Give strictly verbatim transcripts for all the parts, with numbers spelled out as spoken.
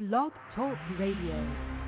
Blog Talk Radio.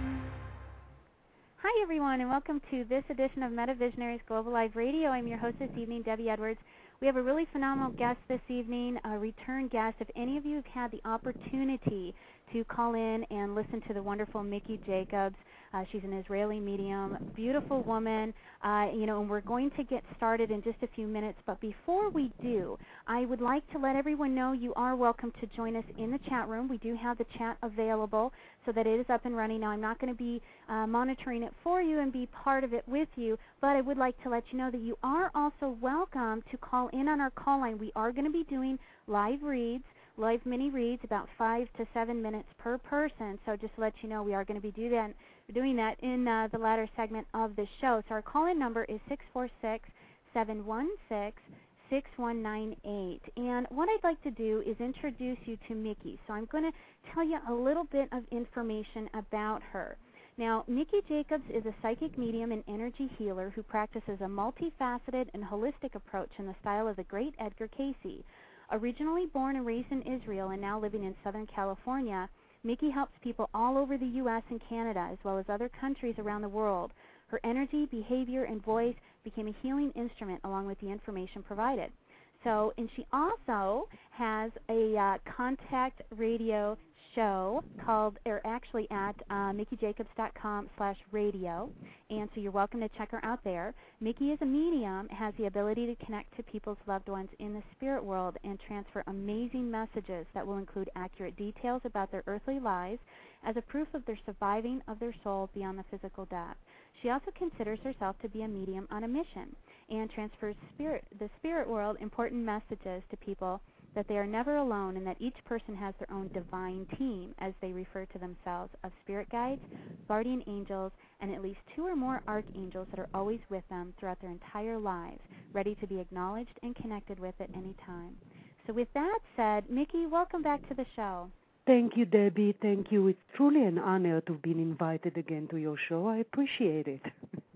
Hi, everyone, and welcome to this edition of Meta Visionaries Global Live Radio. I'm your host this evening, Debbie Edwards. We have a really phenomenal guest this evening, a return guest. If any of you have had the opportunity to call in and listen to the wonderful Mickey Jacobs, uh, she's an Israeli medium, beautiful woman, uh, you know, and we're going to get started in just a few minutes. But before we do, I would like to let everyone know you are welcome to join us in the chat room. We do have the chat available so that it is up and running. Now, I'm not going to be uh, monitoring it for you and be part of it with you, but I would like to let you know that you are also welcome to call in on our call line. We are going to be doing live reads, live mini reads, about five to seven minutes per person. So just to let you know, we are going to be do that, doing that in uh, the latter segment of the show. So our call-in number is six four six, seven one six, six one nine eight. And what I'd like to do is introduce you to Mickey. So I'm going to tell you a little bit of information about her. Now, Mickey Jacobs is a psychic medium and energy healer who practices a multifaceted and holistic approach in the style of the great Edgar Cayce. Originally born and raised in Israel and now living in Southern California, Mickey helps people all over the U S and Canada, as well as other countries around the world. Her energy, behavior, and voice became a healing instrument along with the information provided. So, and she also has a uh, contact radio show called, or actually at uh, mickey jacobs dot com slash radio, and so you're welcome to check her out there. Mickey is a medium, has the ability to connect to people's loved ones in the spirit world and transfer amazing messages that will include accurate details about their earthly lives as a proof of their surviving of their soul beyond the physical death. She also considers herself to be a medium on a mission and transfers spirit, the spirit world important messages to people that they are never alone and that each person has their own divine team, as they refer to themselves, of spirit guides, guardian angels, and at least two or more archangels that are always with them throughout their entire lives, ready to be acknowledged and connected with at any time. So with that said, Mickey, welcome back to the show. Thank you, Debbie. Thank you. It's truly an honor to have been invited again to your show. I appreciate it.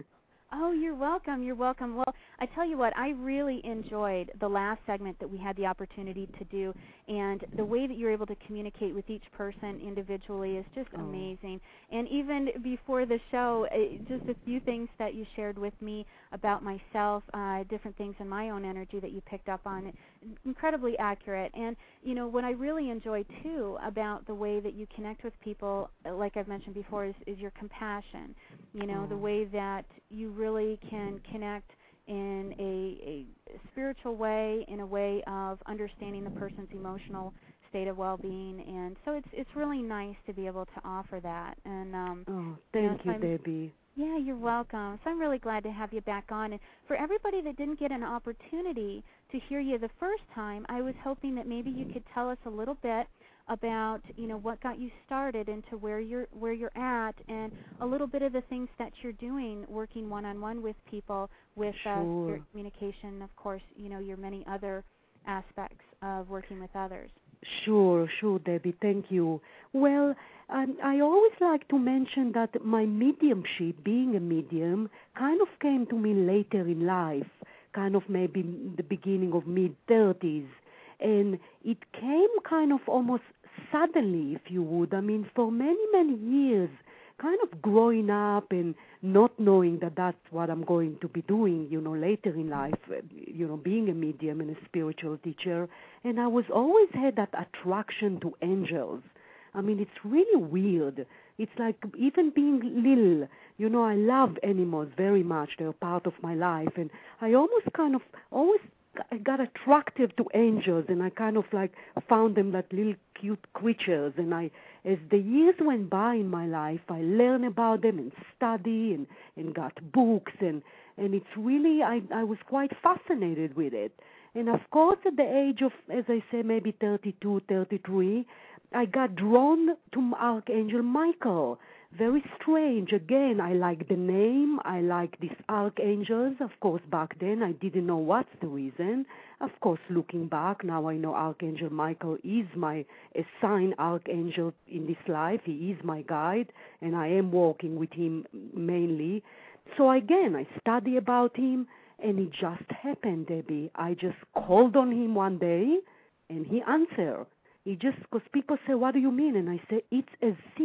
Oh, you're welcome. You're welcome. Well, I tell you what, I really enjoyed the last segment that we had the opportunity to do, and the way that you're able to communicate with each person individually is just oh. amazing. And even before the show, just a few things that you shared with me about myself, uh, different things in my own energy that you picked up on, incredibly accurate. And, you know, what I really enjoy, too, about the way that you connect with people, like I've mentioned before, is, is your compassion. You know, oh. the way that you really can connect in a, a spiritual way, in a way of understanding the person's emotional state of well-being, and so it's it's really nice to be able to offer that. And um, oh, thank you, know, you, Debbie. Yeah, you're welcome. So I'm really glad to have you back on. And for everybody that didn't get an opportunity to hear you the first time, I was hoping that maybe you could tell us a little bit about, you know, what got you started into where you're where you're at, and a little bit of the things that you're doing, working one-on-one with people with sure. uh, spirit communication, of course, you know, your many other aspects of working with others. Sure, sure, Debbie. Thank you. Well, um, I always like to mention that my mediumship, being a medium, kind of came to me later in life, kind of maybe the beginning of mid-thirties. And it came kind of almost suddenly, if you would. I mean, for many, many years, kind of growing up and not knowing that that's what I'm going to be doing, you know, later in life, you know, being a medium and a spiritual teacher. And I was always had that attraction to angels. I mean, it's really weird. It's like even being little, you know, I love animals very much. They're part of my life. And I almost kind of always I got attracted to angels, and I kind of like found them like little cute creatures. And I, as the years went by in my life, I learned about them and study and, and got books, and, and it's really, I, I was quite fascinated with it. And of course, at the age of, as I say, maybe thirty-two, thirty-three, I got drawn to Archangel Michael. Very strange. Again, I like the name. I like these archangels. Of course, back then I didn't know what's the reason. Of course, looking back, now I know Archangel Michael is my assigned archangel in this life. He is my guide, and I am working with him mainly. So again, I study about him, and it just happened, Debbie. I just called on him one day, and he answered. It just, because people say, what do you mean? And I say, it's as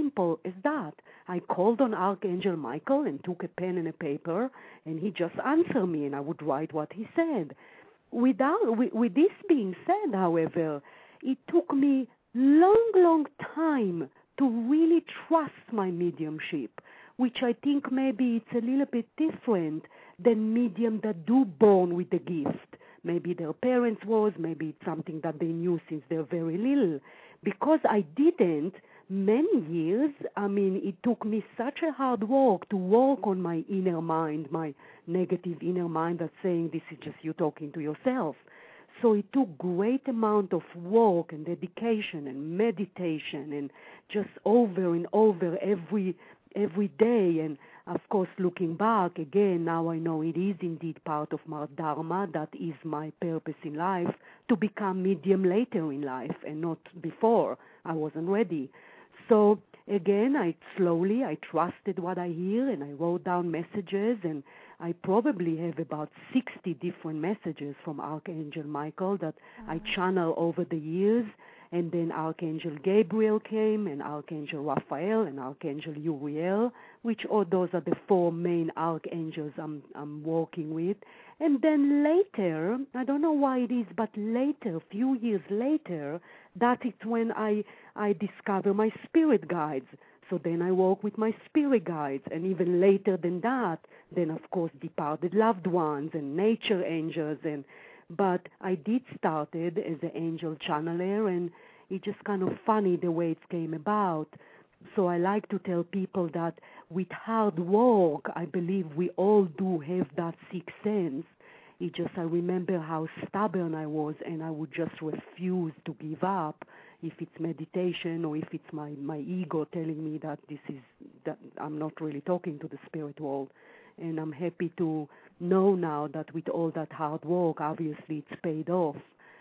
I called on Archangel Michael and took a pen and a paper, and he just answered me, and I would write what he said. Without, with, with this being said, however, it took me long, long time to really trust my mediumship, which I think maybe it's a little bit different than medium that do born with the gift. Maybe their parents was, maybe it's something that they knew since they're very little. Because I didn't, many years, I mean, it took me such a hard work to work on my inner mind, my negative inner mind that's saying this is just you talking to yourself. So it took great amount of work and dedication and meditation and just over and over every every day. And of course, looking back again, now I know it is indeed part of my dharma. That is my purpose in life, to become medium later in life and not before. I wasn't ready. So again, I slowly, I trusted what I hear, and I wrote down messages, and I probably have about sixty different messages from Archangel Michael that uh-huh. I channel over the years. And then Archangel Gabriel came, and Archangel Raphael, and Archangel Uriel, which all those are the four main archangels I'm I'm working with. And then later, I don't know why it is, but later, a few years later, that is when I I discover my spirit guides. So then I work with my spirit guides, and even later than that, then of course departed loved ones and nature angels. And but I did started as an angel channeler, and it's just kind of funny the way it came about. So I like to tell people that with hard work, I believe we all do have that sixth sense. It just, I remember how stubborn I was, and I would just refuse to give up, if it's meditation or if it's my, my ego telling me that this is, that I'm not really talking to the spirit world. And I'm happy to know now that with all that hard work, obviously it's paid off.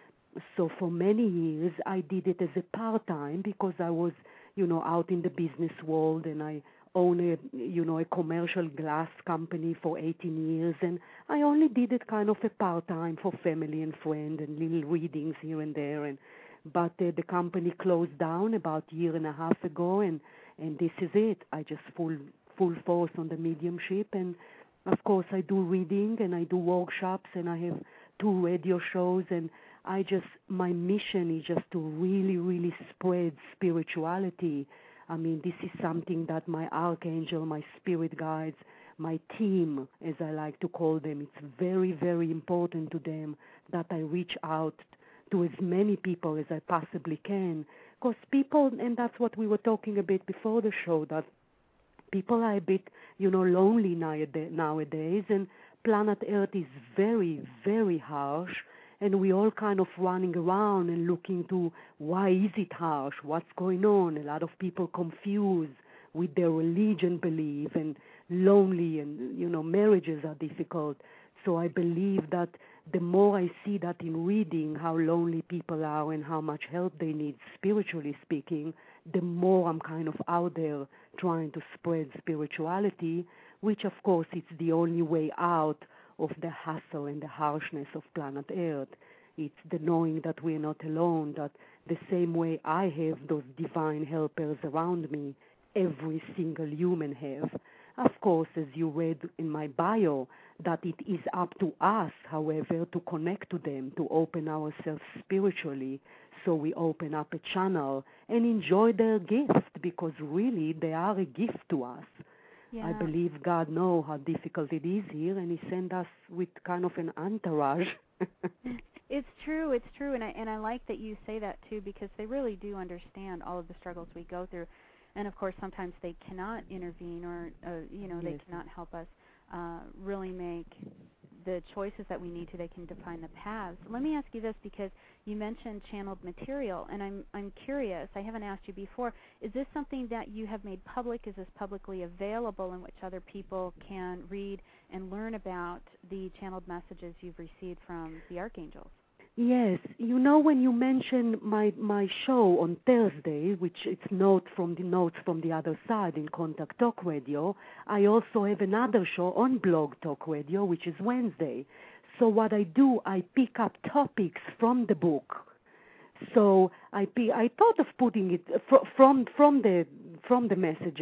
So for many years, I did it as a part-time because I was, you know, out in the business world, and I own a, you know, a commercial glass company for eighteen years, and I only did it kind of a part-time for family and friend and little readings here and there. And but uh, the company closed down about a year and a half ago, and, and this is it. I just full full force on the mediumship, and of course I do reading and I do workshops, and I have two radio shows, and I just, my mission is just to really, really spread spirituality. I mean, this is something that my archangel, my spirit guides, my team, as I like to call them, it's very, very important to them that I reach out to as many people as I possibly can. Because people, and that's what we were talking a bit before the show, that people are a bit, you know, lonely nowadays, and planet Earth is very, very harsh, and we all kind of running around and looking to why is it harsh, what's going on. A lot of people confused with their religion belief, and lonely, and, you know, marriages are difficult. So I believe that the more I see that in reading how lonely people are and how much help they need, spiritually speaking, the more I'm kind of out there trying to spread spirituality, which of course it's the only way out of the hassle and the harshness of planet Earth. It's the knowing that we're not alone, that the same way I have those divine helpers around me, every single human have. Of course, as you read in my bio, that it is up to us, however, to connect to them, to open ourselves spiritually. So we open up a channel and enjoy their gift, because really they are a gift to us. Yeah. I believe God knows how difficult it is here, and He sent us with kind of an entourage. It's true, it's true, and I and I like that you say that too, because they really do understand all of the struggles we go through, and of course sometimes they cannot intervene, or uh, you know, yes. they cannot help us uh, really make the choices that we need to. They can define the paths. Let me ask you this, because you mentioned channeled material, and I'm I'm curious. I haven't asked you before. Is this something that you have made public? Is this publicly available in which other people can read and learn about the channeled messages you've received from the archangels? Yes, you know, when you mention my my show on Thursday, which it's note from the notes from the other side in Contact Talk Radio, I also have another show on Blog Talk Radio, which is Wednesday. So what I do, I pick up topics from the book. So I I thought of putting it from from the from the messages,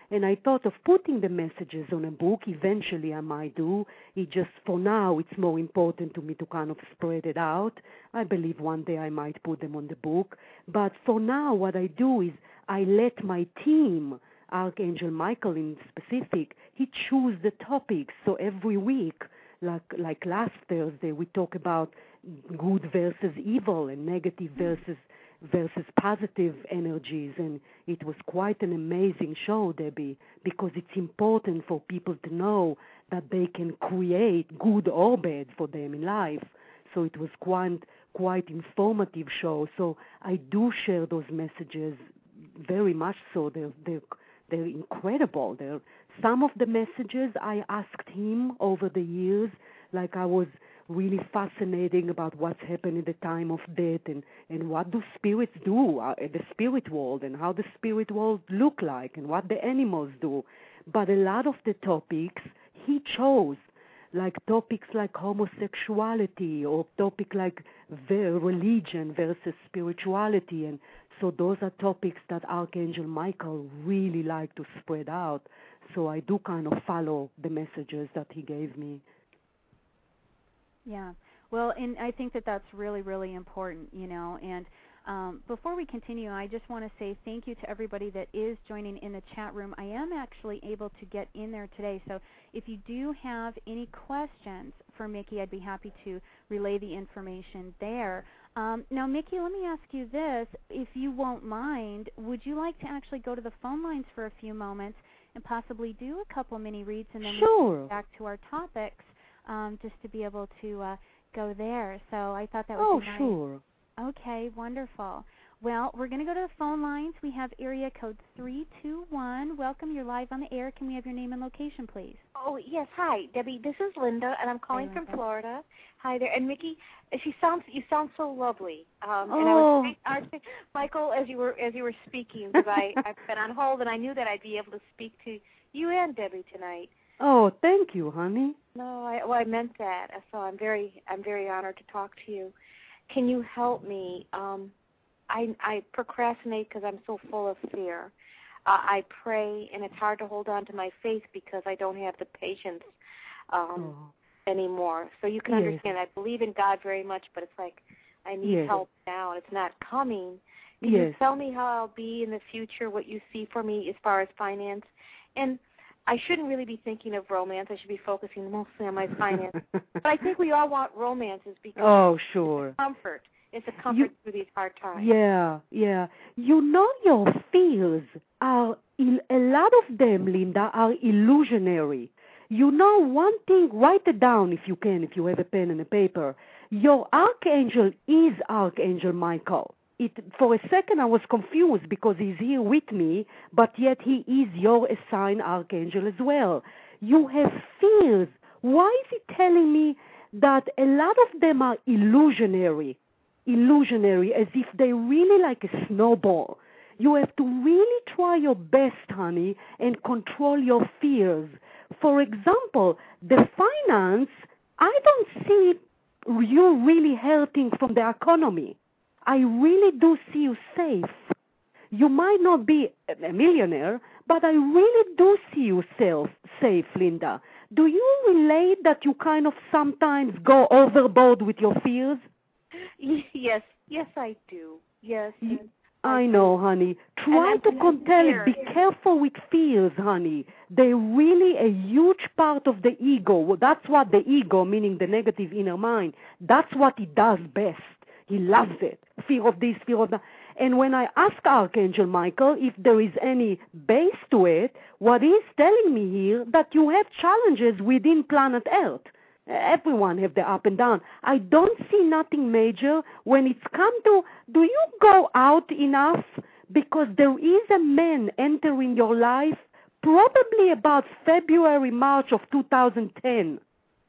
And I thought of putting the messages on a book. Eventually I might do. It just, for now, it's more important to me to kind of spread it out. I believe one day I might put them on the book. But for now, what I do is I let my team, Archangel Michael in specific, he choose the topics. So every week, like like last Thursday, we talk about good versus evil and negative versus versus positive energies, and it was quite an amazing show, Debbie, because it's important for people to know that they can create good or bad for them in life. So it was quite quite informative show. So I do share those messages very much so. They're they're they're incredible. They're some of the messages I asked him over the years, like I was really fascinating about what's happened in the time of death and, and what do spirits do uh, at the spirit world and how the spirit world look like and what the animals do. But a lot of the topics he chose, like topics like homosexuality or topic like ver- religion versus spirituality. And so those are topics that Archangel Michael really liked to spread out. So I do kind of follow the messages that he gave me. Yeah. Well, and I think that that's really, really important, you know. And um, before we continue, I just want to say thank you to everybody that is joining in the chat room. I am actually able to get in there today. So if you do have any questions for Mickey, I'd be happy to relay the information there. Um, now, Mickey, let me ask you this. If you won't mind, would you like to actually go to the phone lines for a few moments and possibly do a couple mini reads, and then sure. we'll get back to our topics? Um, just to be able to uh, go there. So I thought that would oh, be nice. Oh, sure. Okay, wonderful. Well, we're going to go to the phone lines. We have area code three two one. Welcome. You're live on the air. Can we have your name and location, please? Oh, yes. Hi, Debbie. This is Linda, and I'm calling Hi, from Linda. Florida. Hi there. And Mickey, she sounds you sound so lovely. Um, oh. And I was, I was Michael, as you were as you were speaking, because I I've been on hold, and I knew that I'd be able to speak to you and Debbie tonight. Oh, thank you, honey. No, I, well, I meant that. So I'm very, I'm very honored to talk to you. Can you help me? Um, I, I procrastinate because I'm so full of fear. Uh, I pray, and it's hard to hold on to my faith because I don't have the patience um, oh. anymore. So you can yes. understand. I believe in God very much, but it's like I need yes. help now, and it's not coming. Can yes. you tell me how I'll be in the future? What you see for me as far as finance? And I shouldn't really be thinking of romance. I should be focusing mostly on my finances. But I think we all want romances because oh, sure. it's a comfort. It's a comfort you, through these hard times. Yeah, yeah. You know, your fears are, il- a lot of them, Linda, are illusionary. You know, one thing, write it down if you can, if you have a pen and a paper. Your archangel is Archangel Michael. It, for a second I was confused because he's here with me, but yet he is your assigned archangel as well. You have fears. Why is he telling me that a lot of them are illusionary? Illusionary, as if they're really like a snowball. You have to really try your best, honey, and control your fears. For example, the finance, I don't see you really hurting from the economy. I really do see you safe. You might not be a millionaire, but I really do see you safe, safe, Linda. Do you relate that you kind of sometimes go overboard with your fears? Yes, yes, I do. Yes. You, I, I know, honey. Try to control it. Be careful with fears, honey. They're really a huge part of the ego. Well, that's what the ego, meaning the negative inner mind, that's what it does best. He loves it. Fear of this, fear of that. And when I ask Archangel Michael if there is any base to it, what he's telling me here, that you have challenges within planet Earth. Everyone have the up and down. I don't see nothing major when it's come to, do you go out enough? Because there is a man entering your life probably about February, March of two thousand ten.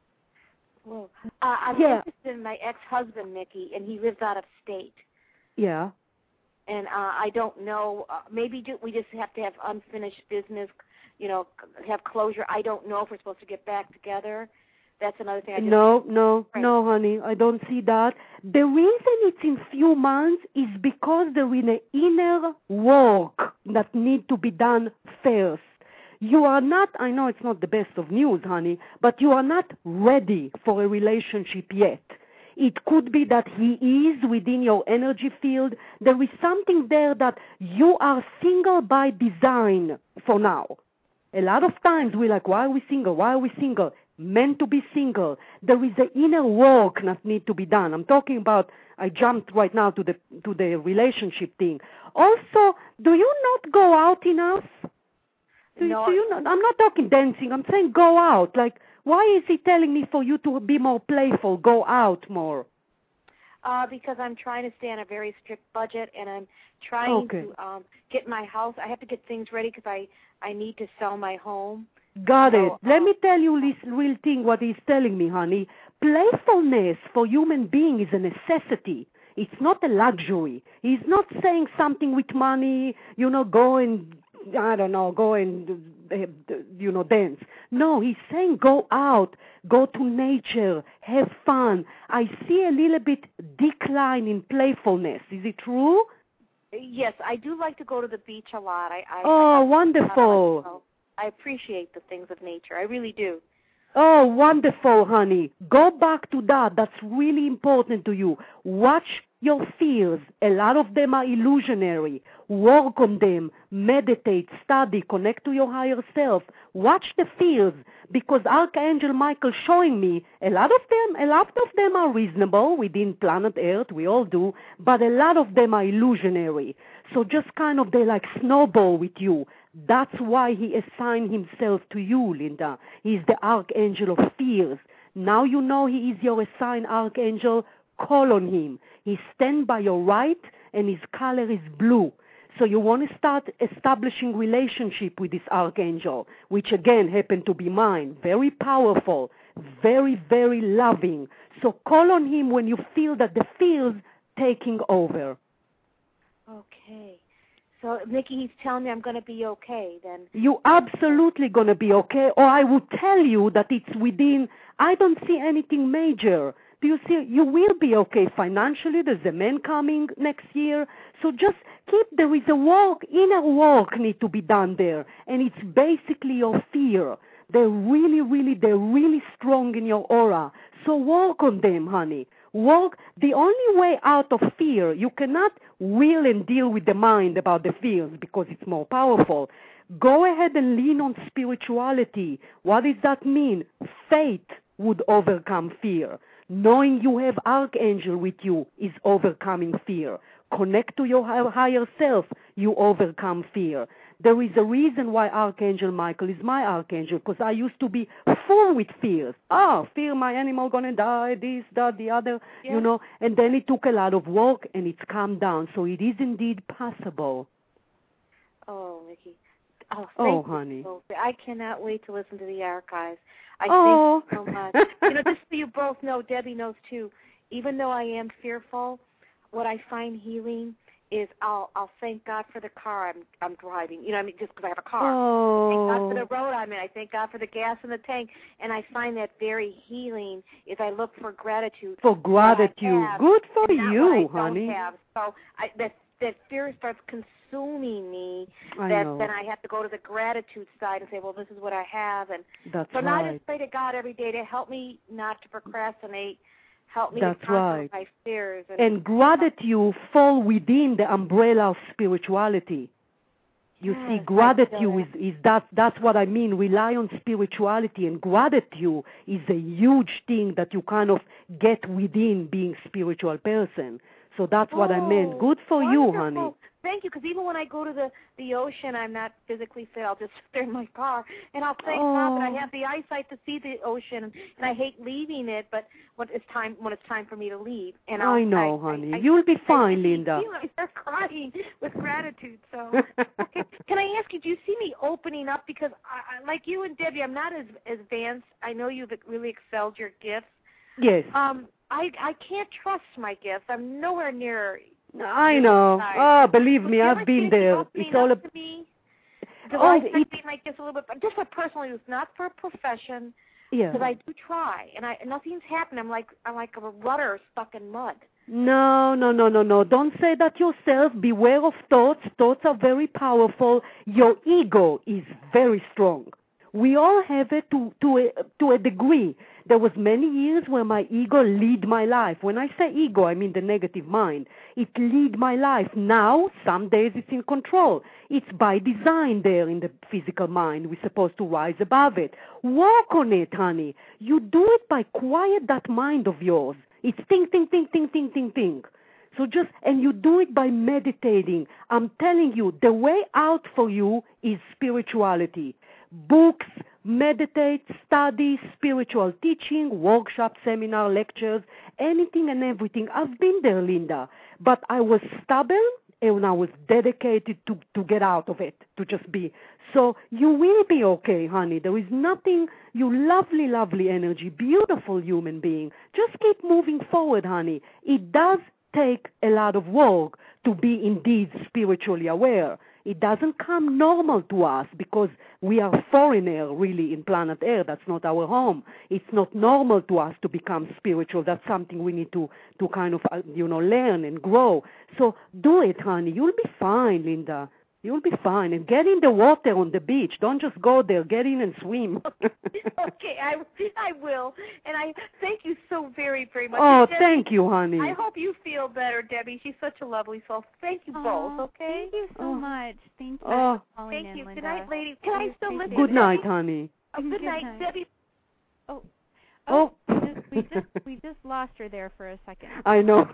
Well, uh, I'm yeah. interested in my ex-husband, Mickey, and he lives out of state. Yeah. And uh, I don't know, uh, maybe do, we just have to have unfinished business, you know, have closure. I don't know if we're supposed to get back together. That's another thing. I just no, no, right. no, honey, I don't see that. The reason it's in few months is because there is an inner work that need to be done first. you are not, I know it's not the best of news, honey, but you are not ready for a relationship yet. It could be that he is within your energy field. There is something there that you are single by design for now. A lot of times we're like, why are we single? Why are we single? Meant to be single. There is an inner work that needs to be done. I'm talking about, I jumped right now to the to the relationship thing. Also, do you not go out enough? Do, no. do you not, I'm not talking dancing. I'm saying go out. Like, why is he telling me for you to be more playful, go out more? Uh, because I'm trying to stay on a very strict budget, and I'm trying Okay. to um, get my house. I have to get things ready because I, I need to sell my home. Got so, it. Let uh, me tell you this real thing, what he's telling me, honey. Playfulness for human being is a necessity. It's not a luxury. He's not saying something with money, you know, go and, I don't know, go and, uh, you know, dance. No, he's saying go out, go to nature, have fun. I see a little bit decline in playfulness. Is it true? Yes, I do like to go to the beach a lot. I, I Oh, I have wonderful. so I appreciate the things of nature. I really do. Oh, wonderful, honey. Go back to that. That's really important to you. Watch your fears. A lot of them are illusionary. Work on them. Meditate, study, connect to your higher self. Watch the fears, because Archangel Michael showing me a lot of them, a lot of them are reasonable within planet Earth. We all do, but a lot of them are illusionary. So just kind of they like snowball with you. That's why he assigned himself to you, Linda. He's the Archangel of fears. Now you know he is your assigned Archangel. Call on him. He stands by your right, and his color is blue. So you want to start establishing relationship with this Archangel, which again happened to be mine. Very powerful, very, very loving. So call on him when you feel that the fears taking over. Okay. So, Nikki, he's telling me I'm going to be okay then. You absolutely going to be okay, or I would tell you that it's within, I don't see anything major. Do you see, you will be okay financially. There's a man coming next year. So just keep, there is a work, inner work need to be done there. And it's basically your fear. They're really, really, they're really strong in your aura. So work on them, honey. Work, the only way out of fear, you cannot will and deal with the mind about the fears because it's more powerful. Go ahead and lean on spirituality. What does that mean? Faith would overcome fear. Knowing you have Archangel with you is overcoming fear. Connect to your higher self, you overcome fear. There is a reason why Archangel Michael is my Archangel, because I used to be full with fears. Oh, fear my animal gonna die, this, that, the other, yeah. you know. And then it took a lot of work, and it's calmed down. So it is indeed possible. Oh, Nikki. Oh, oh honey. So I cannot wait to listen to the archives. I oh. thank you so much. You know, just so you both know, Debbie knows too, even though I am fearful, what I find healing is I'll I'll thank God for the car I'm I'm driving. You know, I mean, just because I have a car. Oh. Thank God for the road I'm in. I thank God for the gas in the tank, and I find that very healing. Is I look for gratitude. For gratitude, have, good for I you, honey. Don't have. So I, that that fear starts consuming me. I that know. Then I have to go to the gratitude side and say, well, this is what I have, and That's so right. now I just pray to God every day to help me not to procrastinate. Help me That's to conquer right. my fears. And, and gratitude fall within the umbrella of spirituality. You yes, see, gratitude is, is that, that's what I mean. Rely on spirituality, and gratitude is a huge thing that you kind of get within being a spiritual person. So that's what oh, I meant. Good for wonderful. you, honey. Thank you, because even when I go to the, the ocean, I'm not physically fit. I'll just sit there in my car, and I'll thank oh. God that I have the eyesight to see the ocean, and I hate leaving it, but when it's time when it's time for me to leave. And I'll, I know, I, honey. I, I, You'll be fine, I, Linda. I start crying with gratitude. So, okay. Can I ask you, do you see me opening up? Because, I, I, like you and Debbie, I'm not as, as advanced. I know you've really excelled your gifts. Yes. Um, I, I can't trust my gifts. I'm nowhere near... I know. Oh, believe me, I've been there. It's all a, a... to me. Do oh, I it... be like this a little bit, just for personal use, not for a profession. Yeah. Because I do try, and I nothing's happened. I'm like I'm like a rudder stuck in mud. No, no, no, no, no. Don't say that yourself. Beware of thoughts. Thoughts are very powerful. Your ego is very strong. We all have it to, to, a, to a degree. There was many years where my ego lead my life. When I say ego, I mean the negative mind. It lead my life. Now, some days it's in control. It's by design there in the physical mind. We're supposed to rise above it. Work on it, honey. You do it by quiet that mind of yours. It's think, think, think, think, think, think, think. So just, and you do it by meditating. I'm telling you, the way out for you is spirituality. Books, meditate, study, spiritual teaching, workshops, seminar, lectures, anything and everything. I've been there, Linda. But I was stubborn and I was dedicated to, to get out of it, to just be. So you will be okay, honey. There is nothing, you lovely, lovely energy, beautiful human being. Just keep moving forward, honey. It does take a lot of work to be indeed spiritually aware. It doesn't come normal to us because we are foreigner really in planet Earth. That's not our home. It's not normal to us to become spiritual. That's something we need to, to kind of, uh, you know, learn and grow. So do it, honey. You'll be fine, Linda. You'll be fine. And get in the water on the beach. Don't just go there. Get in and swim. Okay, I, I will. And I thank you so very, very much. Oh, Debbie, thank you, honey. I hope you feel better, Debbie. She's such a lovely soul. Thank you Oh, both, okay? Thank you so Oh. much. Thank you Oh. for calling Thank in, you. Linda. Good night, ladies. Can I still listen? Good to night, Debbie? honey. Oh, good, Good night, night. Debbie. Oh, Oh. we just, we just we just lost her there for a second. I know.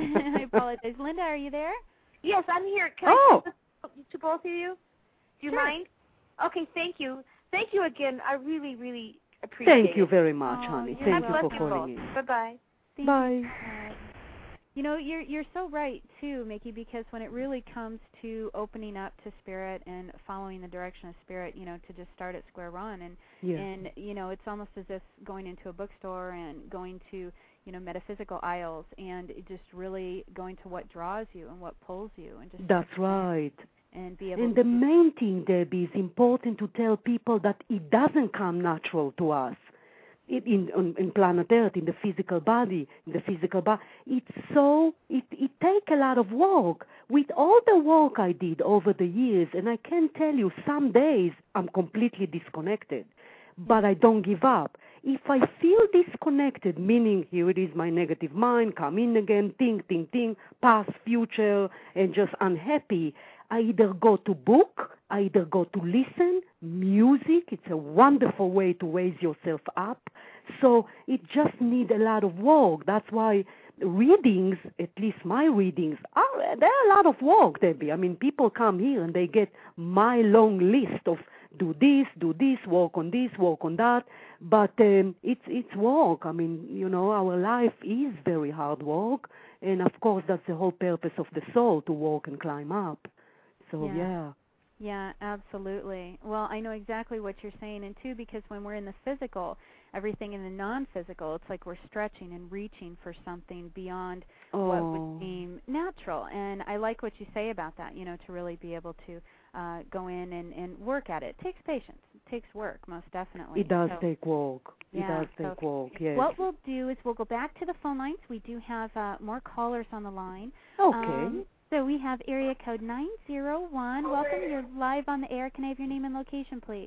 I apologize. Linda, are you there? Yes, I'm here. Can Oh. I listen to both of you? Do you Sure. mind? Okay, thank you. Thank you again. I really, really appreciate it. Thank you very much, Oh, honey. you're Thank you God for bless you calling both. in. Bye-bye. Thank Bye. You, so much. You know, you're you're so right too, Mickey, because when it really comes to opening up to spirit and following the direction of spirit, you know, to just start at square one, and Yeah. and you know, it's almost as if going into a bookstore and going to, you know, metaphysical aisles and just really going to what draws you and what pulls you, and just That's right. and be able And to the main thing, Debbie, is important to tell people that it doesn't come natural to us. It, in, on, in planet Earth, in the physical body, in the physical body, it's so, it, it takes a lot of work. With all the work I did over the years, and I can tell you, some days I'm completely disconnected, but I don't give up. If I feel disconnected, meaning here it is my negative mind, come in again, think, think, think, past, future, and just unhappy, I either go to book, I either go to listen, music. It's a wonderful way to raise yourself up. So it just needs a lot of work. That's why readings, at least my readings, are they're a lot of work, Debbie. I mean, people come here and they get my long list of do this, do this, work on this, work on that. But um, it's it's work. I mean, you know, our life is very hard work. And, of course, that's the whole purpose of the soul, to walk and climb up. So, Yeah. yeah. Yeah, absolutely. Well, I know exactly what you're saying, and too, because when we're in the physical, everything in the non-physical, it's like we're stretching and reaching for something beyond Oh. what would seem natural. And I like what you say about that, you know, to really be able to uh, go in and, and work at it. It takes patience. It takes work, most definitely. It does So, take work. yeah, It does so take work, yes. what we'll do is we'll go back to the phone lines. We do have uh, more callers on the line. Okay. Um, so we have area code nine zero one. Welcome. You're live on the air. Can I have your name and location, please?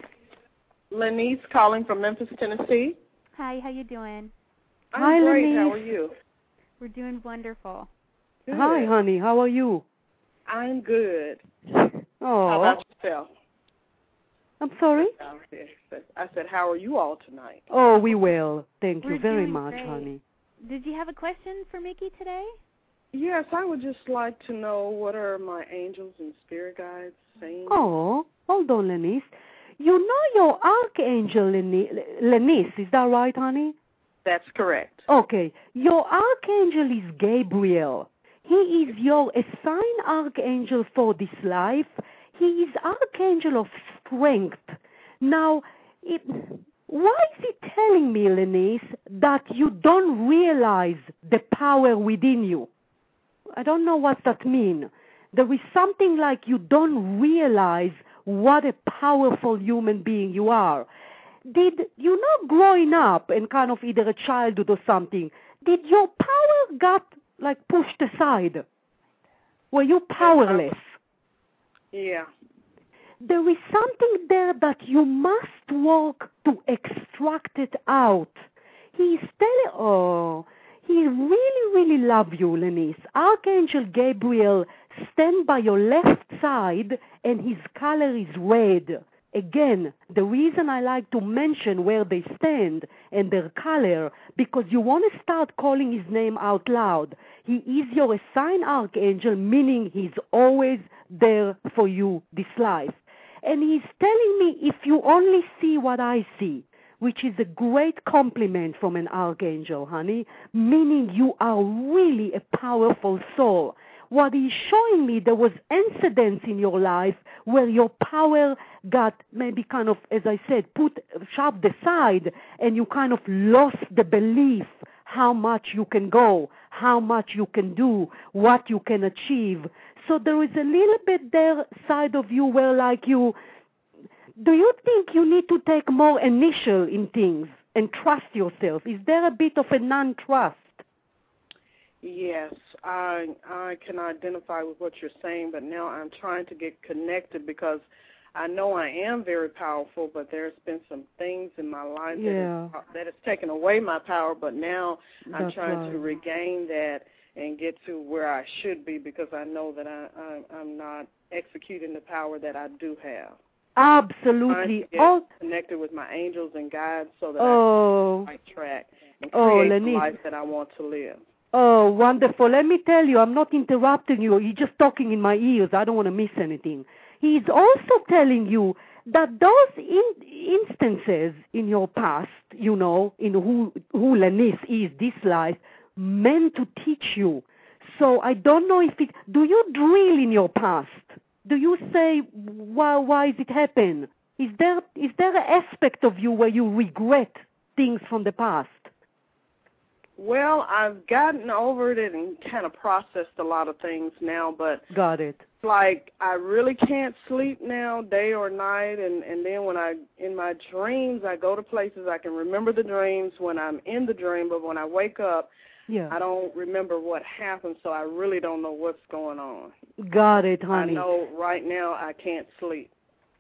Lenise calling from Memphis, Tennessee. Hi, how you doing? I'm Hi, great. Lenise. How are you? We're doing wonderful. Good. Hi, honey. How are you? I'm good. How Oh, about yourself? I'm sorry? I said, how are you all tonight? Oh, we will. Thank We're you very doing much, great. honey. Did you have a question for Mickey today? Yes, I would just like to know, what are my angels and spirit guides saying? Oh, hold on, Lenise. You know your archangel, Leni- Lenise, is that right, honey? That's correct. Okay. Your archangel is Gabriel. He is your assigned archangel for this life. He is archangel of strength. Now, it, why is he telling me, Lenise, that you don't realize the power within you? I don't know what that means. There is something like you don't realize what a powerful human being you are. Did you know, growing up and kind of either a childhood or something, did your power got like pushed aside? Were you powerless? Yeah. There is something there that you must work to extract it out. He's telling, oh, he really, really loves you, Lenise. Archangel Gabriel stand by your left side and his color is red. Again, the reason I like to mention where they stand and their color, because you want to start calling his name out loud. He is your assigned archangel, meaning he's always there for you this life. And he's telling me, if you only see what I see, which is a great compliment from an archangel, honey, meaning you are really a powerful soul. What he's showing me, there was incidents in your life where your power got maybe kind of, as I said, put, shoved aside, and you kind of lost the belief how much you can go, how much you can do, what you can achieve. So there is a little bit there side of you where like you, do you think you need to take more initial in things and trust yourself? Is there a bit of a non-trust? Yes, I I can identify with what you're saying, but now I'm trying to get connected because I know I am very powerful, but there's been some things in my life yeah. that, is, that has taken away my power, but now I'm That's trying right. to regain that and get to where I should be because I know that I, I, I'm not executing the power that I do have. Absolutely. I'm Oh, connected with my angels and guides so that oh, I can get on the right track and oh, create Lenise. the life that I want to live. Oh, wonderful. Let me tell you, I'm not interrupting you. You're just talking in my ears. I don't want to miss anything. He's also telling you that those in, instances in your past, you know, in who, who Lenise is, this life, meant to teach you. So I don't know if it, do you drill in your past? Do you say, why, why is it happen? Is there, is there an aspect of you where you regret things from the past? Well, I've gotten over it and kind of processed a lot of things now, but got it. Like I really can't sleep now, day or night, and and then when I in my dreams I go to places I can remember the dreams when I'm in the dream, but when I wake up, yeah, I don't remember what happened, so I really don't know what's going on. Got it, honey. I know right now I can't sleep.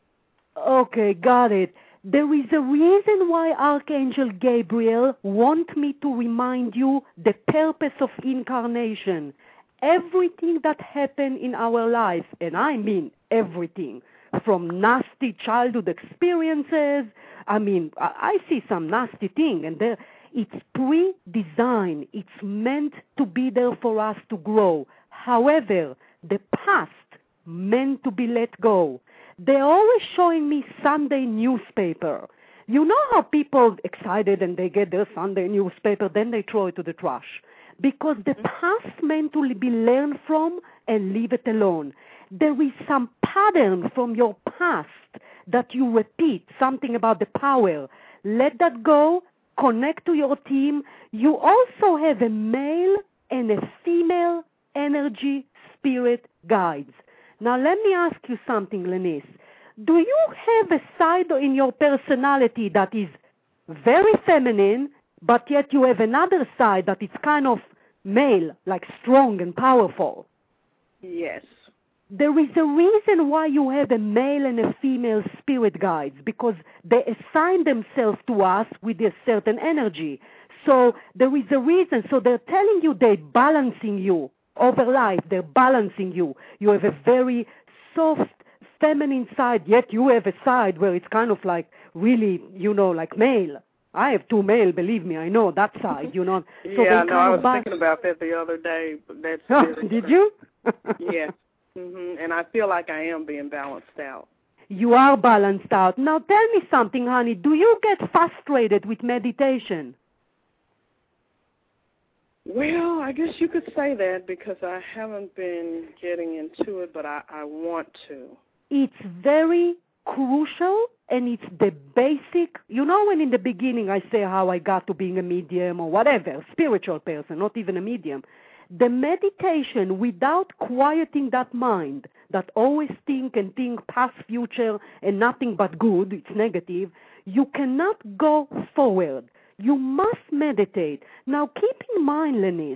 Okay, got it. There is a reason why Archangel Gabriel want me to remind you the purpose of incarnation. Everything that happened in our life, and I mean everything, from nasty childhood experiences, I mean, I, I see some nasty thing, and there, it's pre-designed. It's meant to be there for us to grow. However, the past meant to be let go. They're always showing me Sunday newspaper. You know how people excited and they get their Sunday newspaper, then they throw it to the trash. Because the past meant to be learned from and leave it alone. There is some pattern from your past that you repeat, something about the power. Let that go, connect to your team. You also have a male and a female energy spirit guides. Now, let me ask you something, Lenise. Do you have a side in your personality that is very feminine, but yet you have another side that is kind of male, like strong and powerful? Yes. There is a reason why you have a male and a female spirit guides, because they assign themselves to us with a certain energy. So there is a reason. So they're telling you they're balancing you. Over life, they're balancing you. You have a very soft, feminine side, yet you have a side where it's kind of like really, you know, like male. I have two male, believe me, I know that side, you know. So yeah, no, I was ba- thinking about that the other day. But that's oh, did you? Yeah, mm-hmm. And I feel like I am being balanced out. You are balanced out. Now tell me something, honey. Do you get frustrated with meditation? Well, I guess you could say that because I haven't been getting into it, but I, I want to. It's very crucial, and it's the basic. You know, when in the beginning I say how I got to being a medium or whatever, spiritual person, not even a medium. The meditation, without quieting that mind that always think and think past, future, and nothing but good, it's negative, you cannot go forward. You must meditate. Now, keep in mind, Lenise,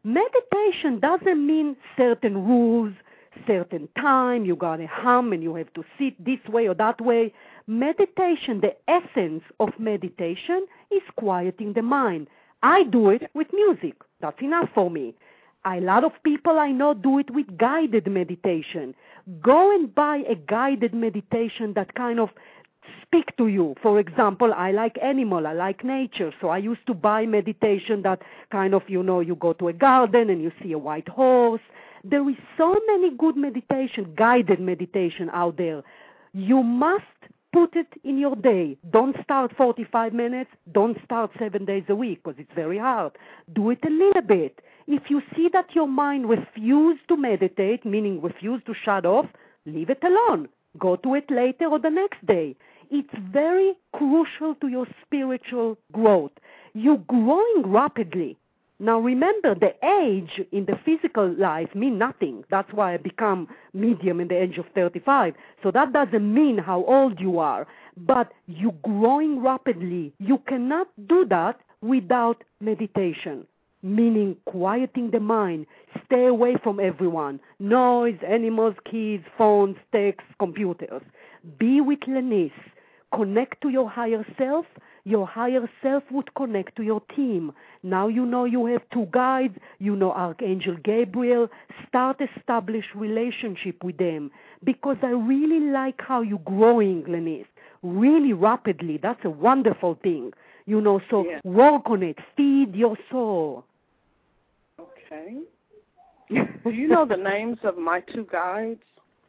meditation doesn't mean certain rules, certain time, you got to hum and you have to sit this way or that way. Meditation, the essence of meditation is quieting the mind. I do it with music. That's enough for me. A lot of people I know do it with guided meditation. Go and buy a guided meditation that kind of speak to you. For example, I like animal, I like nature, so I used to buy meditation that kind of, you know, you go to a garden and you see a white horse. There is so many good meditation, guided meditation out there. You must put it in your day. Don't start forty-five minutes. Don't start seven days a week because it's very hard. Do it a little bit. If you see that your mind refuses to meditate, meaning refuse to shut off, leave it alone. Go to it later or the next day. It's very crucial to your spiritual growth. You're growing rapidly. Now remember, the age in the physical life mean nothing. That's why I become medium in the age of thirty-five. So that doesn't mean how old you are. But you're growing rapidly. You cannot do that without meditation, meaning quieting the mind. Stay away from everyone. Noise, animals, kids, phones, texts, computers. Be with Lenise. Connect to your higher self. Your higher self would connect to your team. Now you know you have two guides. You know Archangel Gabriel. Start establish relationship with them, because I really like how you're growing, Lenise, really rapidly. That's a wonderful thing. You know, so yeah. Work on it. Feed your soul. Okay. Do you know the names of my two guides?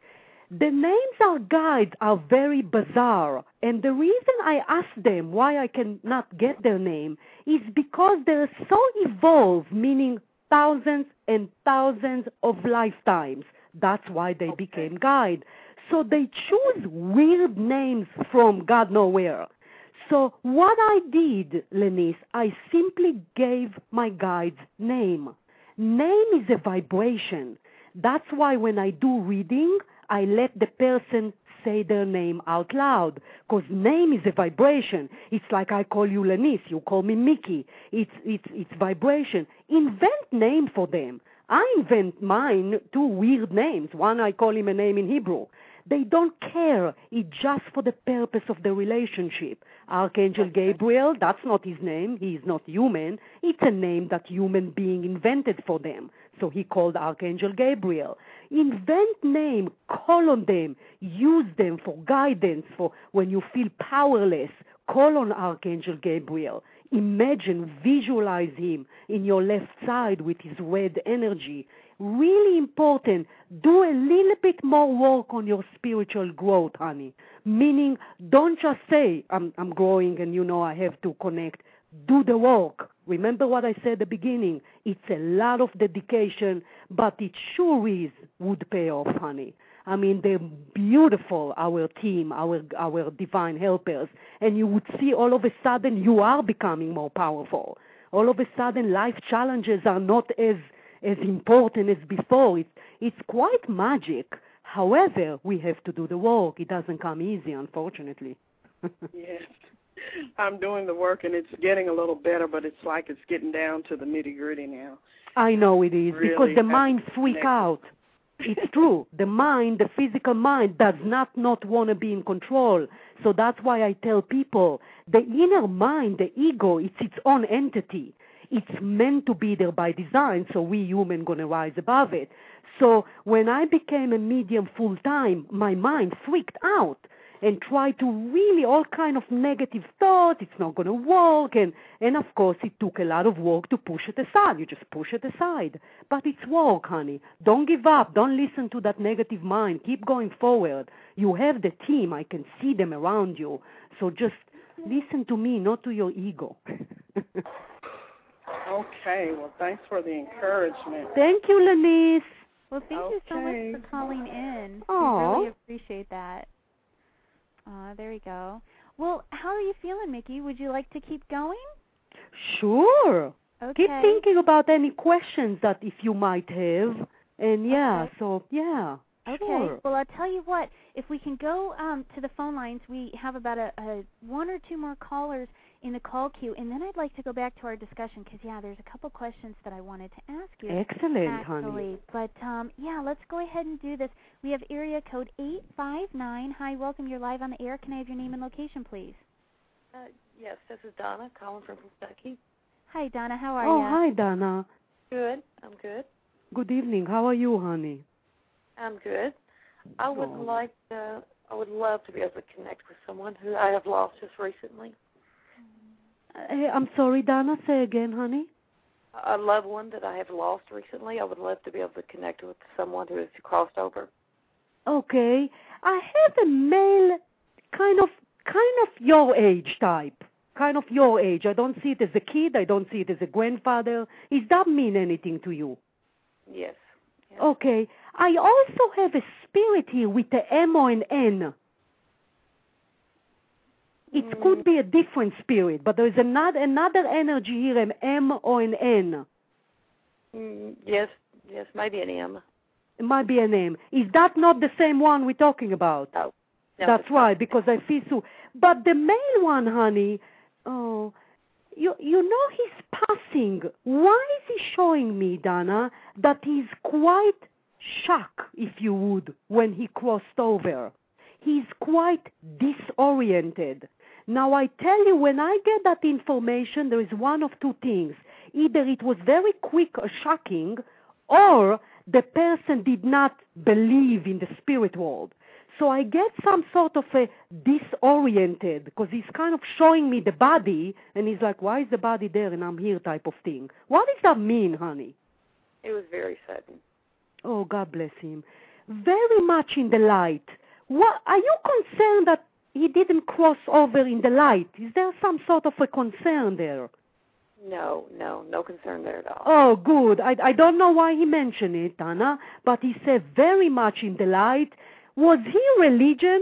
The names of guides are very bizarre, and the reason I ask them why I cannot get their name is because they're so evolved, meaning thousands and thousands of lifetimes. That's why they okay. became guide. So they choose weird names from God knows where. So what I did, Lenise, I simply gave my guides name. Name is a vibration. That's why when I do reading, I let the person say their name out loud, because name is a vibration. It's like I call you Lenise, you call me Mickey. It's it's it's vibration. Invent name for them. I invent mine, two weird names. One I call him a name in Hebrew. They don't care. It's just for the purpose of the relationship. Archangel Gabriel, that's not his name. He is not human. It's a name that human being invented for them. So he called Archangel Gabriel. Invent name, call on them, use them for guidance, for when you feel powerless. Call on Archangel Gabriel. Imagine, visualize him in your left side with his red energy. Really important. Do a little bit more work on your spiritual growth, honey. Meaning, don't just say, I'm, I'm growing and you know I have to connect. Do the work. Remember what I said at the beginning. It's a lot of dedication, but it sure is would pay off, honey. I mean, they're beautiful, our team, our our divine helpers. And you would see all of a sudden you are becoming more powerful. All of a sudden life challenges are not as as important as before. It's, it's quite magic. However, we have to do the work. It doesn't come easy, unfortunately. Yes. I'm doing the work, and it's getting a little better, but it's like it's getting down to the nitty-gritty now. I know it is, really because the mind freak out. It's true. The mind, the physical mind, does not not want to be in control. So that's why I tell people, the inner mind, the ego, it's its own entity. It's meant to be there by design, so we human going to rise above it. So when I became a medium full-time, my mind freaked out and tried to really all kind of negative thoughts. It's not going to work. And, and, of course, it took a lot of work to push it aside. You just push it aside. But it's work, honey. Don't give up. Don't listen to that negative mind. Keep going forward. You have the team. I can see them around you. So just listen to me, not to your ego. Okay. Well, thanks for the encouragement. Thank you, Lenise. Well, thank okay. you so much for calling in. Aww. We really appreciate that. Uh, there we go. Well, how are you feeling, Mickey? Would you like to keep going? Sure. Okay. Keep thinking about any questions that if you might have. And, yeah, okay. so, yeah. Okay. Sure. Well, I'll tell you what. If we can go um, to the phone lines, we have about a, a one or two more callers in the call queue, and then I'd like to go back to our discussion because, yeah, there's a couple questions that I wanted to ask you. Excellent, actually. honey. But, um, yeah, let's go ahead and do this. We have area code eight five nine. Hi, welcome. You're live on the air. Can I have your name and location, please? Uh, yes, this is Donna calling from Kentucky. Hi, Donna. How are oh, you? Oh, hi, Donna. Good. I'm good. Good evening. How are you, honey? I'm good. I would Oh. like to, I would love to be able to connect with someone who I have lost just recently. Uh, I'm sorry, Donna. Say again, honey. A loved one that I have lost recently. I would love to be able to connect with someone who has crossed over. Okay. I have a male, kind of, kind of your age type. Kind of your age. I don't see it as a kid. I don't see it as a grandfather. Does that mean anything to you? Yes. yes. Okay. I also have a spirit here with the M or an N. It Mm. could be a different spirit, but there is another another energy here, an M or an N. Mm, yes, yes, maybe an M. It might be a name. Is that not the same one we're talking about? No. no That's right, because I feel so. But the male one, honey, oh, you you know he's passing. Why is he showing me, Donna, that he's quite shocked, if you would, when he crossed over? He's quite disoriented. Now, I tell you, when I get that information, there is one of two things. Either it was very quick or shocking, or the person did not believe in the spirit world. So I get some sort of a disoriented, because he's kind of showing me the body, and he's like, why is the body there and I'm here type of thing. What does that mean, honey? It was very sudden. Oh, God bless him. Very much in the light. What, are you concerned that he didn't cross over in the light? Is there some sort of a concern there? No, no, no concern there at all. Oh, good. I, I don't know why he mentioned it, Anna, but he said very much in the light. Was he religion?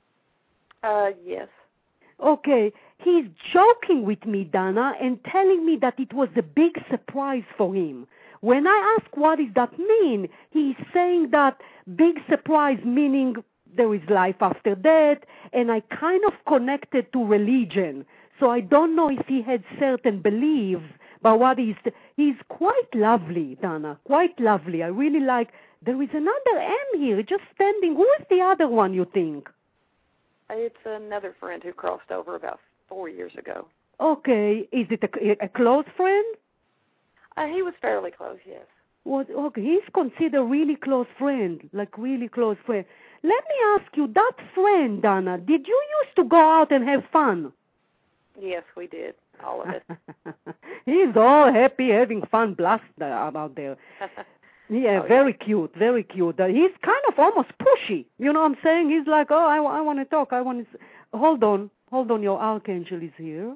Uh, yes. Okay. He's joking with me, Dana, and telling me that it was a big surprise for him. When I ask what does that mean, he's saying that big surprise meaning there is life after death, and I kind of connected to religion. So I don't know if he had certain beliefs, but what is, he's quite lovely, Dana, quite lovely. I really like, there is another M here, just standing. Who is the other one, you think? It's another friend who crossed over about four years ago. Okay. Is it a, a close friend? Uh, he was fairly close, yes. Well, okay, he's considered really close friend, like really close friend. Let me ask you, that friend, Dana, did you used to go out and have fun? Yes, we did, all of it. He's all happy, having fun, blast out there. Yeah, oh, very yeah. cute, very cute. Uh, he's kind of almost pushy. You know what I'm saying? He's like, oh, I, I want to talk. I want to. Hold on, hold on. Your archangel is here.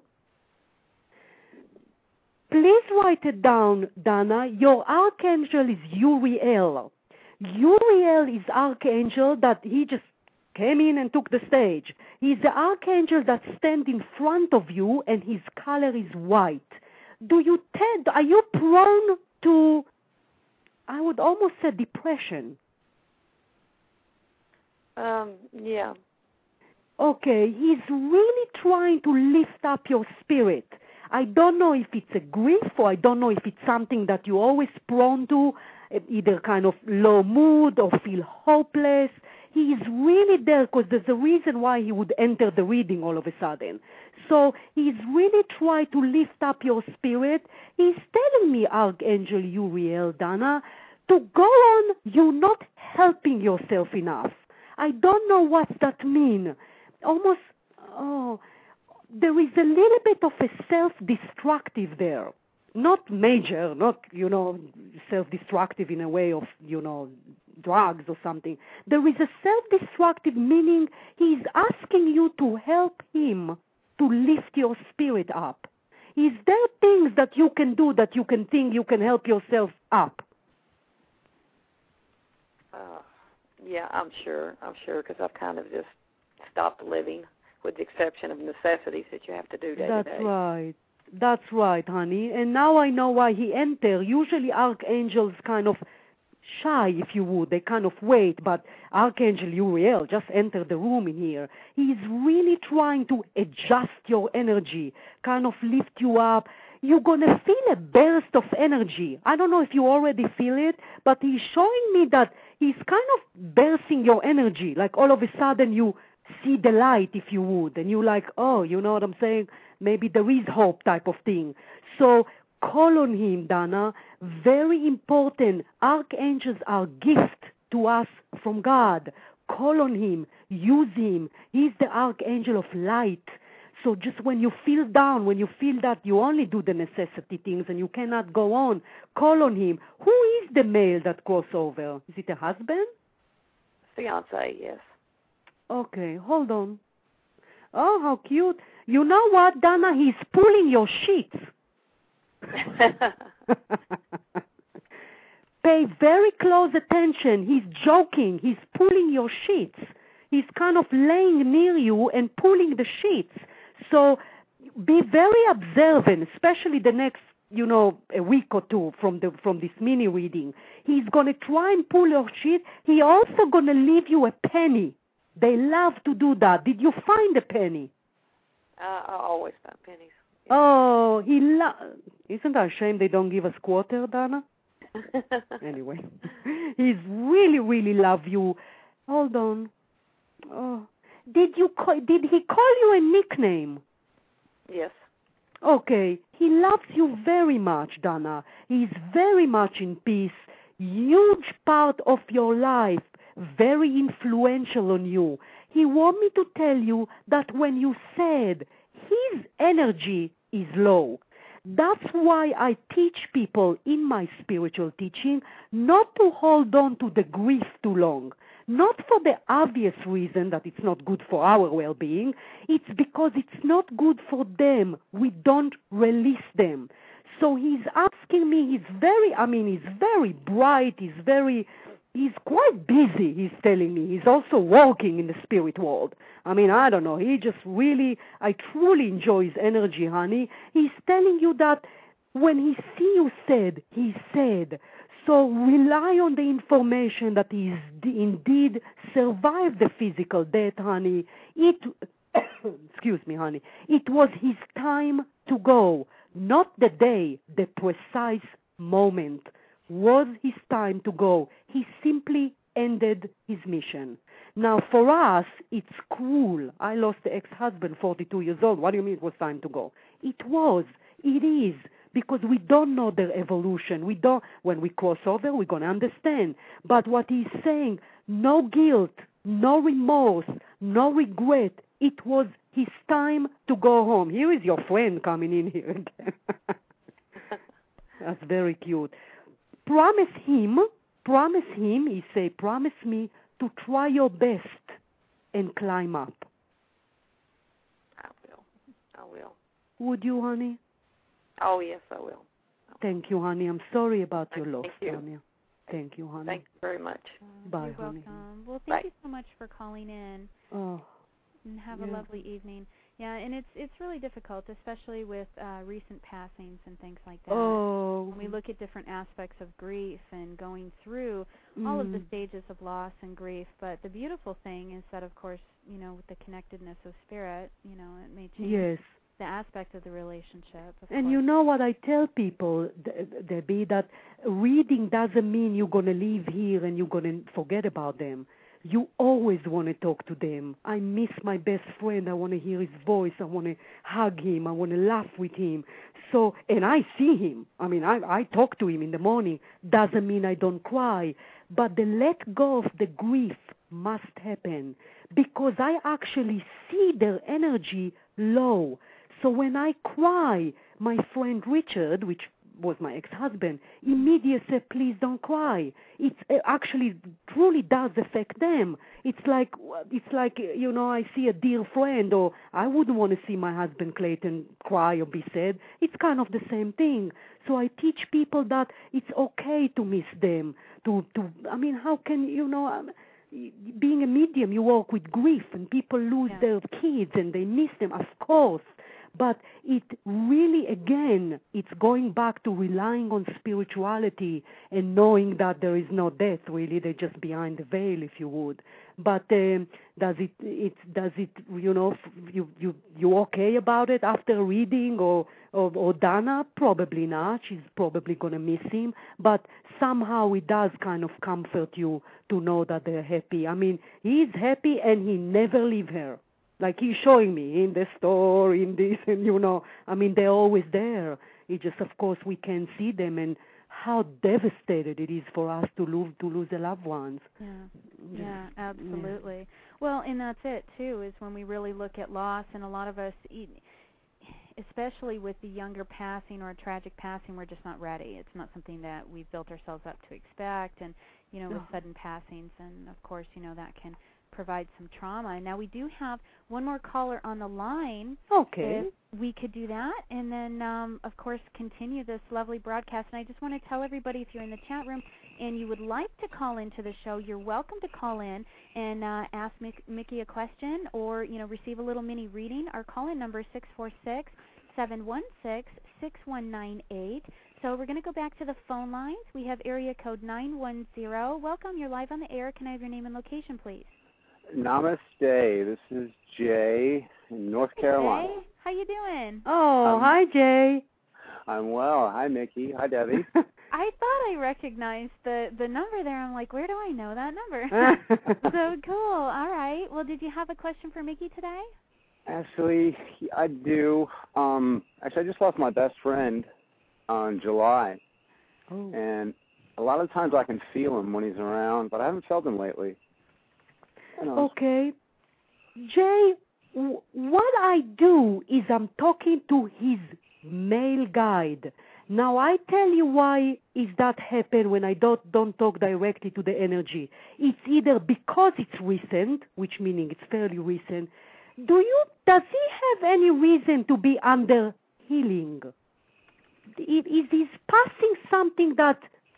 Please write it down, Dana. Your archangel is Uriel. Uriel is archangel that he just came in and took the stage. He's the archangel that stands in front of you, and his color is white. Do you tend? Are you prone to? I would almost say depression. Um, yeah. Okay, he's really trying to lift up your spirit. I don't know if it's a grief, or I don't know if it's something that you're always prone to, either kind of low mood or feel hopeless. He is really there because there's a reason why he would enter the reading all of a sudden. So he's really trying to lift up your spirit. He's telling me, Archangel Uriel, Dana, to go on, you're not helping yourself enough. I don't know what that means. Almost, oh, there is a little bit of a self-destructive there. Not major, not, you know, self-destructive in a way of, you know, drugs or something. There is a self-destructive meaning he's asking you to help him to lift your spirit up. Is there things that you can do that you can think you can help yourself up? Uh, yeah, I'm sure. I'm sure because I've kind of just stopped living with the exception of necessities that you have to do day That's to day. right. That's right, honey. And now I know why he entered. Usually archangels kind of shy, if you would. They kind of wait, but Archangel Uriel just entered the room in here. He's really trying to adjust your energy, kind of lift you up. You're going to feel a burst of energy. I don't know if you already feel it, but he's showing me that he's kind of bursting your energy. Like all of a sudden you see the light, if you would, and you're like, oh, you know what I'm saying? Maybe there is hope type of thing. So call on him, Dana. Very important. Archangels are gift to us from God. Call on him. Use him. He's the archangel of light. So just when you feel down, when you feel that you only do the necessity things and you cannot go on, call on him. Who is the male that cross over? Is it a husband? Fiance, yes. Okay, hold on. Oh, how cute. You know what, Dana? He's pulling your sheets. Pay very close attention. He's joking. He's pulling your sheets. He's kind of laying near you and pulling the sheets. So be very observant, especially the next, you know, a week or two from the from this mini reading. He's going to try and pull your sheet. He also going to leave you a penny. They love to do that. Did you find a penny? Uh, I always find pennies. Yeah. Oh, he lo- isn't that a shame they don't give us quarter, Dana? Anyway, he's really, really love you. Hold on. Oh, did you call, did he call you a nickname? Yes. Okay, he loves you very much, Dana. He's very much in peace. Huge part of your life. Very influential on you. He want me to tell you that when you said his energy is low, that's why I teach people in my spiritual teaching not to hold on to the grief too long. Not for the obvious reason that it's not good for our well-being. It's because it's not good for them. We don't release them. So he's asking me, he's very, I mean, he's very bright, he's very... He's quite busy, he's telling me. He's also working in the spirit world. I mean, I don't know. He just really, I truly enjoy his energy, honey. He's telling you that when he see you sad, he's sad. So rely on the information that he's indeed survived the physical death, honey. It, excuse me, honey. It was his time to go, not the day, the precise moment. Was his time to go. He simply ended his mission. Now, for us, it's cruel. I lost the ex-husband, forty-two years old. What do you mean it was time to go? It was. It is. Because we don't know their evolution. We don't. When we cross over, we're going to understand. But what he's saying, no guilt, no remorse, no regret. It was his time to go home. Here is your friend coming in here again. That's very cute. Promise him, promise him, he say, promise me to try your best and climb up. I will. I will. Would you, honey? Oh, yes, I will. Thank you, honey. I'm sorry about your loss, Thank you. Tanya. Thank you, honey. Thank you very much. Bye, You're honey. welcome. Well, thank Bye. you so much for calling in. Oh, And have yeah. a lovely evening. Yeah, and it's it's really difficult, especially with uh, recent passings and things like that. Oh. When we look at different aspects of grief and going through all of the Mm. stages of loss and grief. But the beautiful thing is that, of course, you know, with the connectedness of spirit, you know, it may change Yes. the aspect of the relationship. Of And course. you know what I tell people, Debbie, that reading doesn't mean you're going to leave here and you're going to forget about them. You always want to talk to them. I miss my best friend. I want to hear his voice. I want to hug him. I want to laugh with him. So, and I see him. I mean, I, I talk to him in the morning. Doesn't mean I don't cry. But the let go of the grief must happen because I actually see their energy low. So when I cry, my friend Richard, which was my ex-husband, immediately said, please don't cry. It actually truly does affect them. It's like, it's like, you know, I see a dear friend, or I wouldn't want to see my husband Clayton cry or be sad. It's kind of the same thing. So I teach people that it's okay to miss them. To, to I mean, how can, you know, um, being a medium, you work with grief, and people lose Yeah. their kids, and they miss them, of course. But it really, again, it's going back to relying on spirituality and knowing that there is no death, really. They're just behind the veil, if you would. But um, does it, it, does it, you know, you, you, you okay about it after reading, or, or, or Dana? Probably not. She's probably going to miss him. But somehow it does kind of comfort you to know that they're happy. I mean, he's happy and he never leave her. Like he's showing me in the store, in this, and you know, I mean, they're always there. It just, of course, we can't see them, and how devastated it is for us to lose to lose the loved ones. Yeah, yeah, absolutely. Yeah. Well, and that's it too. Is when we really look at loss, and a lot of us, especially with the younger passing or a tragic passing, we're just not ready. It's not something that we've built ourselves up to expect, and you know, with oh. sudden passings, and of course, you know, that can provide some trauma. Now we do have one more caller on the line. Okay. If we could do that, and then um, of course continue this lovely broadcast. And I just want to tell everybody, if you're in the chat room and you would like to call into the show, you're welcome to call in and uh, ask Mick, Mickey a question, or you know, receive a little mini reading. Our call-in number is six four six, seven one six, six one nine eight. So we're going to go back to the phone lines. We have area code nine one zero. Welcome. You're live on the air. Can I have your name and location, please? Namaste. This is Jay in North Hey, Carolina. Jay. How you doing? Oh, um, hi, Jay. I'm well. Hi, Mickey. Hi, Debbie. I thought I recognized the, the number there. I'm like, where do I know that number? So cool. All right. Well, did you have a question for Mickey today? Actually, I do. Um, actually, I just lost my best friend on July. Oh. And a lot of times I can feel him when he's around, but I haven't felt him lately. Okay. Jay, w- what I do is I'm talking to his male guide. Now, I tell you why is that happen when I don't, don't talk directly to the energy. It's either because it's recent, which meaning it's fairly recent. Do you, does he have any reason to be under healing? Is, is he passing something that,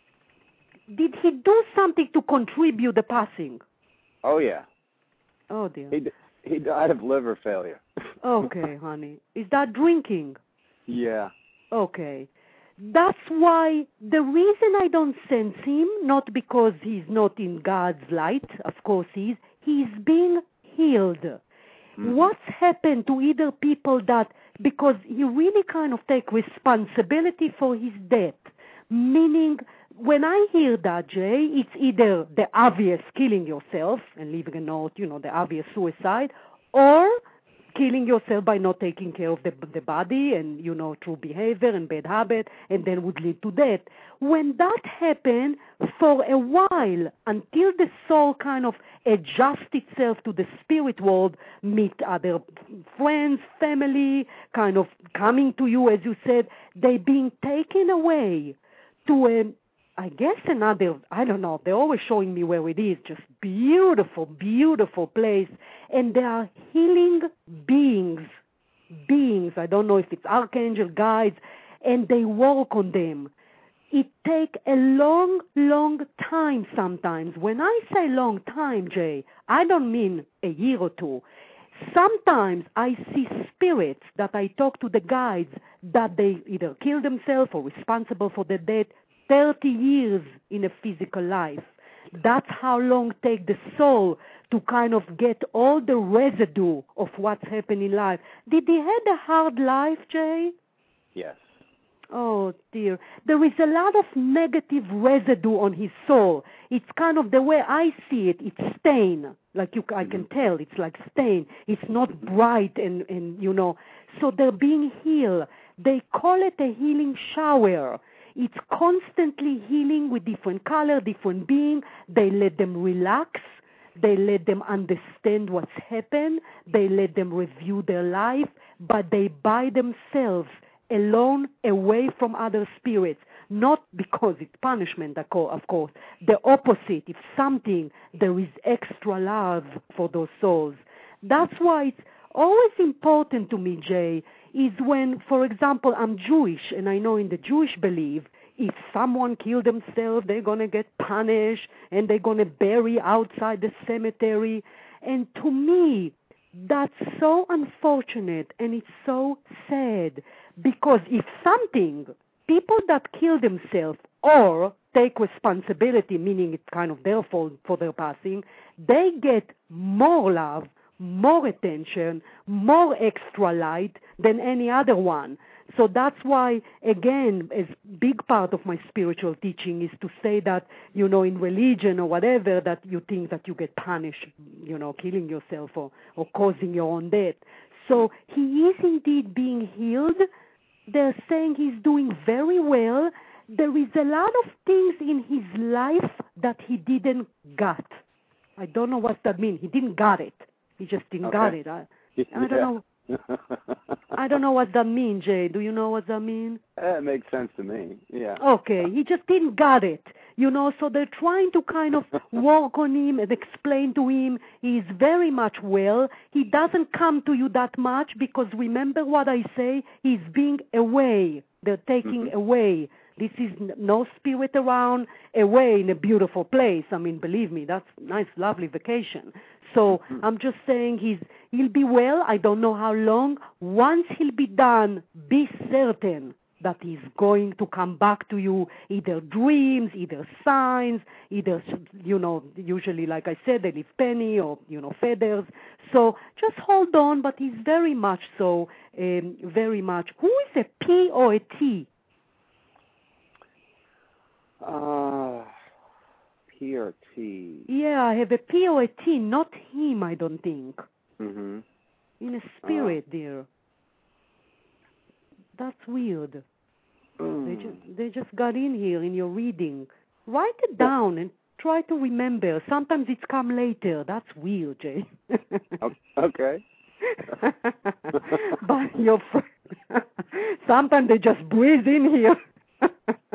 did he do something to contribute the passing? Oh, yeah. Oh, dear. He, he died of liver failure. Okay, honey. Is that drinking? Yeah. Okay. That's why the reason I don't sense him, not because he's not in God's light, of course he is, he's being healed. Mm-hmm. What's happened to either people that, because he really kind of take responsibility for his death, meaning when I hear that, Jay, it's either the obvious killing yourself and leaving a note, you know, the obvious suicide, or killing yourself by not taking care of the, the body and, you know, through behavior and bad habit, and then would lead to death. When that happened, for a while, until the soul kind of adjusts itself to the spirit world, meet other friends, family, kind of coming to you, as you said, they being taken away to a, I guess another, I don't know, they're always showing me where it is, just beautiful, beautiful place. And there are healing beings, beings, I don't know if it's archangel guides, and they work on them. It takes a long, long time sometimes. When I say long time, Jay, I don't mean a year or two. Sometimes I see spirits that I talk to the guides that they either kill themselves or responsible for the death thirty years in a physical life. That's how long it takes the soul to kind of get all the residue of what's happened in life. Did he have a hard life, Jay? Yes. Oh, dear. There is a lot of negative residue on his soul. It's kind of the way I see it. It's stain. Like you, I can tell. It's like stain. It's not bright and, and, you know. So they're being healed. They call it a healing shower. It's constantly healing with different color, different being. They let them relax. They let them understand what's happened. They let them review their life. But they by themselves, alone, away from other spirits. Not because it's punishment, of course. The opposite. If something, there is extra love for those souls. That's why it's always important to me, Jay, is when, for example, I'm Jewish, and I know in the Jewish belief, if someone killed themselves, they're going to get punished, and they're going to bury outside the cemetery. And to me, That's so unfortunate, and it's so sad, because if something, people that kill themselves or take responsibility, meaning it's kind of their fault for their passing, they get more love, more attention, more extra light than any other one. So that's why, again, a big part of my spiritual teaching is to say that, you know, in religion or whatever, that you think that you get punished, you know, killing yourself or, or causing your own death. So he is indeed being healed. They're saying he's doing very well. There is a lot of things in his life that he didn't got. I don't know what that means. He didn't got it. He just didn't okay. got it. I, I don't yeah. know. I don't know what that means, Jay. Do you know what that means? It makes sense to me, yeah. Okay, he just didn't got it, you know, so they're trying to kind of work on him and explain to him he's very much well. He doesn't come to you that much because remember what I say, he's being away. They're taking mm-hmm. away. This is no spirit around, away in a beautiful place. I mean, believe me, that's nice, lovely vacation. So mm-hmm. I'm just saying he's he'll be well. I don't know how long. Once he'll be done, be certain that he's going to come back to you, either dreams, either signs, either, you know, usually, like I said, they leave penny or, you know, feathers. So just hold on, but he's very much so, um, very much. Who is a P or a T? Uh, P or T? Yeah, I have a P or a T, not him, I don't think. Mm-hmm. In a spirit, uh. dear. That's weird. Mm. They just they just got in here in your reading. Write it down and try to remember. Sometimes it's come later. That's weird, Jay. Okay. But your friend, sometimes they just breathe in here.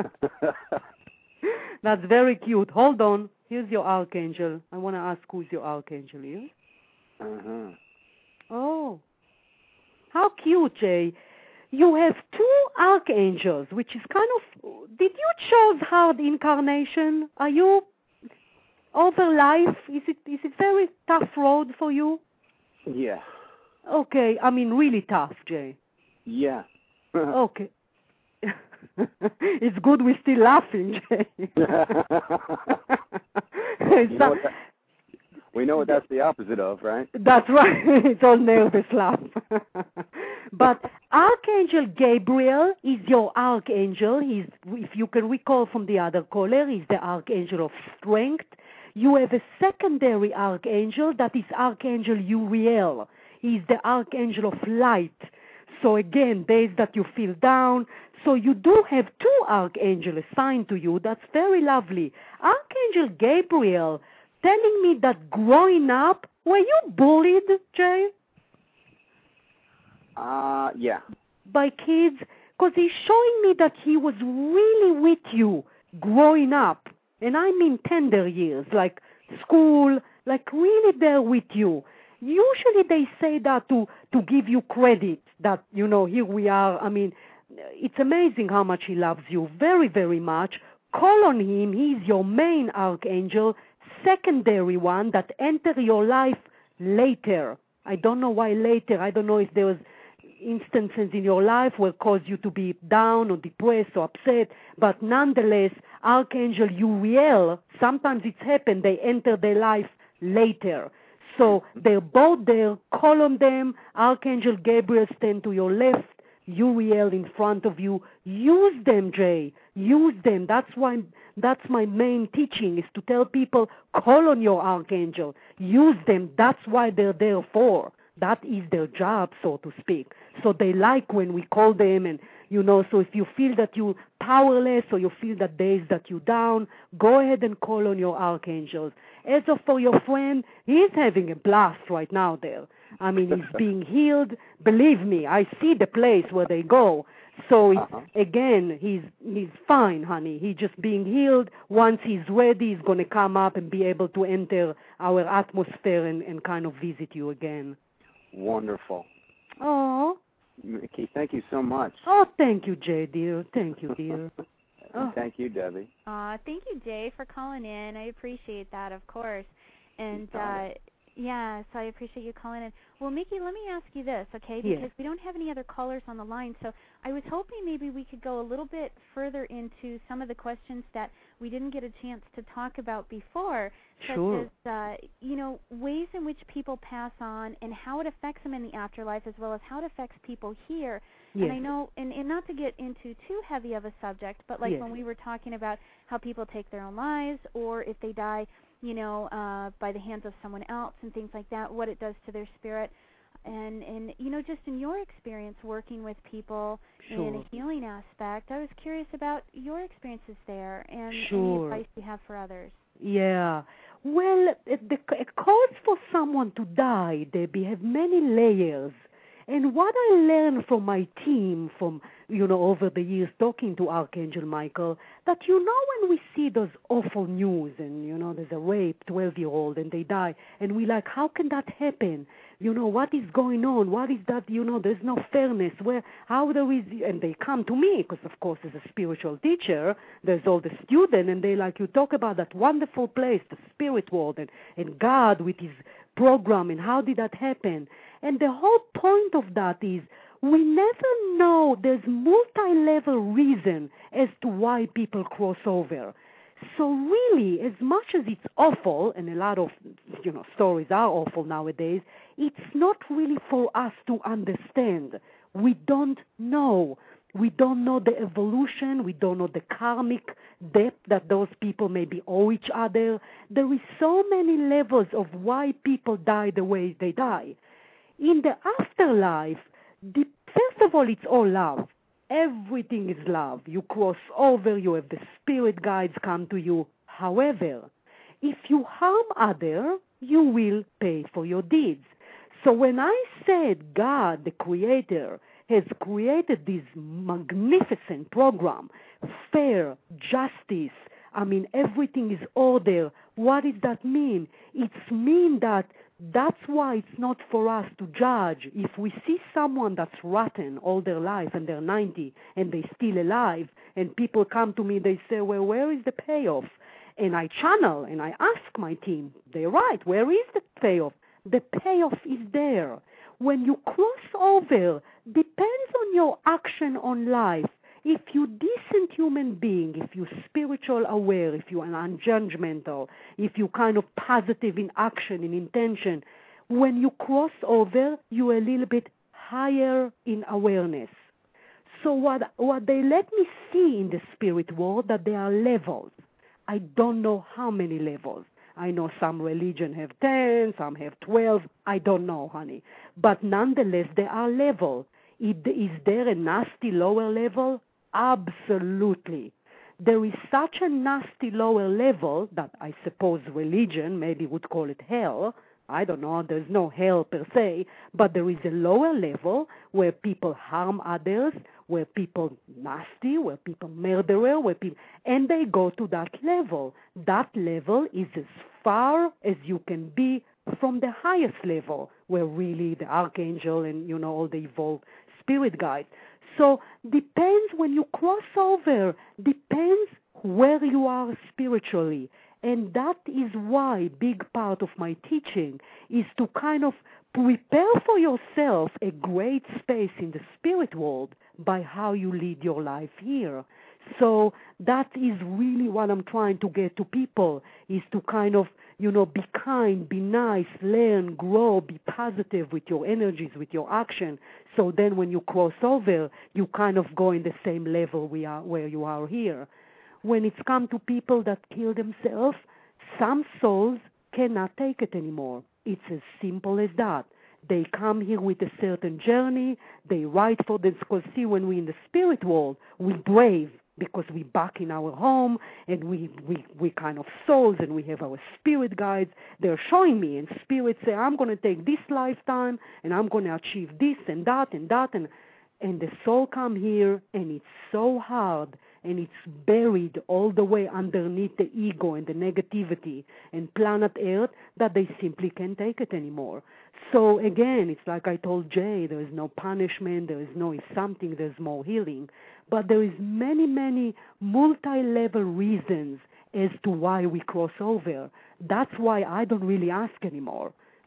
That's very cute. Hold on. Here's your archangel. I want to ask who's your archangel here. Uh-huh. Oh. How cute, Jay. You have two archangels, which is kind of... Did you choose hard incarnation? Are you over life? Is it is it very tough road for you? Yeah. Okay. I mean, really tough, Jay. Yeah. Okay. It's good we're still laughing, Jay. You know that, we know what that's the opposite of, right? That's right. It's all nervous laugh. But Archangel Gabriel is your archangel. He's, if you can recall from the other caller, he's the archangel of strength. You have a secondary archangel that is Archangel Uriel. He's the archangel of light. So again, days that you feel down. So you do have two archangels assigned to you. That's very lovely. Archangel Gabriel telling me that growing up, were you bullied, Jay? Uh, yeah. By kids? Because he's showing me that he was really with you growing up. And I mean tender years, like school, like really there with you. Usually they say that to, to give you credit, that, you know, here we are. I mean, it's amazing how much he loves you, very, very much. Call on him. He's your main archangel, secondary one that enter your life later. I don't know why later. I don't know if there was instances in your life where cause you to be down or depressed or upset, but nonetheless, Archangel Uriel, sometimes it's happened, they enter their life later. So they're both there. Call on them. Archangel Gabriel stand to your left, Uriel in front of you. Use them, Jay. Use them. That's why. That's my main teaching, is to tell people, call on your archangel. Use them. That's why they're there for. That is their job, so to speak. So they like when we call them, and, you know, so if you feel that you're powerless or you feel that days that you're down, go ahead and call on your archangels. As of for your friend, he's having a blast right now there. I mean, he's being healed. Believe me, I see the place where they go. So, it's, uh-huh. again, he's he's fine, honey. He's just being healed. Once he's ready, he's going to come up and be able to enter our atmosphere and, and kind of visit you again. Wonderful. Oh. Mickey, thank you so much. Oh, thank you, Jay, dear. Thank you, dear. Oh. Thank you, Debbie. Aw, thank you, Jay, for calling in. I appreciate that, of course. And, uh, Yeah, so I appreciate you calling in. Well, Mickey, let me ask you this, okay? Yes. Because we don't have any other callers on the line, so I was hoping maybe we could go a little bit further into some of the questions that we didn't get a chance to talk about before, such Sure. as, uh, you know, ways in which people pass on and how it affects them in the afterlife, as well as how it affects people here. Yes. And I know, and, and not to get into too heavy of a subject, but like Yes. when we were talking about how people take their own lives, or if they die, you know, uh, by the hands of someone else and things like that, what it does to their spirit. And, and you know, just in your experience working with people Sure. in a healing aspect, I was curious about your experiences there and Sure. any advice you have for others. Yeah. Well, it, the, a cause for someone to die, Debbie, have many layers. And what I learned from my team, from, you know, over the years talking to Archangel Michael, that, you know, when we see those awful news and, you know, there's a rape, twelve-year-old, and they die, and we like, how can that happen? You know, what is going on? What is that? You know, there's no fairness. Where, how there is, and they come to me, because, of course, as a spiritual teacher, there's all the student, and they like, you talk about that wonderful place, the spirit world, and, and God with his program, and how did that happen? And the whole point of that is we never know. There's multi-level reason as to why people cross over. So really, as much as it's awful, and a lot of, you know, stories are awful nowadays, it's not really for us to understand. We don't know. We don't know the evolution. We don't know the karmic depth that those people maybe owe each other. There is so many levels of why people die the way they die. In the afterlife, the, first of all, it's all love. Everything is love. You cross over, you have the spirit guides come to you. However, if you harm others, you will pay for your deeds. So when I said God, the Creator, has created this magnificent program, fair, justice, I mean, everything is order. What does that mean? It means that that's why it's not for us to judge. If we see someone that's rotten all their life and they're ninety and they're still alive, and people come to me, they say, well, where is the payoff? And I channel and I ask my team, they're right, where is the payoff? The payoff is there. When you cross over, depends on your action on life. If you're decent human being, if you're spiritual aware, if you're non-judgmental, if you're kind of positive in action, in intention, when you cross over, you're a little bit higher in awareness. So what what they let me see in the spirit world, that there are levels. I don't know how many levels. I know some religion have ten, some have twelve. I don't know, honey. But nonetheless, there are levels. Is there a nasty lower level? Absolutely. There is such a nasty lower level that I suppose religion maybe would call it hell. I don't know. There's no hell per se, but there is a lower level where people harm others, where people nasty, where people murderer, where people, and they go to that level. That level is as far as you can be from the highest level, where really the archangel and, you know, all the evolved spirit guides. So depends when you cross over, depends where you are spiritually. And that is why big part of my teaching is to kind of prepare for yourself a great space in the spirit world by how you lead your life here. So that is really what I'm trying to get to people, is to kind of, you know, be kind, be nice, learn, grow, be positive with your energies, with your action. So then when you cross over, you kind of go in the same level we are where you are here. When it's come to people that kill themselves, some souls cannot take it anymore. It's as simple as that. They come here with a certain journey. They write for this, because see, when we're in the spirit world, we're brave, because we're back in our home, and we, we, we kind of souls, and we have our spirit guides. They're showing me, and spirits say, I'm going to take this lifetime, and I'm going to achieve this and that and that. And, and the soul come here, and it's so hard, and it's buried all the way underneath the ego and the negativity and planet Earth, that they simply can't take it anymore. So again, it's like I told Jay, there is no punishment, there is no if something, there's more healing. But there is many, many multi-level reasons as to why we cross over. That's why I don't really ask anymore.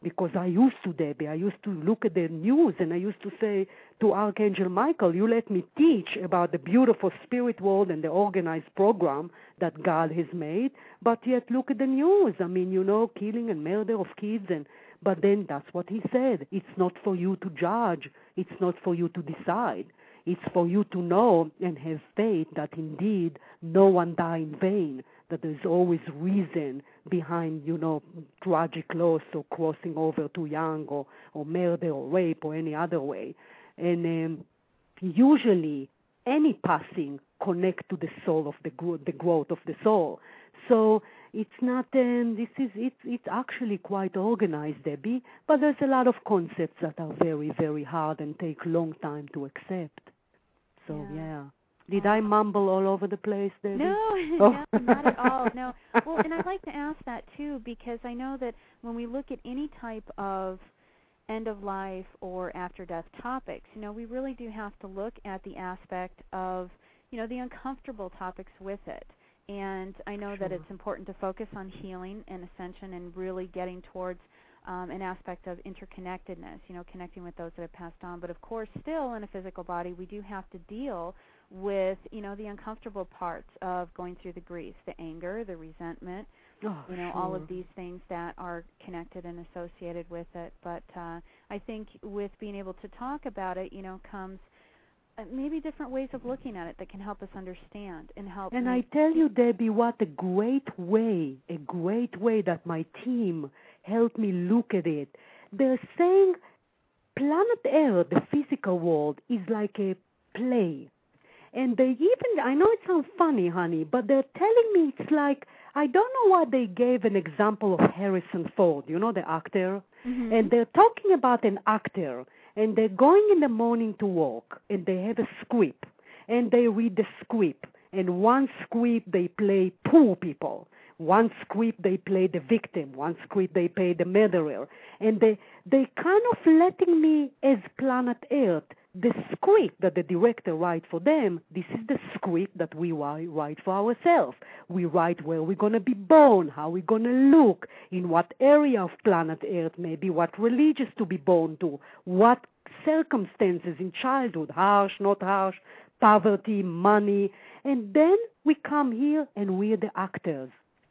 because I used to, Debbie. I used to look at the news and I used to say to Archangel Michael, you let me teach about the beautiful spirit world and the organized program that God has made, but yet look at the news. I mean, you know, killing and murder of kids. and But then that's what he said. It's not for you to judge. It's not for you to decide. It's for you to know and have faith that indeed no one died in vain, that there's always reason behind, you know, tragic loss or crossing over too young or, or murder or rape or any other way. And um, usually any passing connect to the soul of the, gro- the growth of the soul. So it's not, um, this is, it's, it's actually quite organized, Debbie, but there's a lot of concepts that are very, very hard and take a long time to accept. So, yeah. yeah. Did I mumble all over the place, Debbie? No, oh. no, not at all. No. Well, and I'd like to ask that, too, because I know that when we look at any type of end-of-life or after-death topics, you know, we really do have to look at the aspect of, you know, the uncomfortable topics with it. And I know sure. that it's important to focus on healing and ascension and really getting towards um, an aspect of interconnectedness, you know, connecting with those that have passed on. But, of course, still in a physical body, we do have to deal with, you know, the uncomfortable parts of going through the grief, the anger, the resentment, oh, you know, sure. all of these things that are connected and associated with it. But uh, I think with being able to talk about it, you know, comes uh, maybe different ways of looking at it that can help us understand and help. And I tell you, Debbie, what a great way, a great way that my team helped me look at it. They're saying planet Earth, the physical world, is like a play. And they even, I know it sounds funny, honey, but they're telling me it's like, I don't know why they gave an example of Harrison Ford, you know, the actor. Mm-hmm. And they're talking about an actor, and they're going in the morning to work, and they have a script, and they read the script. And one script they play poor people. One script they play the victim. One script they play the murderer. And they, they kind of letting me, as planet Earth, the script that the director write for them, this is the script that we write for ourselves. We write where we're going to be born, how we're going to look, in what area of planet Earth, maybe what religious to be born to, what circumstances in childhood, harsh, not harsh, poverty, money. And then we come here and we're the actors.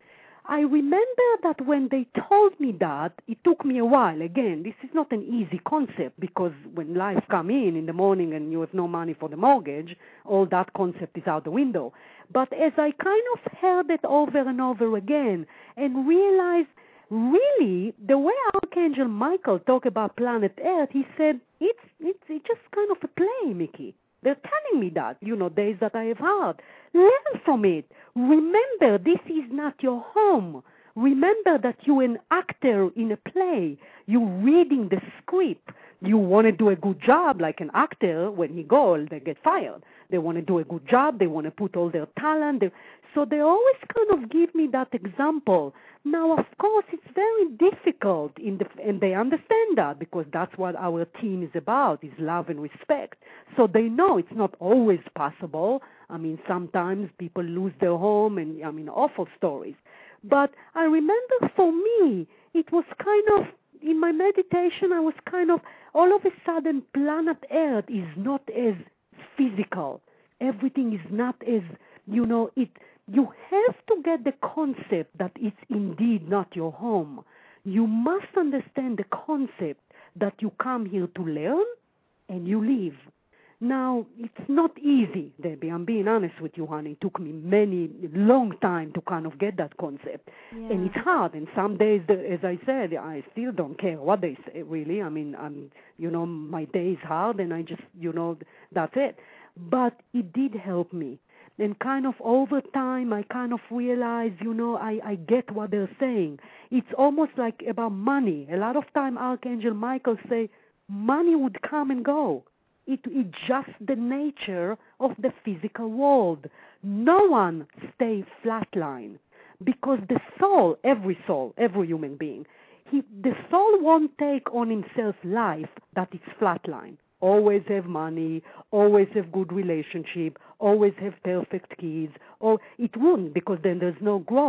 I remember that when they told me that, it took me a while. Again, this is not an easy concept because when life come in in the morning and you have no money for the mortgage, all that concept is out the window. But as I kind of heard it over and over again and realized, really, the way Archangel Michael talked about planet Earth, he said, it's, it's, it's just kind of a play, Mickey. They're telling me that, you know, days that I have had. Learn from it. Remember, this is not your home. Remember that you're an actor in a play. You're reading the script. You want to do a good job like an actor. When he goes, they get fired. They want to do a good job. They want to put all their talent. They, so they always kind of give me that example. Now, of course, it's very difficult, in the, and they understand that because that's what our team is about, is love and respect. So they know it's not always possible. I mean, sometimes people lose their home and, I mean, awful stories. But I remember for me, it was kind of, in my meditation, I was kind of, all of a sudden, planet Earth is not as physical. Everything is not as, you know, it. You have to get the concept that it's indeed not your home. You must understand the concept that you come here to learn and you leave. Now, it's not easy, Debbie. I'm being honest with you, honey. It took me many, long time to kind of get that concept. Yeah. And it's hard. And some days, as I said, I still don't care what they say, really. I mean, I'm, you know, my day is hard and I just, you know, that's it. But it did help me. And kind of over time, I kind of realize, you know, I, I get what they're saying. It's almost like about money. A lot of time, Archangel Michael say, money would come and go. It, it's just the nature of the physical world. No one stays flatline because the soul, every soul, every human being, he, the soul won't take on himself life that is flatline. Always have money, always have good relationship, always have perfect kids. Or it wouldn't because then there's no growth.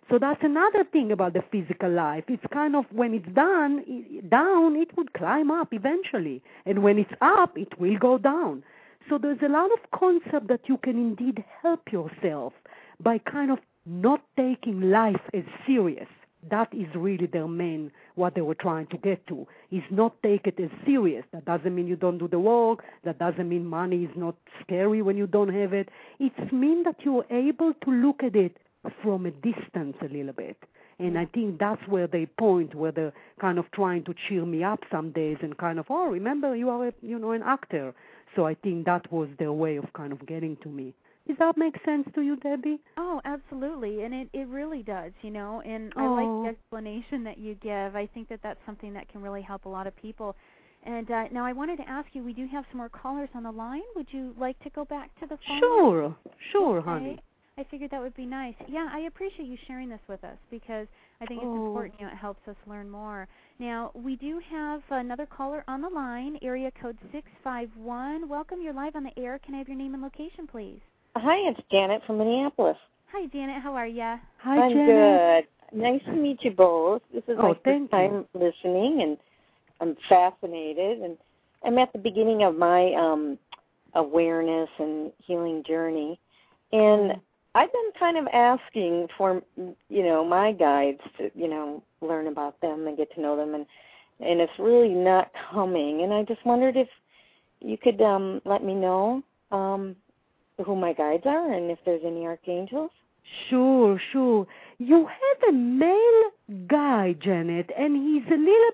So that's another thing about the physical life. It's kind of, when it's done, down, it would climb up eventually. And when it's up, it will go down. So there's a lot of concept that you can indeed help yourself by kind of not taking life as serious. That is really their main, what they were trying to get to, is not take it as serious. That doesn't mean you don't do the work. That doesn't mean money is not scary when you don't have it. It means that you're able to look at it from a distance a little bit. And I think that's where they point, where they're kind of trying to cheer me up some days and kind of, oh, remember, you are, a, you know, an actor. So I think that was their way of kind of getting to me. Does that make sense to you, Debbie? Oh, absolutely, and it, it really does, you know, and oh. I like the explanation that you give. I think that that's something that can really help a lot of people. And uh, now I wanted to ask you, we do have some more callers on the line. Would you like to go back to the phone? Sure, sure, okay. honey. I figured that would be nice. Yeah, I appreciate you sharing this with us because I think it's oh. important. You know, it helps us learn more. Now, we do have another caller on the line, area code six five one. Welcome, you're live on the air. Can I have your name and location, please? Hi, it's Janet from Minneapolis. Hi, Janet. How are you? Hi, I'm Janet. good. Nice to meet you both. This is oh, my first time you. listening, and I'm fascinated. And I'm at the beginning of my um, awareness and healing journey. And I've been kind of asking for, you know, my guides to, you know, learn about them and get to know them. And, and it's really not coming. And I just wondered if you could um, let me know um, who my guides are and if there's any archangels. Sure, sure. You have a male guy, Janet, and he's a little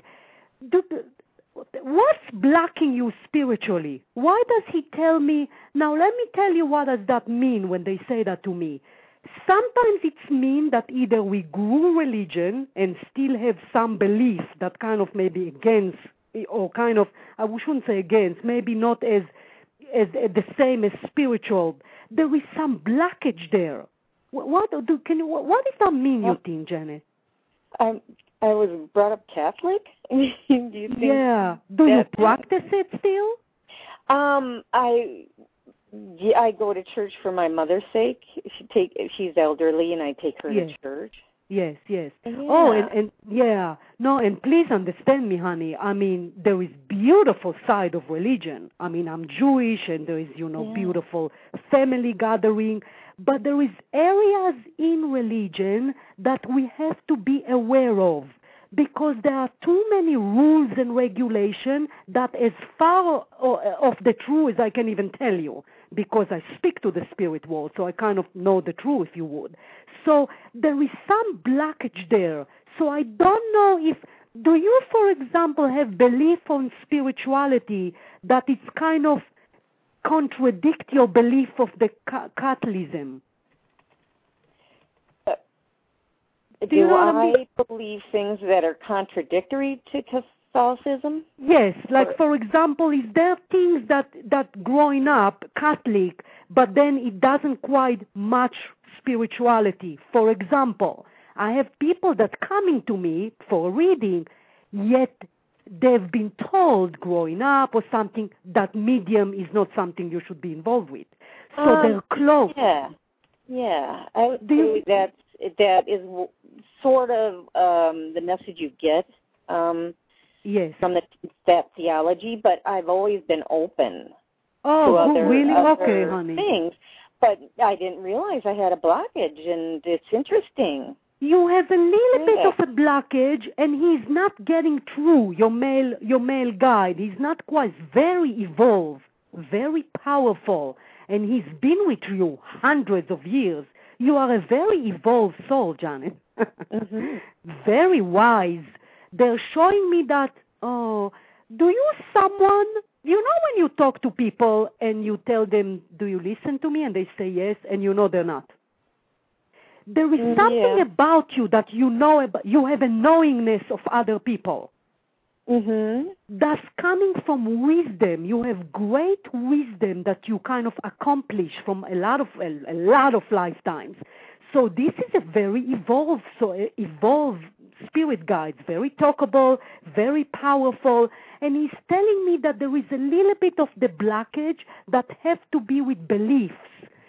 bit... What's blocking you spiritually? Why does he tell me... Now, let me tell you what does that mean when they say that to me. Sometimes it's mean that either we grew religion and still have some belief that kind of maybe against, or kind of, I shouldn't say against, maybe not as... As, as the same as spiritual. There is some blockage there. What, what do can you, what, what does that mean, you think, Janet? I I was brought up Catholic. Do you think yeah. Do you practice it still? Um, I yeah, I go to church for my mother's sake. She take she's elderly, and I take her yes. to church. Yes, yes. Yeah. Oh, and, and yeah. No, and please understand me, honey. I mean, there is beautiful side of religion. I mean, I'm Jewish, and there is, you know, yeah. beautiful family gathering. But there is areas in religion that we have to be aware of because there are too many rules and regulations that as far of the truth as I can even tell you, because I speak to the spirit world, so I kind of know the truth, if you would. So there is some blockage there. So I don't know if, do you, for example, have belief on spirituality that it's kind of contradict your belief of the ca- Catholicism? Uh, do do you know I, what I mean? believe things that are contradictory to Catholicism? Yes, like or, for example, is there things that, that growing up Catholic, but then it doesn't quite match spirituality? For example, I have people that coming to me for a reading, yet they've been told growing up or something that medium is not something you should be involved with. So um, they're close. Yeah, yeah. I would Do you, say that that is sort of um, the message you get um, yes. from the, that theology, but I've always been open oh, to other, really? other okay, honey. things. But I didn't realize I had a blockage, and it's interesting. You have a little yeah. bit of a blockage, and he's not getting through, your male, your male guide. He's not quite very evolved, very powerful, and he's been with you hundreds of years. You are a very evolved soul, Janet. mm-hmm. Very wise. They're showing me that, oh, do you someone, you know when you talk to people and you tell them, do you listen to me? And they say yes, and you know they're not. There is something yeah. about you that you know about, you have a knowingness of other people. Mm-hmm. That's coming from wisdom. You have great wisdom that you kind of accomplish from a lot of a, a lot of lifetimes. So this is a very evolved, so evolved spirit guide, very talkable, very powerful, and he's telling me that there is a little bit of the blockage that have to be with beliefs.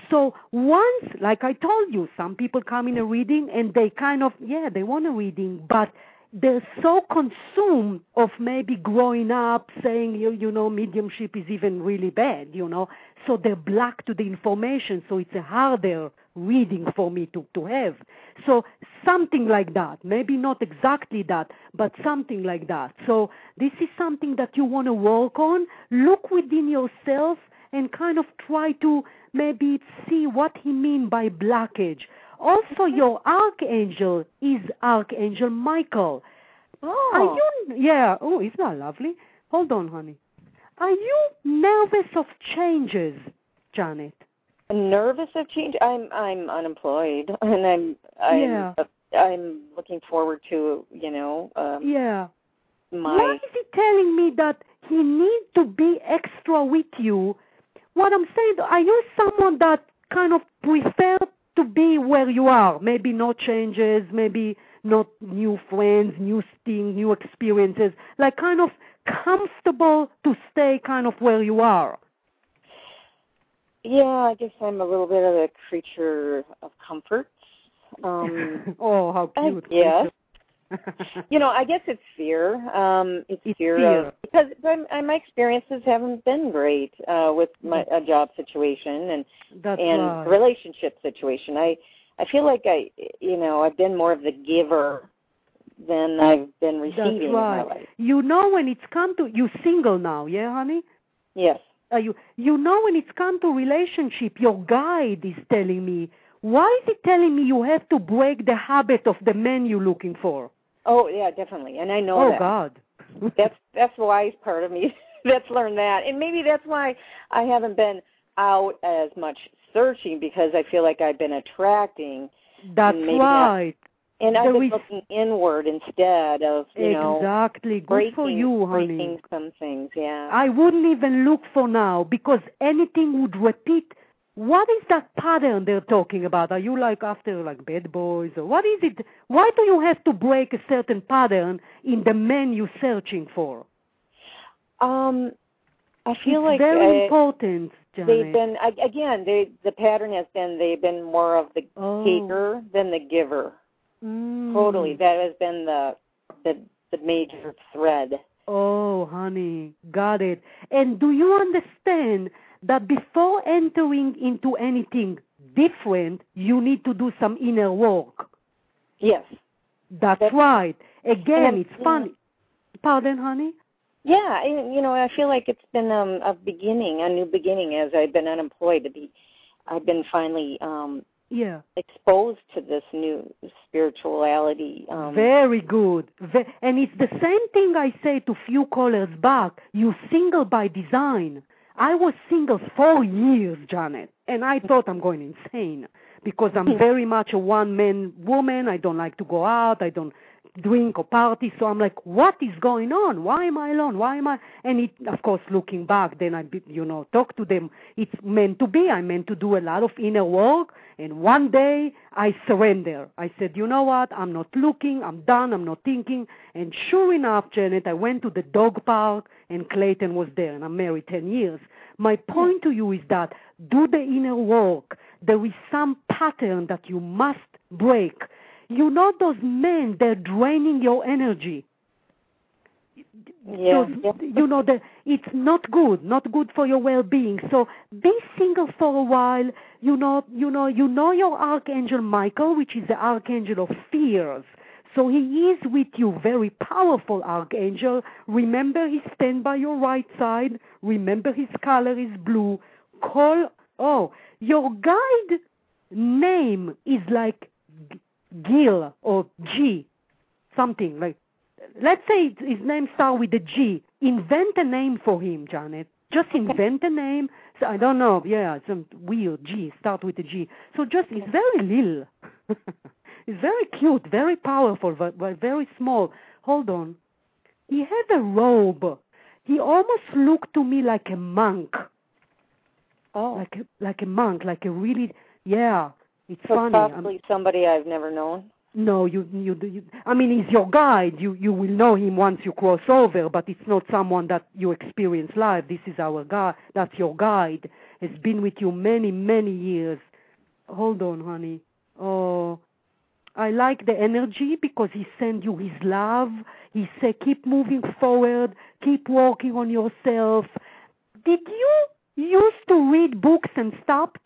So once, like I told you, some people come in a reading and they kind of, yeah, they want a reading, but they're so consumed of maybe growing up saying, you, you know, mediumship is even really bad, you know. So they're black to the information, so it's a harder reading for me to, to have. So something like that, maybe not exactly that, but something like that. So this is something that you want to work on. Look within yourself and kind of try to maybe see what he means by blockage. Also, your archangel is Archangel Michael. Oh. Are you, yeah, oh, isn't that lovely? Hold on, honey. Are you nervous of changes, Janet? Nervous of change? I'm I'm unemployed, and I'm I'm yeah. I'm looking forward to, you know. Um, yeah. My. Why is he telling me that he needs to be extra with you? What I'm saying, are you someone that kind of prefer to be where you are? Maybe no changes, maybe not new friends, new things, new experiences, like kind of comfortable to stay kind of where you are. Yeah, I guess I'm a little bit of a creature of comfort. Um, oh, how cute. I, yes. You know, I guess it's fear. Um, it's, it's fear, fear. Of, because my, my experiences haven't been great uh, with my a job situation and That's and right. relationship situation. I I feel like I, you know, I've been more of the giver than I've been receiving That's right. in my life. You know, when it's come to, you single now, yeah, honey? Yes. Uh, you you know, when it's come to relationship, your guide is telling me. Why is he telling me you have to break the habit of the man you're looking for? Oh yeah, definitely, and I know oh, that. Oh God. that's that's the wise part of me that's learned that, and maybe that's why I haven't been out as much searching, because I feel like I've been attracting. That's right. Not, and there I've been is, looking inward instead of, you exactly. know, Exactly. Good breaking, for you, honey. breaking some things, yeah. I wouldn't even look for now, because anything would repeat. What is that pattern they're talking about? Are you like after like bad boys, or what is it? Why do you have to break a certain pattern in the men you're searching for? Um, I feel it's like very uh, important, Janet. They've been again. They the pattern has been they've been more of the oh. taker than the giver. Mm. Totally, that has been the the the major thread. Oh, honey, got it. And do you understand that before entering into anything different, you need to do some inner work? Yes. That's, That's right. Again, it's yeah. funny. Pardon, honey? Yeah, you know, I feel like it's been um, a beginning, a new beginning as I've been unemployed. To be, I've been finally um, yeah. exposed to this new spirituality. Um, Very good. And it's the same thing I say to few callers back. You single by design. I was single four years, Janet, and I thought I'm going insane because I'm very much a one-man woman. I don't like to go out. I don't drink or party. So I'm like, what is going on? Why am I alone? Why am I? And it, of course, looking back, then I, you know, talk to them. It's meant to be. I meant to do a lot of inner work. And one day I surrender. I said, you know what? I'm not looking. I'm done. I'm not thinking. And sure enough, Janet, I went to the dog park and Clayton was there. And I'm married ten years. My point to you is that do the inner work. There is some pattern that you must break. You know those men, they're draining your energy. Yeah. Those, yeah. You know, the, it's not good, not good for your well-being. So be single for a while. You know, you know, you know your Archangel Michael, which is the Archangel of fears. So he is with you, very powerful Archangel. Remember, he stands by your right side. Remember, his color is blue. Call, oh, your guide name is like Gil or G, something like, let's say his name starts with a G. Invent a name for him, Janet. Just invent a name. So I don't know, yeah, some weird G, start with a G. So just, it's very little. It's very cute, very powerful, but, but very small. Hold on. He had a robe. He almost looked to me like a monk. Oh. Like a, like a monk, like a really, yeah. It's so funny. Possibly I'm, somebody I've never known. No, you, you, you. I mean, he's your guide. You, you will know him once you cross over, but it's not someone that you experience live. This is our guide. That's your guide. has been with you many, many years. Hold on, honey. Oh, I like the energy because he sent you his love. He said, keep moving forward, keep working on yourself. Did you used to read books and stopped?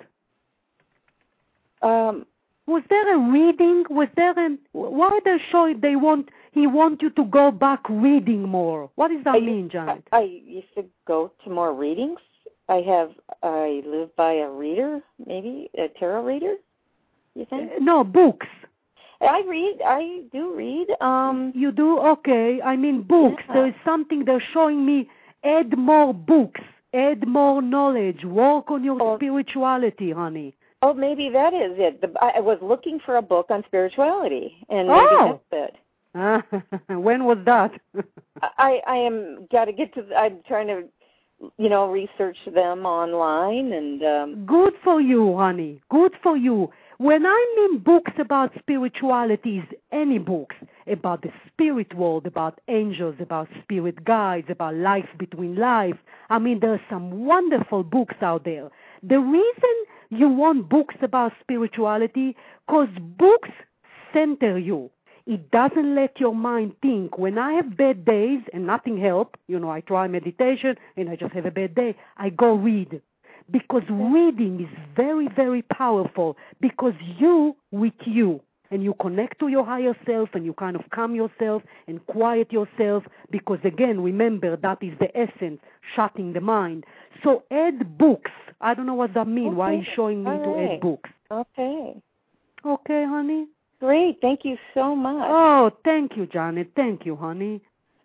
Um, Was there a reading? Was there an? Why they show they want? He want you to go back reading more. What does that I mean, used, Janet? I, I used to go to more readings. I have. I live by a reader, maybe a tarot reader. You think? Uh, no, books. I read. I do read. Um, You do? Okay. I mean books. Yeah. There is something they're showing me. Add more books. Add more knowledge. Work on your Oh. spirituality, honey. Oh, maybe that is it. The, I, I was looking for a book on spirituality, and maybe Oh. that's it. Ah, when was that? I, I am got to get to. I'm trying to, you know, research them online, and um, Good for you, honey. Good for you. When I mean books about spiritualities, any books about the spirit world, about angels, about spirit guides, about life between life, I mean, there are some wonderful books out there. The reason you want books about spirituality, because books center you. It doesn't let your mind think. When I have bad days and nothing helps, you know, I try meditation and I just have a bad day, I go read. Because reading is very, very powerful because you with you and you connect to your higher self and you kind of calm yourself and quiet yourself because, again, remember, that is the essence, shutting the mind. So add books. I don't know what that means. Okay. Why are you showing me All to right. add books? Okay. Okay, honey? Great. Thank you so much. Oh, thank you, Janet. Thank you, honey.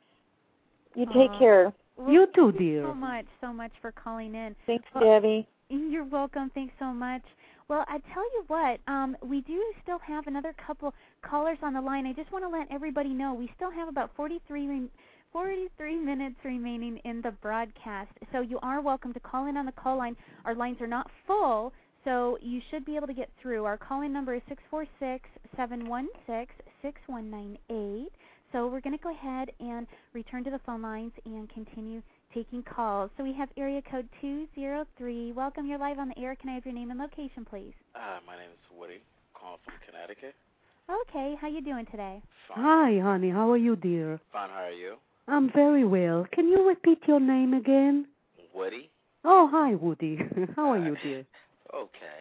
You take Aw. care. Well, You too, thank dear. so much, so much for calling in. Thanks, Well, Debbie. You're welcome. Thanks so much. Well, I tell you what, um, we do still have another couple callers on the line. I just want to let everybody know we still have about forty-three, re- forty-three minutes remaining in the broadcast. So you are welcome to call in on the call line. Our lines are not full, so you should be able to get through. Our call-in number is six four six, seven one six, six one nine eight. So we're going to go ahead and return to the phone lines and continue taking calls. So we have area code two zero three. Welcome, you're live on the air. Can I have your name and location, please? Uh, my name is Woody, calling from Connecticut. Okay, how you doing today? Fine. Hi, honey. How are you, dear? Fine, how are you? I'm very well. Can you repeat your name again? Woody? Oh, hi, Woody. How are you, dear? Okay.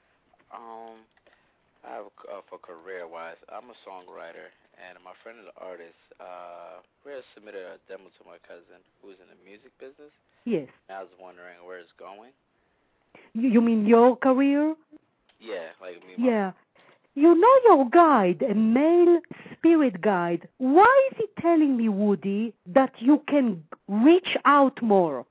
Um, I have, uh, for career-wise, I'm a songwriter, and my friend is an artist. Uh, we had submitted a demo to my cousin who's in the music business. Yes. I was wondering where it's going. You, you mean your career? Yeah, like me. Yeah. You know your guide, a male spirit guide. Why is he telling me, Woody, that you can reach out more?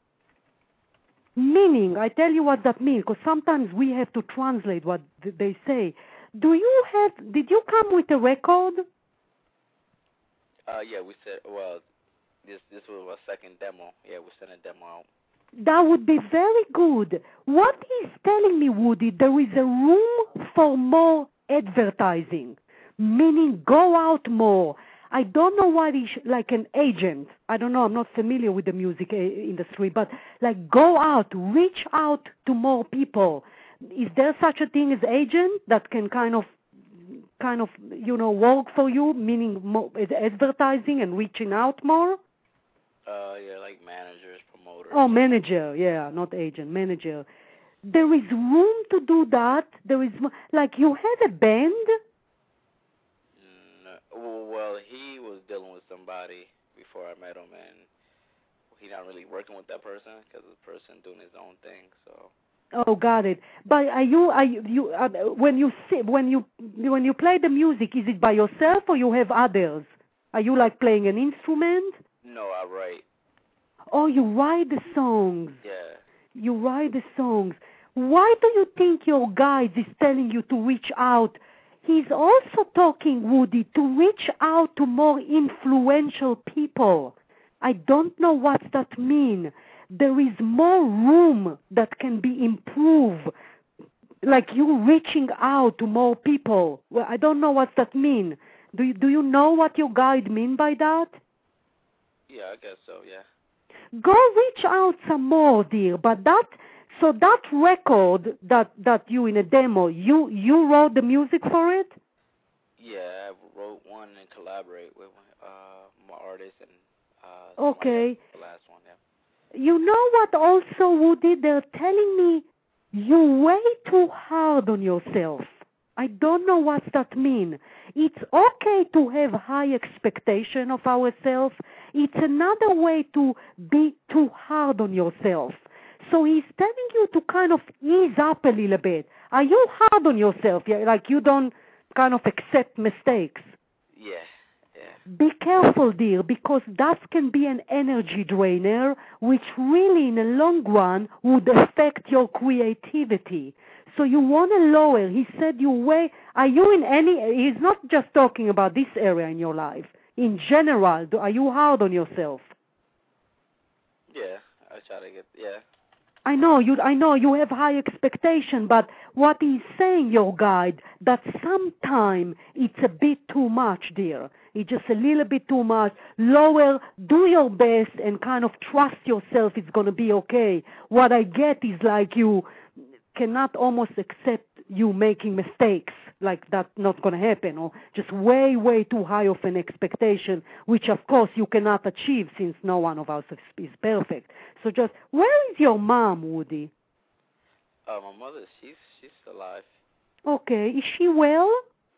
Meaning, I tell you what that means, because sometimes we have to translate what th- they say. Do you have, did you come with a record? Uh, yeah, we said, well, this this was our second demo. Yeah, we sent a demo out. That would be very good. What he's telling me, Woody, there is a room for more advertising, meaning go out more. I don't know what is like an agent. I don't know. I'm not familiar with the music uh, industry, but like go out, reach out to more people. Is there such a thing as agent that can kind of, kind of, you know, work for you, meaning more, advertising and reaching out more? Uh, yeah, like managers, promoters. Oh, manager, yeah, not agent, manager. There is room to do that. There is, like, you had a band? No, well, he was dealing with somebody before I met him, and he's not really working with that person because the person doing his own thing. So. Oh, got it. But are you, are you, you uh, when you sit, when you when you play the music, is it by yourself or you have others? Are you like playing an instrument? No, I write. Oh, you write the songs. Yeah. You write the songs. Why do you think your guide is telling you to reach out? He's also talking, Woody, to reach out to more influential people. I don't know what that means. There is more room that can be improved, like you reaching out to more people. Well, I don't know what that means. Do you, do you know what your guide mean by that? Yeah, I guess so, yeah. Go reach out some more, dear, but that So that record that that you in a demo, you you wrote the music for it? Yeah, I wrote one and collaborate with uh, my artist and uh, okay. The last one, yeah. You know what? Also, Woody, they're telling me you're way too hard on yourself. I don't know what that means. It's okay to have high expectation of ourselves. It's another way to be too hard on yourself. So he's telling you to kind of ease up a little bit. Are you hard on yourself? Like you don't kind of accept mistakes? Yeah, yeah. Be careful, dear, because that can be an energy drainer, which really in the long run would affect your creativity. So you want to lower. He said you weigh. Are you in any, he's not just talking about this area in your life. In general, are you hard on yourself? Yeah, I try to get, yeah. I know you. I know you have high expectation, but what he's saying, your guide, that sometime it's a bit too much, dear. It's just a little bit too much. Lower, do your best, and kind of trust yourself. It's going to be okay. What I get is like you cannot almost accept you making mistakes, like that's not going to happen, or just way, way too high of an expectation, which of course you cannot achieve since no one of us is perfect. So just, where is your mom, Woody? Uh, my mother, she's she's alive. Okay, is she well?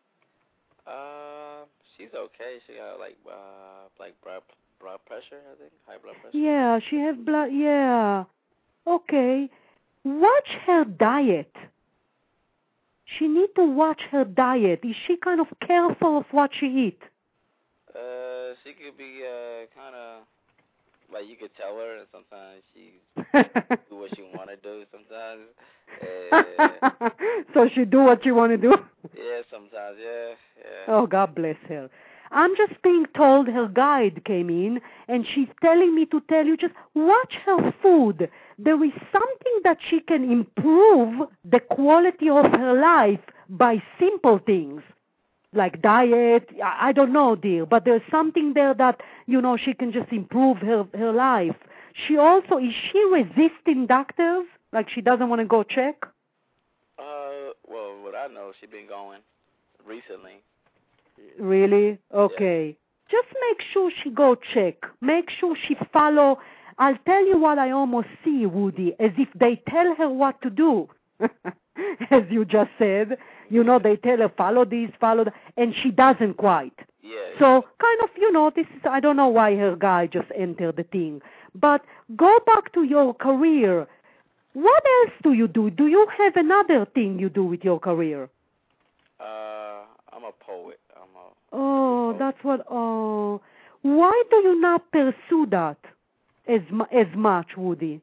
Uh, she's okay. She got like uh like blood blood pressure, I think, high blood pressure. Yeah, she has blood. Yeah. Okay. Watch her diet. She need to watch her diet. Is she kind of careful of what she eat? Uh, she could be uh kind of like you could tell her, and sometimes she do what she want to do. Sometimes. Uh, so she do what she want to do. Yeah, sometimes. Yeah, yeah. Oh, God bless her. I'm just being told her guide came in, and she's telling me to tell you just watch her food. There is something that she can improve the quality of her life by simple things, like diet. I, I don't know, dear, but there's something there that, you know, she can just improve her, her life. She also, is she resisting doctors? Like she doesn't want to go check? Uh, well, what I know, she's been going recently. Really? Okay. Yeah. Just make sure she go check. Make sure she follow. I'll tell you what I almost see, Woody, as if they tell her what to do. As you just said, you know, they tell her follow this, follow that, and she doesn't quite. Yeah. So kind of, you know, this is, I don't know why her guy just entered the thing. But go back to your career. What else do you do? Do you have another thing you do with your career? Uh, I'm a poet. I'm a Oh, poet. that's what, oh. Why do you not pursue that as as much, Woody?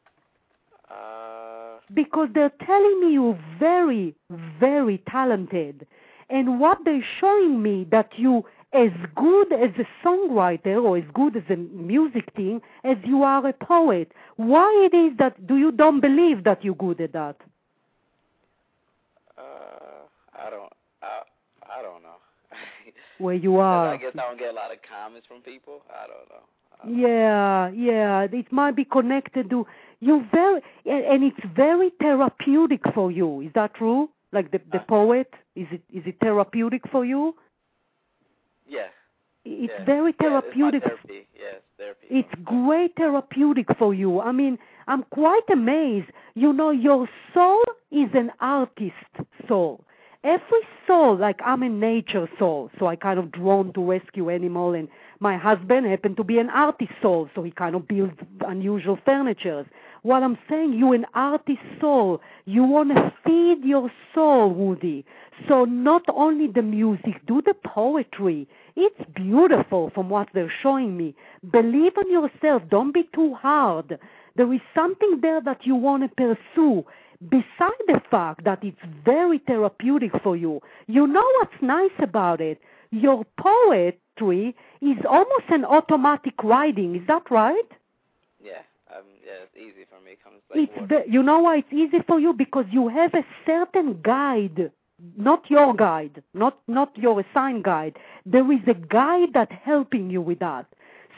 Uh, because they're telling me you're very, very talented. And what they're showing me that you as good as a songwriter or as good as a music thing as you are a poet. Why it is that do you don't believe that you're good at that? Uh, I don't. I I don't know. Where you are. I guess I don't get a lot of comments from people. I don't know. I don't yeah, know. yeah. It might be connected to you very, and it's very therapeutic for you. Is that true? Like the the uh, poet, is it is it therapeutic for you? Yeah. It's yeah. very therapeutic. Yeah, it's my therapy. Yes, therapy. It's great therapeutic for you. I mean, I'm quite amazed. You know, your soul is an artist soul. Every soul, like I'm a nature soul, so I kind of drawn to rescue animal, and my husband happened to be an artist soul, so he kind of builds unusual furniture. What I'm saying, you an artist soul, you want to feed your soul, Woody. So not only the music, do the poetry. It's beautiful from what they're showing me. Believe in yourself. Don't be too hard. There is something there that you want to pursue. Beside the fact that it's very therapeutic for you, you know what's nice about it? Your poetry is almost an automatic writing. Is that right? Yeah, um, yeah, it's easy for me. It comes like it's the, you know why it's easy for you? Because you have a certain guide, not your guide, not not your assigned guide. There is a guide that's helping you with that.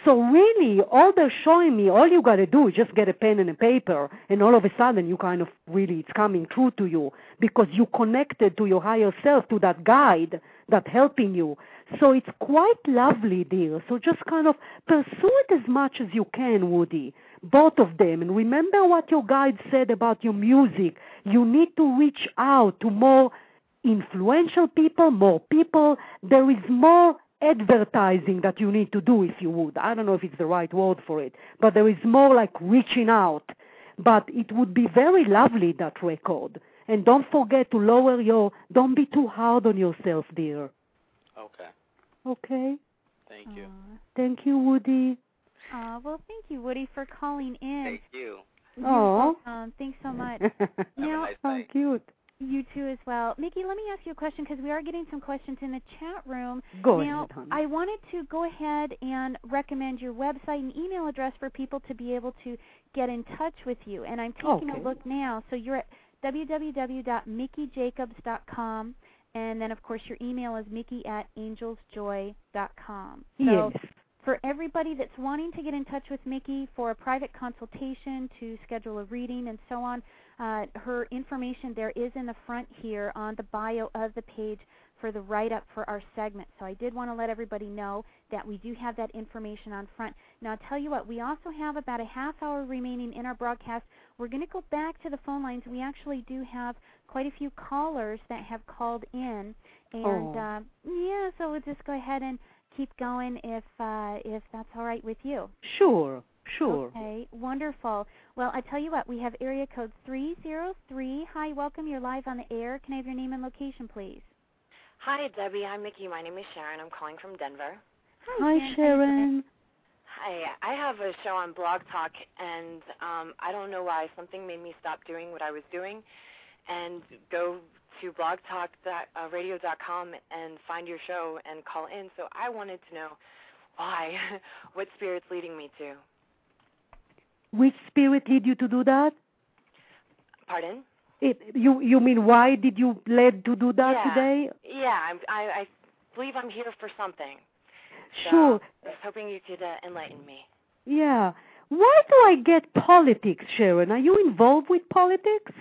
So really, all they're showing me, all you got to do is just get a pen and a paper, and all of a sudden you kind of really, it's coming true to you because you connected to your higher self, to that guide that's helping you. So it's quite lovely, dear. So just kind of pursue it as much as you can, Woody, both of them. And remember what your guide said about your music. You need to reach out to more influential people, more people. There is more advertising that you need to do, if you would. I don't know if it's the right word for it, but there is more like reaching out. But it would be very lovely, that record. And don't forget to lower your, don't be too hard on yourself, dear. Okay. Okay. Thank you. Aww. Thank you, Woody. Uh, well, thank you, Woody, for calling in. Thank you. Oh. Um, thanks so much. Have now, a nice How night. cute. You too as well. Mickey, let me ask you a question because we are getting some questions in the chat room. Go now, ahead, honey. I wanted to go ahead and recommend your website and email address for people to be able to get in touch with you. And I'm taking Okay. a look now. So you're at w w w dot mickey jacobs dot com. And then, of course, your email is mickey at angels joy dot com. So Yes. for everybody that's wanting to get in touch with Mickey for a private consultation, to schedule a reading and so on, uh, her information there is in the front here on the bio of the page for the write-up for our segment. So I did want to let everybody know that we do have that information on front. Now, I'll tell you what, we also have about a half hour remaining in our broadcast. We're going to go back to the phone lines. We actually do have quite a few callers that have called in. And, Oh. uh, yeah, so we'll just go ahead and keep going if uh, if that's all right with you. Sure, sure. Okay, wonderful. Well, I tell you what, we have area code three zero three. Hi, welcome. You're live on the air. Can I have your name and location, please? Hi, Debbie. Hi, Mickey. My name is Sharon. I'm calling from Denver. Hi, Hi, Sharon. Sharon. Hi. I have a show on Blog Talk, and um, I don't know why. Something made me stop doing what I was doing and go to blog talk radio dot com and find your show and call in. So I wanted to know why, what spirit's leading me to. Which spirit led you to do that? Pardon? It, you you mean why did you led to do that yeah. today? Yeah, I'm, I, I believe I'm here for something. So Sure. I was hoping you could uh, enlighten me. Yeah. Why do I get politics, Sharon? Are you involved with politics?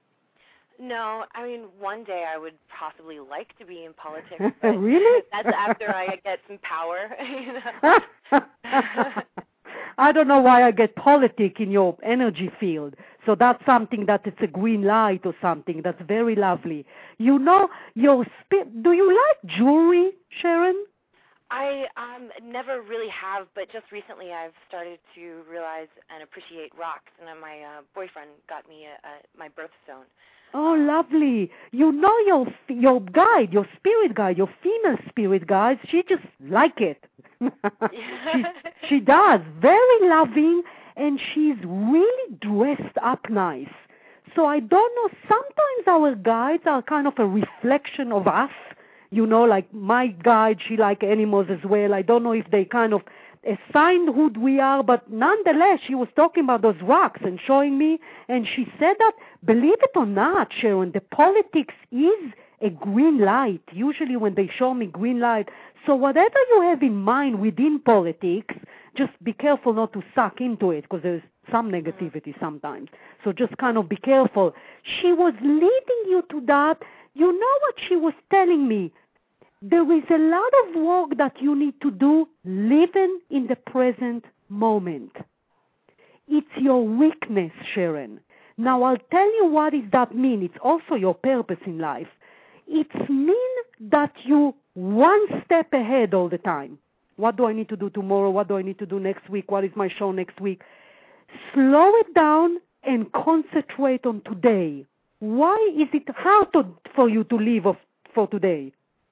No, I mean, one day I would possibly like to be in politics. But Really? That's after I get some power. You know? I don't know why I get politic in your energy field. So that's something that it's a green light or something. That's very lovely. You know, your spi- do you like jewelry, Sharon? I um, never really have, but just recently I've started to realize and appreciate rocks, and then my uh, boyfriend got me a, a, my birthstone. Oh, lovely. You know your your guide, your spirit guide, your female spirit guide, she just like it. she, she does. Very loving, and she's really dressed up nice. So I don't know, sometimes our guides are kind of a reflection of us. You know, like my guide, she like animals as well. I don't know if they kind of assigned who we are, but nonetheless, she was talking about those rocks and showing me, and she said that, believe it or not, Sharon, the politics is a green light, usually when they show me green light. So whatever you have in mind within politics, just be careful not to suck into it, because there's some negativity sometimes. So just kind of be careful. She was leading you to that. You know what she was telling me? There is a lot of work that you need to do living in the present moment. It's your weakness, Sharon. Now, I'll tell you what does that mean. It's also your purpose in life. It means that you one step ahead all the time. What do I need to do tomorrow? What do I need to do next week? What is my show next week? Slow it down and concentrate on today. Why is it hard to, for you to live for today?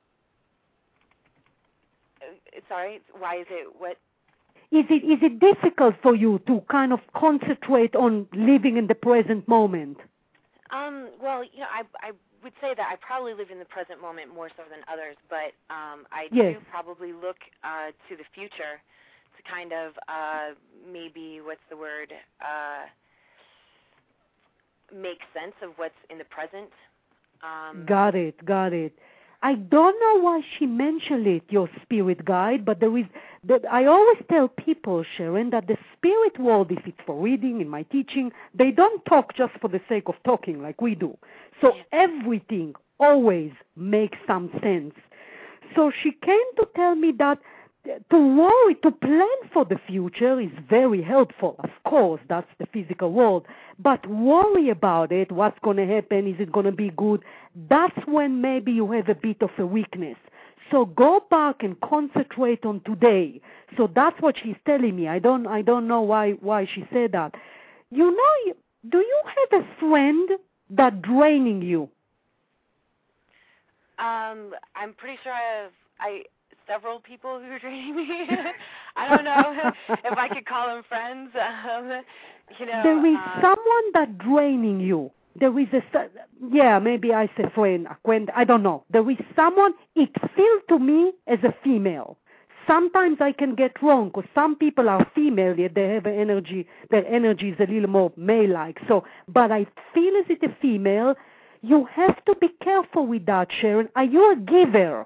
Sorry, why is it what? Is it is it difficult for you to kind of concentrate on living in the present moment? Um, well, you know, I I would say that I probably live in the present moment more so than others, but um, I yes. do probably look uh, to the future to kind of uh, maybe what's the word uh, make sense of what's in the present. Um, got it, got it. I don't know why she mentioned it, your spirit guide, but there is, that I always tell people, Sharon, that the spirit world, if it's for reading, in my teaching, they don't talk just for the sake of talking like we do. So everything always makes some sense. So she came to tell me that to worry, to plan for the future is very helpful. Of course, that's the physical world. But worry about it, what's going to happen, is it going to be good? That's when maybe you have a bit of a weakness. So go back and concentrate on today. So that's what she's telling me. I don't I don't know why, why she said that. You know, do you have a friend that draining you? Um, I'm pretty sure I have I several people who are draining me. I don't know if I could call them friends. Um, you know, there is um, someone that draining you. There is a, yeah, maybe I say friend, acquaint, I don't know. There is someone, it feels to me as a female. Sometimes I can get wrong, because some people are female, yet they have an energy, their energy is a little more male-like. So, but I feel as it a female. You have to be careful with that, Sharon. Are you a giver?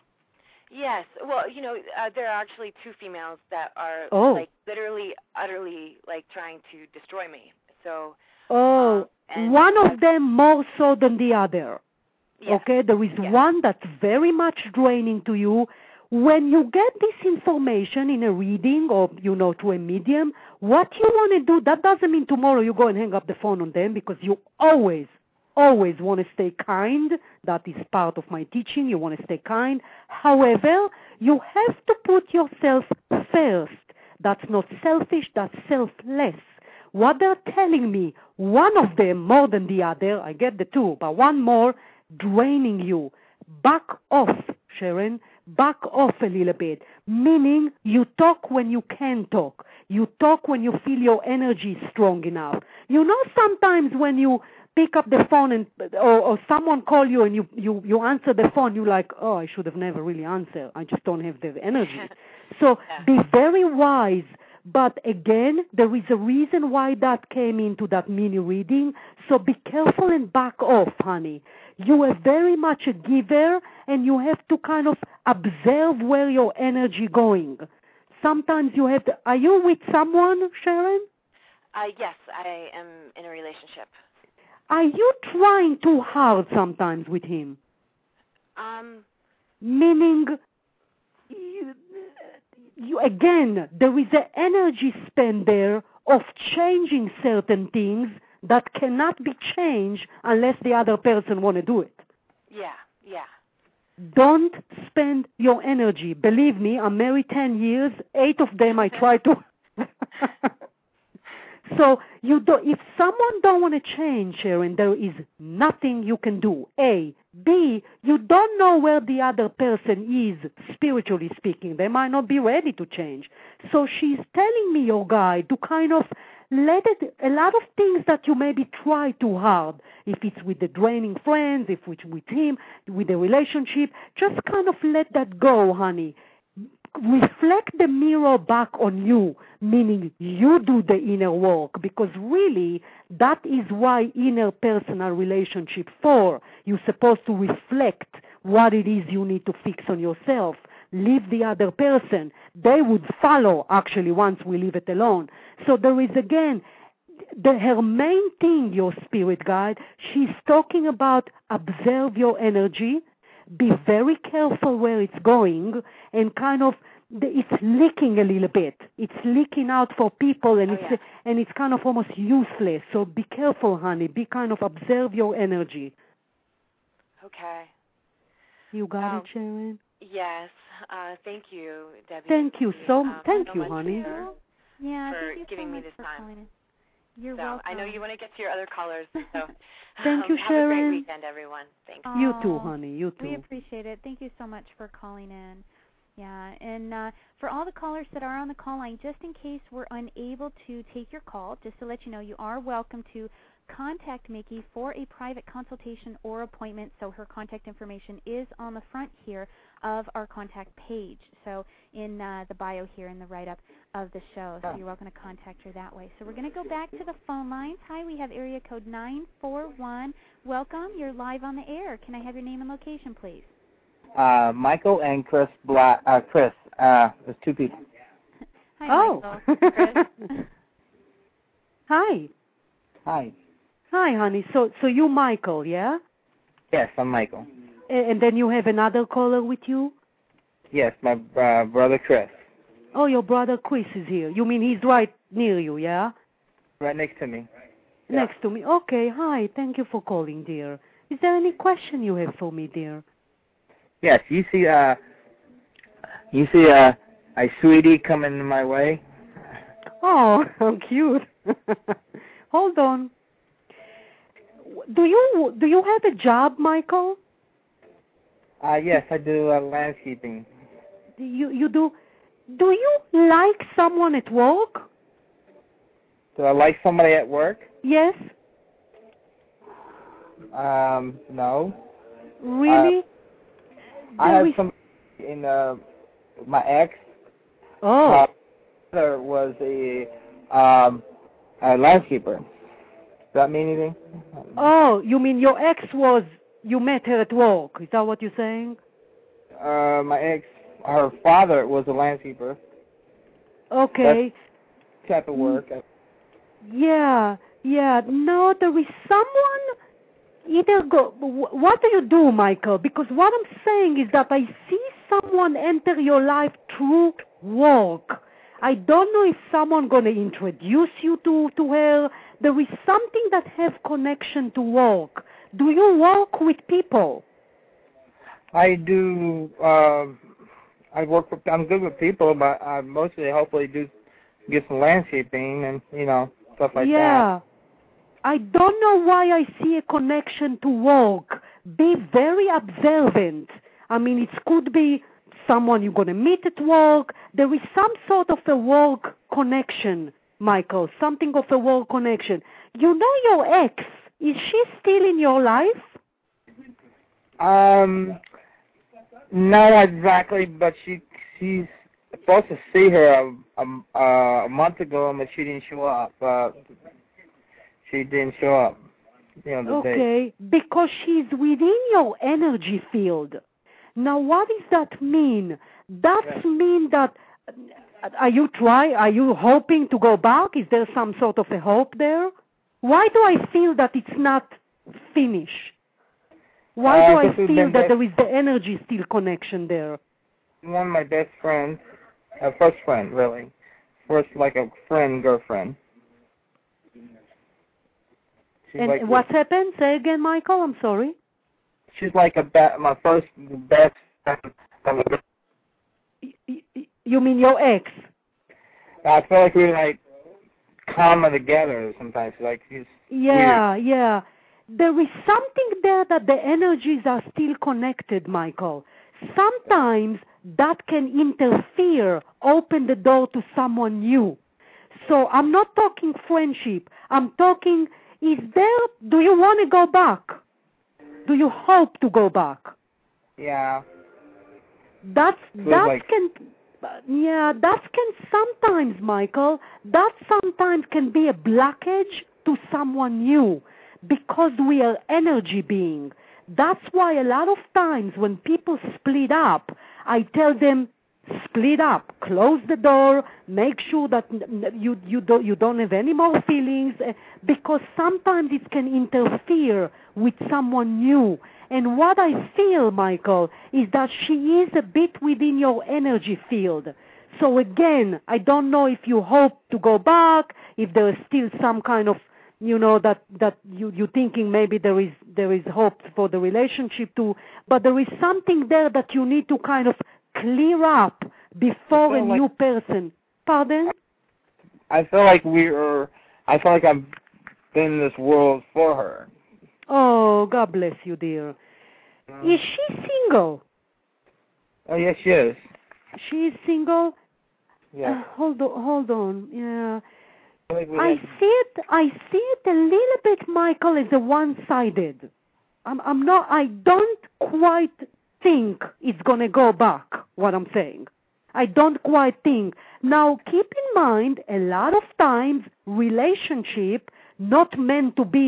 Yes. Well, you know, uh, there are actually two females that are oh. like literally, utterly like trying to destroy me. So. Oh, um, one of them more so than the other. Yeah. Okay, there is yeah. one that's very much draining to you. When you get this information in a reading or, you know, to a medium, what you want to do, that doesn't mean tomorrow you go and hang up the phone on them, because you always, always want to stay kind. That is part of my teaching. You want to stay kind. However, you have to put yourself first. That's not selfish, that's selfless. What they're telling me, one of them more than the other, I get the two, but one more, draining you. Back off, Sharon. Back off a little bit. Meaning you talk when you can talk. You talk when you feel your energy is strong enough. You know, sometimes when you pick up the phone and or, or someone call you and you, you, you answer the phone, you're like, oh, I should have never really answered. I just don't have the energy. So yeah. be very wise. But again, there is a reason why that came into that mini reading. So be careful and back off, honey. You are very much a giver, and you have to kind of observe where your energy going. Sometimes you have to, are you with someone, Sharon? Uh, yes, I am in a relationship. Are you trying too hard sometimes with him? Um. Meaning, you, you, again, there is an energy spent there of changing certain things that cannot be changed unless the other person want to do it. Yeah, yeah. Don't spend your energy. Believe me, I'm married ten years. Eight of them I try to. So you do, if someone don't want to change, Sharon, there is nothing you can do. A. B. You don't know where the other person is, spiritually speaking. They might not be ready to change. So she's telling me, your guide, to kind of let it, a lot of things that you maybe try too hard, if it's with the draining friends, if it's with him, with the relationship, just kind of let that go, honey. Reflect the mirror back on you, meaning you do the inner work, because really that is why inner personal relationship for. You're supposed to reflect what it is you need to fix on yourself. Leave the other person. They would follow, actually, once we leave it alone. So there is, again, the, her main thing, your spirit guide, she's talking about observe your energy, be very careful where it's going, and kind of, it's leaking a little bit. It's leaking out for people, and oh, it's yeah. and it's kind of almost useless. So be careful, honey. Be kind of observe your energy. Okay. You got um, it, Sharon? Yes. Uh, thank you, Debbie. Thank you so. Um, thank so you, much honey. For, yeah, for thank you giving so me much this for time. calling in. You're so welcome. I know you want to get to your other callers. So thank um, you, have Sharon. a great weekend, everyone. Thanks. Oh, you too, honey. You too. We appreciate it. Thank you so much for calling in. Yeah, and uh, for all the callers that are on the call line, just in case we're unable to take your call, just to let you know, you are welcome to contact Mickey for a private consultation or appointment. So her contact information is on the front here of our contact page. So in uh, the bio here in the write-up of the show. So you're welcome to contact her that way. So we're going to go back to the phone lines. Hi, we have area code nine four one. Welcome. You're live on the air. Can I have your name and location, please? uh, Michael and Chris Black. Uh, Chris, uh, there's two people. Hi, oh. Michael. Chris. Hi. Hi. Hi, honey. So, so you Michael, yeah? Yes, I'm Michael. A- and then you have another caller with you? Yes, my uh, brother Chris. Oh, your brother Chris is here. You mean he's right near you, yeah? Right next to me. Next yeah. to me. Okay, hi. Thank you for calling, dear. Is there any question you have for me, dear? Yes, you see, uh, you see, uh, a sweetie coming my way? Oh, how cute. Hold on. Do you do you have a job, Michael? Uh, yes, I do uh, landscaping. You you do. Do you like someone at work? Do I like somebody at work? Yes. Um, no. Really? Uh, I have some in uh, my ex. Oh. My brother was a um a landscaper. Does that mean anything? Oh, you mean your ex was you met her at work? Is that what you're saying? Uh, my ex, her father was a landscaper. Okay. That type of work. Yeah, yeah. No, there is someone. Either go. What do you do, Michael? Because what I'm saying is that I see someone enter your life through work. I don't know if someone gonna introduce you to to her. There is something that have connection to work. Do you work with people? I do. Um, I work with. I'm good with people, but I mostly hopefully do get some landscaping and you know stuff like yeah. that. Yeah. I don't know why I see a connection to work. Be very observant. I mean, it could be someone you're going to meet at work. There is some sort of a work connection, Michael, something of a work connection. You know your ex, is she still in your life? Um, not exactly, but she she's supposed to see her a, a, a month ago, but she didn't show up. Uh, She didn't show up. You know, the okay, day. Because she's within your energy field. Now, what does that mean? That yeah. mean that are you try? Are you hoping to go back? Is there some sort of a hope there? Why do I feel that it's not finished? Why uh, do I feel that best, there is the energy still connection there? One of my best friends, uh, first friend, really, first like a friend, girlfriend. She's and like what's the, happened? Say again, Michael. I'm sorry. She's like a be- my first best. You mean your ex? I feel like we like calmer together sometimes. Like she's yeah, weird. yeah. There is something there that the energies are still connected, Michael. Sometimes that can interfere, open the door to someone new. So I'm not talking friendship. I'm talking. Is there, do you want to go back? Do you hope to go back? Yeah. That's, that like, can, yeah, that can sometimes, Michael, that sometimes can be a blockage to someone new because we are energy beings. That's why a lot of times when people split up, I tell them, split up, close the door, make sure that you you don't you don't have any more feelings, because sometimes it can interfere with someone new. And what I feel, Michael, is that she is a bit within your energy field. So again, I don't know if you hope to go back, if there is still some kind of, you know, that that you you're thinking maybe there is there is hope for the relationship too, but there is something there that you need to kind of clear up before a like, new person. Pardon? I feel like we are. I feel like I've been in this world for her. Oh, God bless you, dear. Um, is she single? Oh, yes, she is. She is single? Yeah. Uh, hold on, hold on. Yeah. I, I had... see it. I see it a little bit, Michael, as a one-sided. I'm. I'm not. I don't quite think it's gonna go back. What I'm saying. I don't quite think. Now, keep in mind, a lot of times, relationship not meant to be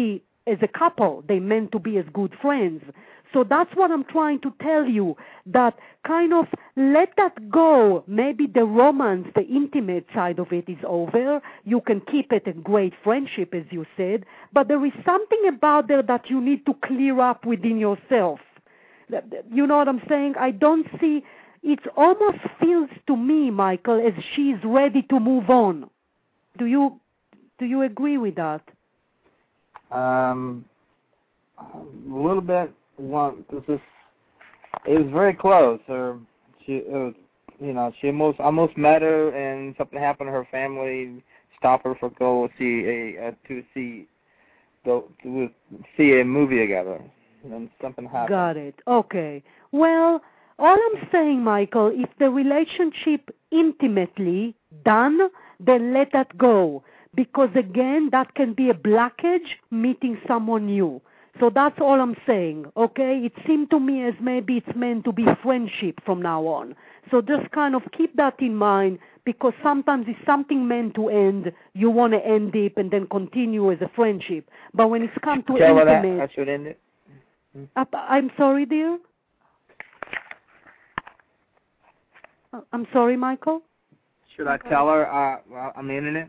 as a couple. They meant to be as good friends. So that's what I'm trying to tell you, that kind of let that go. Maybe the romance, the intimate side of it is over. You can keep it a great friendship, as you said, but there is something about there that you need to clear up within yourself. You know what I'm saying? I don't see, it almost feels to me, Michael, as she's ready to move on. Do you, do you agree with that? Um, a little bit. One, this is, it was very close. Or she, it was, you know, she almost almost met her, and something happened to her family, stopped her from go see a, a to see go to see a movie together, and then something happened. Got it. Okay. Well, all I'm saying, Michael, if the relationship intimately done, then let that go, because again, that can be a blockage meeting someone new. So that's all I'm saying, okay? It seemed to me as maybe it's meant to be friendship from now on. So just kind of keep that in mind, because sometimes it's something meant to end, you want to end it and then continue as a friendship. But when it's come to Tell intimate... her that I should end it? Uh, I'm sorry, dear? Uh, I'm sorry, Michael? Should I tell her uh, on the internet?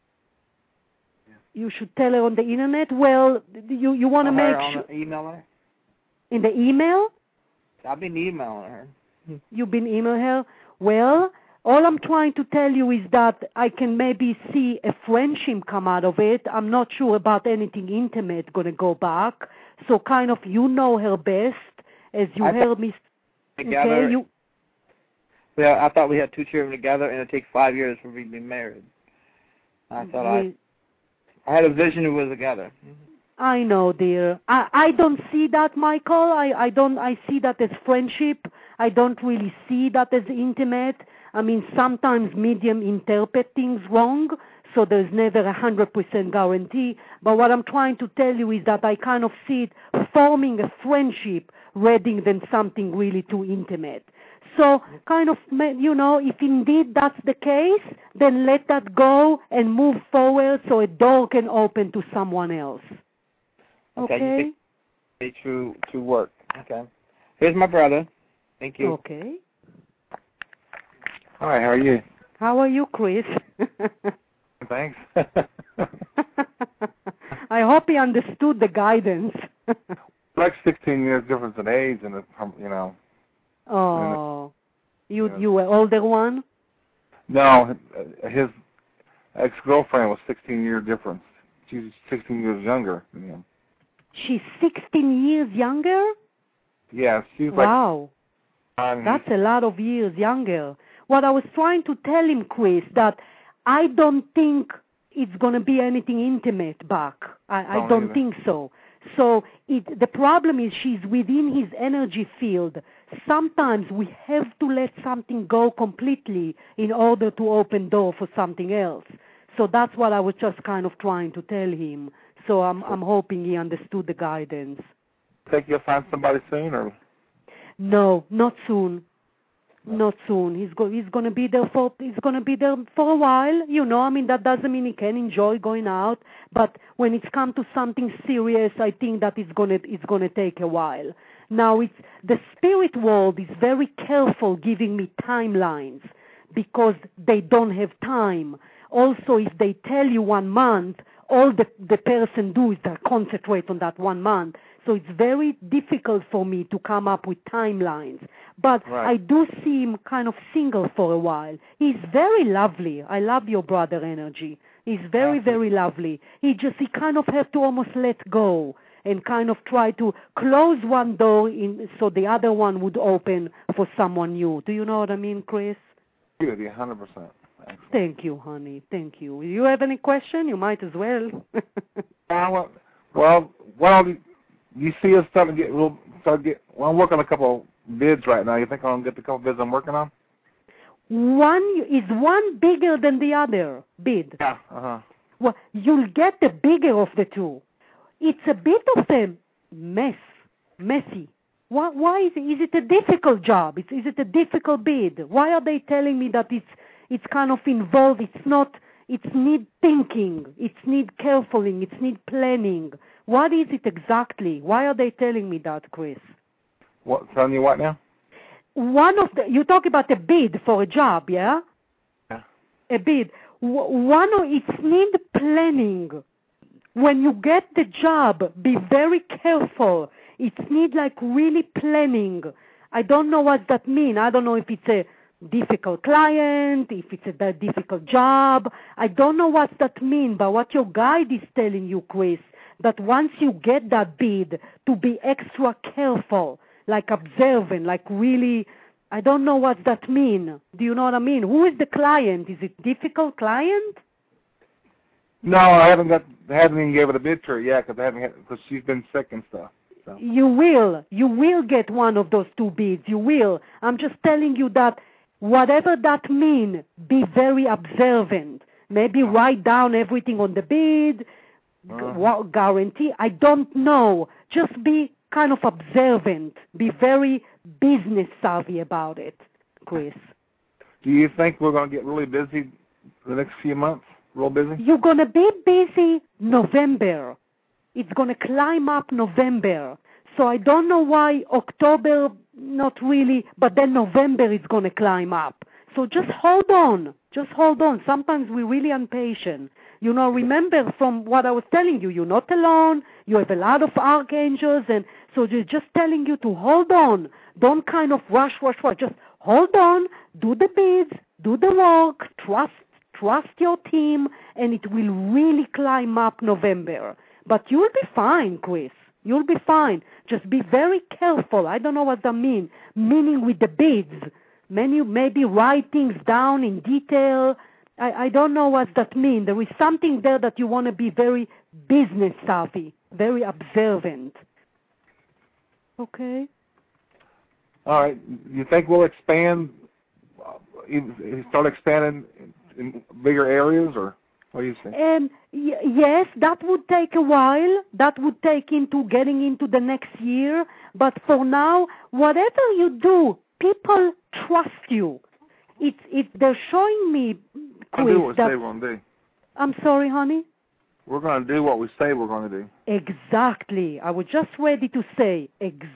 You should tell her on the internet. Well, you you want to make sure. Email her. In the email? I've been emailing her. You've been emailing her. Well, all I'm trying to tell you is that I can maybe see a friendship come out of it. I'm not sure about anything intimate going to go back. So kind of you know her best, as you I heard me. Together. Okay, you. Well, I thought we had two children together, and it'd take five years for me to be married. I thought we, I. I had a vision we were together. I know, dear. I, I don't see that, Michael. I, I don't. I see that as friendship. I don't really see that as intimate. I mean, sometimes medium interpret things wrong, so there's never a hundred percent guarantee. But what I'm trying to tell you is that I kind of see it forming a friendship rather than something really too intimate. So kind of, you know, if indeed that's the case, then let that go and move forward so a door can open to someone else. Okay? Okay. You true to work. Okay. Here's my brother. Thank you. Okay. Hi, how are you? How are you, Chris? Thanks. I hope he understood the guidance. Like sixteen years difference in age, and, you know. Oh, you yeah. you were older one? No, his ex-girlfriend was sixteen year difference. She's sixteen years younger than him. She's sixteen years younger? Yeah, she's wow. like... Wow, that's a lot of years younger. What I was trying to tell him, Chris, that I don't think it's going to be anything intimate back. I, I don't either. think so. So it, the problem is she's within his energy field. Sometimes we have to let something go completely in order to open door for something else. So that's what I was just kind of trying to tell him. So I'm I'm hoping he understood the guidance. Think you'll find somebody soon, or? No, not soon. Not soon. He's go. He's going to be there for. He's going to be there for a while. You know. I mean, that doesn't mean he can enjoy going out. But when it's come to something serious, I think that it's going to. It's going to take a while. Now, it's the spirit world is very careful giving me timelines because they don't have time. Also, if they tell you one month, all the the person do is they concentrate on that one month. So it's very difficult for me to come up with timelines. But right. I do see him kind of single for a while. He's very lovely. I love your brother energy. He's very, very lovely. He just, he kind of has to almost let go and kind of try to close one door in, so the other one would open for someone new. Do you know what I mean, Chris? Yeah, one hundred percent. Excellent. Thank you, honey. Thank you. You have any question? You might as well. well, well, well, you see us starting to get, we'll start get, well, I'm working on a couple bids right now. You think I'll get the couple bids I'm working on? One, is one bigger than the other bid? Yeah, uh-huh. Well, you'll get the bigger of the two. It's a bit of a mess, messy. Why, why is it? Is it a difficult job? Is, is it a difficult bid? Why are they telling me that it's it's kind of involved? It's not. It's need thinking. It's need carefuling. It's need planning. What is it exactly? Why are they telling me that, Chris? What, telling you what now? One of the, you talk about a bid for a job, yeah? Yeah. A bid. One of it need planning. When you get the job, be very careful. It need like really planning. I don't know what that means. I don't know if it's a difficult client, if it's a very difficult job. I don't know what that means, but what your guide is telling you, Chris, that once you get that bid, to be extra careful, like observant, like really, I don't know what that means. Do you know what I mean? Who is the client? Is it difficult client? No, I haven't got, I haven't even gave it a bid to her yet because I haven't, because she's been sick and stuff. So. You will. You will get one of those two bids. You will. I'm just telling you that whatever that means, be very observant. Maybe write down everything on the bid, uh-huh. g- guarantee. I don't know. Just be kind of observant. Be very business savvy about it, Chris. Do you think we're going to get really busy the next few months? Real busy? You're going to be busy November. It's going to climb up November. So I don't know why October, not really, but then November is going to climb up. So just hold on. Just hold on. Sometimes we're really impatient. You know, remember from what I was telling you, you're not alone. You have a lot of archangels. And so they're just telling you to hold on. Don't kind of rush, rush, rush. Just hold on. Do the bids. Do the work. Trust Trust your team, and it will really climb up November. But you'll be fine, Chris. You'll be fine. Just be very careful. I don't know what that means. Meaning with the bids. Many, maybe write things down in detail. I, I don't know what that means. There is something there that you want to be very business savvy, very observant. Okay? All right. You think we'll expand, uh, start expanding in bigger areas, or what do you think? Um, y- yes, that would take a while. That would take into getting into the next year. But for now, whatever you do, people trust you. It's it. They're showing me, Chris, do what we that, say we're going to do. I'm sorry, honey. We're going to do what we say we're going to do. Exactly. I was just ready to say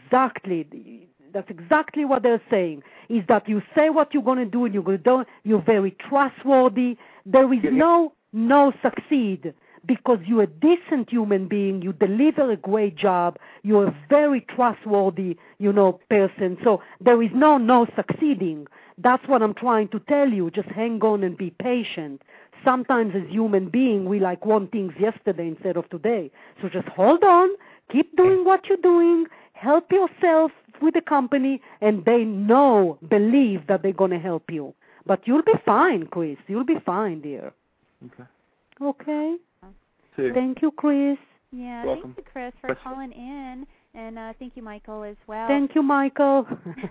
exactly. That's exactly what they're saying, is that you say what you're going to do and you're going to do, you're very trustworthy. There is no no succeed because you're a decent human being. You deliver a great job. You're a very trustworthy, you know, person. So there is no no succeeding. That's what I'm trying to tell you. Just hang on and be patient. Sometimes as human beings, we like want things yesterday instead of today. So just hold on. Keep doing what you're doing. Help yourself with the company, and they know, believe that they're going to help you. But you'll be fine, Chris. You'll be fine, dear. Okay. Okay. See. Thank you, Chris. Yeah, Welcome. thank you, Chris, for calling in, and uh, thank you, Michael, as well. Thank you, Michael.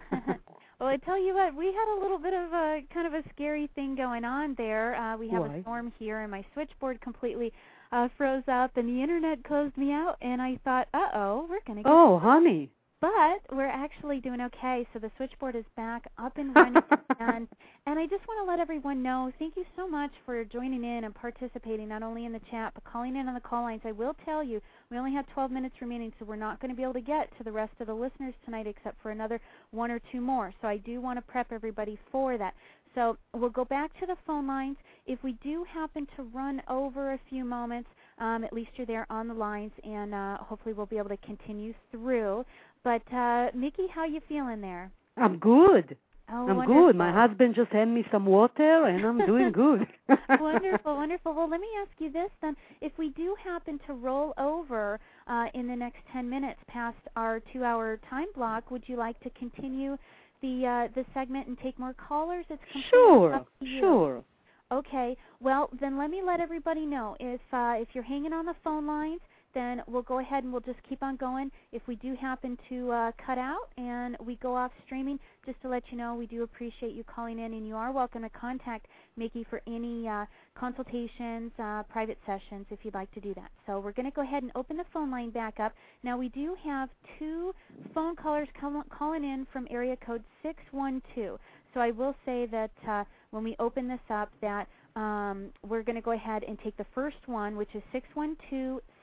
Well, I tell you what, we had a little bit of a kind of a scary thing going on there. Uh, we have Why? a storm here, and my switchboard completely uh, froze up, and the internet closed me out, and I thought, uh-oh, we're going to get... Oh, honey. But we're actually doing okay, so the switchboard is back up and running and, and I just want to let everyone know, thank you so much for joining in and participating, not only in the chat, but calling in on the call lines. I will tell you, we only have twelve minutes remaining, so we're not going to be able to get to the rest of the listeners tonight except for another one or two more. So I do want to prep everybody for that. So we'll go back to the phone lines. If we do happen to run over a few moments, um, at least you're there on the lines, and uh, hopefully we'll be able to continue through. But, uh, Mickey, how you feeling there? I'm good. Oh, I'm wonderful. good. My husband just handed me some water, and I'm doing good. Wonderful, wonderful. Well, let me ask you this then. If we do happen to roll over uh, in the next ten minutes past our two-hour time block, would you like to continue the uh, the segment and take more callers? It's completely Sure, up to you. sure. Okay. Well, then let me let everybody know. If uh, if you're hanging on the phone lines, then we'll go ahead and we'll just keep on going. If we do happen to uh, cut out and we go off streaming, just to let you know, we do appreciate you calling in, and you are welcome to contact Mickey for any uh, consultations, uh, private sessions, if you'd like to do that. So we're going to go ahead and open the phone line back up. Now, we do have two phone callers call- calling in from area code six one two. So I will say that uh, when we open this up, that um, we're going to go ahead and take the first one, which is six one two,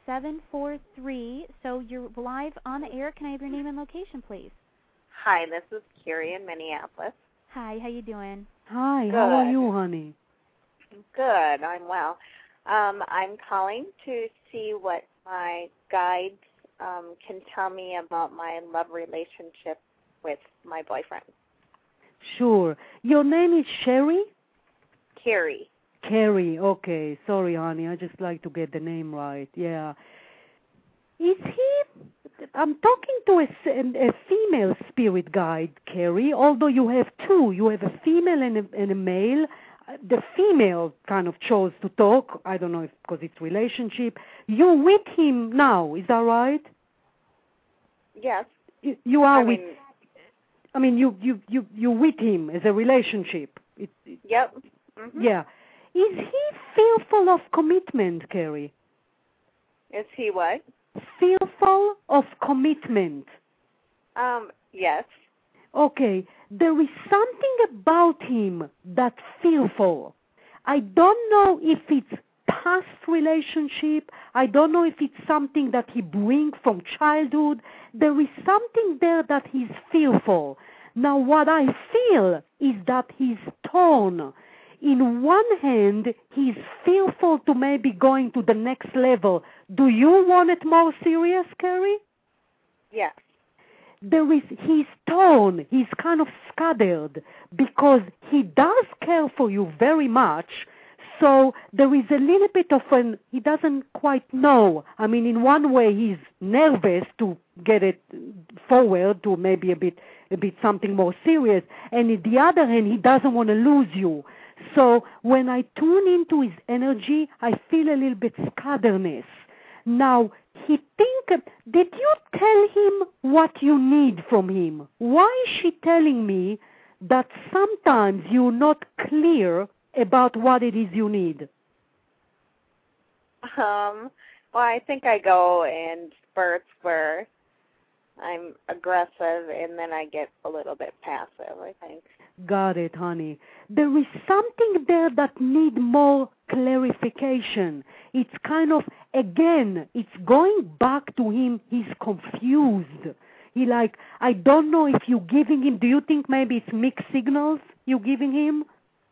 seven four three. So you're live on the air. Can I have your name and location, please? Hi, this is Carrie in Minneapolis. Hi, how you doing? Hi, Good. how are you, honey? Good, I'm well. Um, I'm calling to see what my guides um, can tell me about my love relationship with my boyfriend. Sure. Your name is Sherry? Carrie. Carrie, okay. Sorry, honey. I just like to get the name right. Yeah. Is he... I'm talking to a, a female spirit guide, Carrie, although you have two. You have a female and a, and a male. The female kind of chose to talk. I don't know if because it's relationship. You're with him now. Is that right? Yes. You, you are I with... mean, I mean, you, you, you, you're with him as a relationship. It, it, yep. Mm-hmm. Yeah. Is he fearful of commitment, Carrie? Is he what? Fearful of commitment. Um, yes. Okay. There is something about him that's fearful. I don't know if it's past relationship. I don't know if it's something that he brings from childhood. There is something there that he's fearful. Now, what I feel is that he's torn. In one hand, he's fearful to maybe going to the next level. Do you want it more serious, Carrie? Yes. There is, he's torn. He's kind of scattered because he does care for you very much. So there is a little bit of an, he doesn't quite know. I mean, in one way, he's nervous to get it forward to maybe a bit, a bit something more serious. And on the other hand, he doesn't want to lose you. So when I tune into his energy, I feel a little bit scatterness. Now, he think, did you tell him what you need from him? Why is she telling me that sometimes you're not clear about what it is you need? Um, well, I think I go in spurts where I'm aggressive and then I get a little bit passive, I think. Got it, honey. There is something there that need more clarification. It's kind of, again, it's going back to him. He's confused. He like, I don't know if you're giving him, do you think maybe it's mixed signals you're giving him?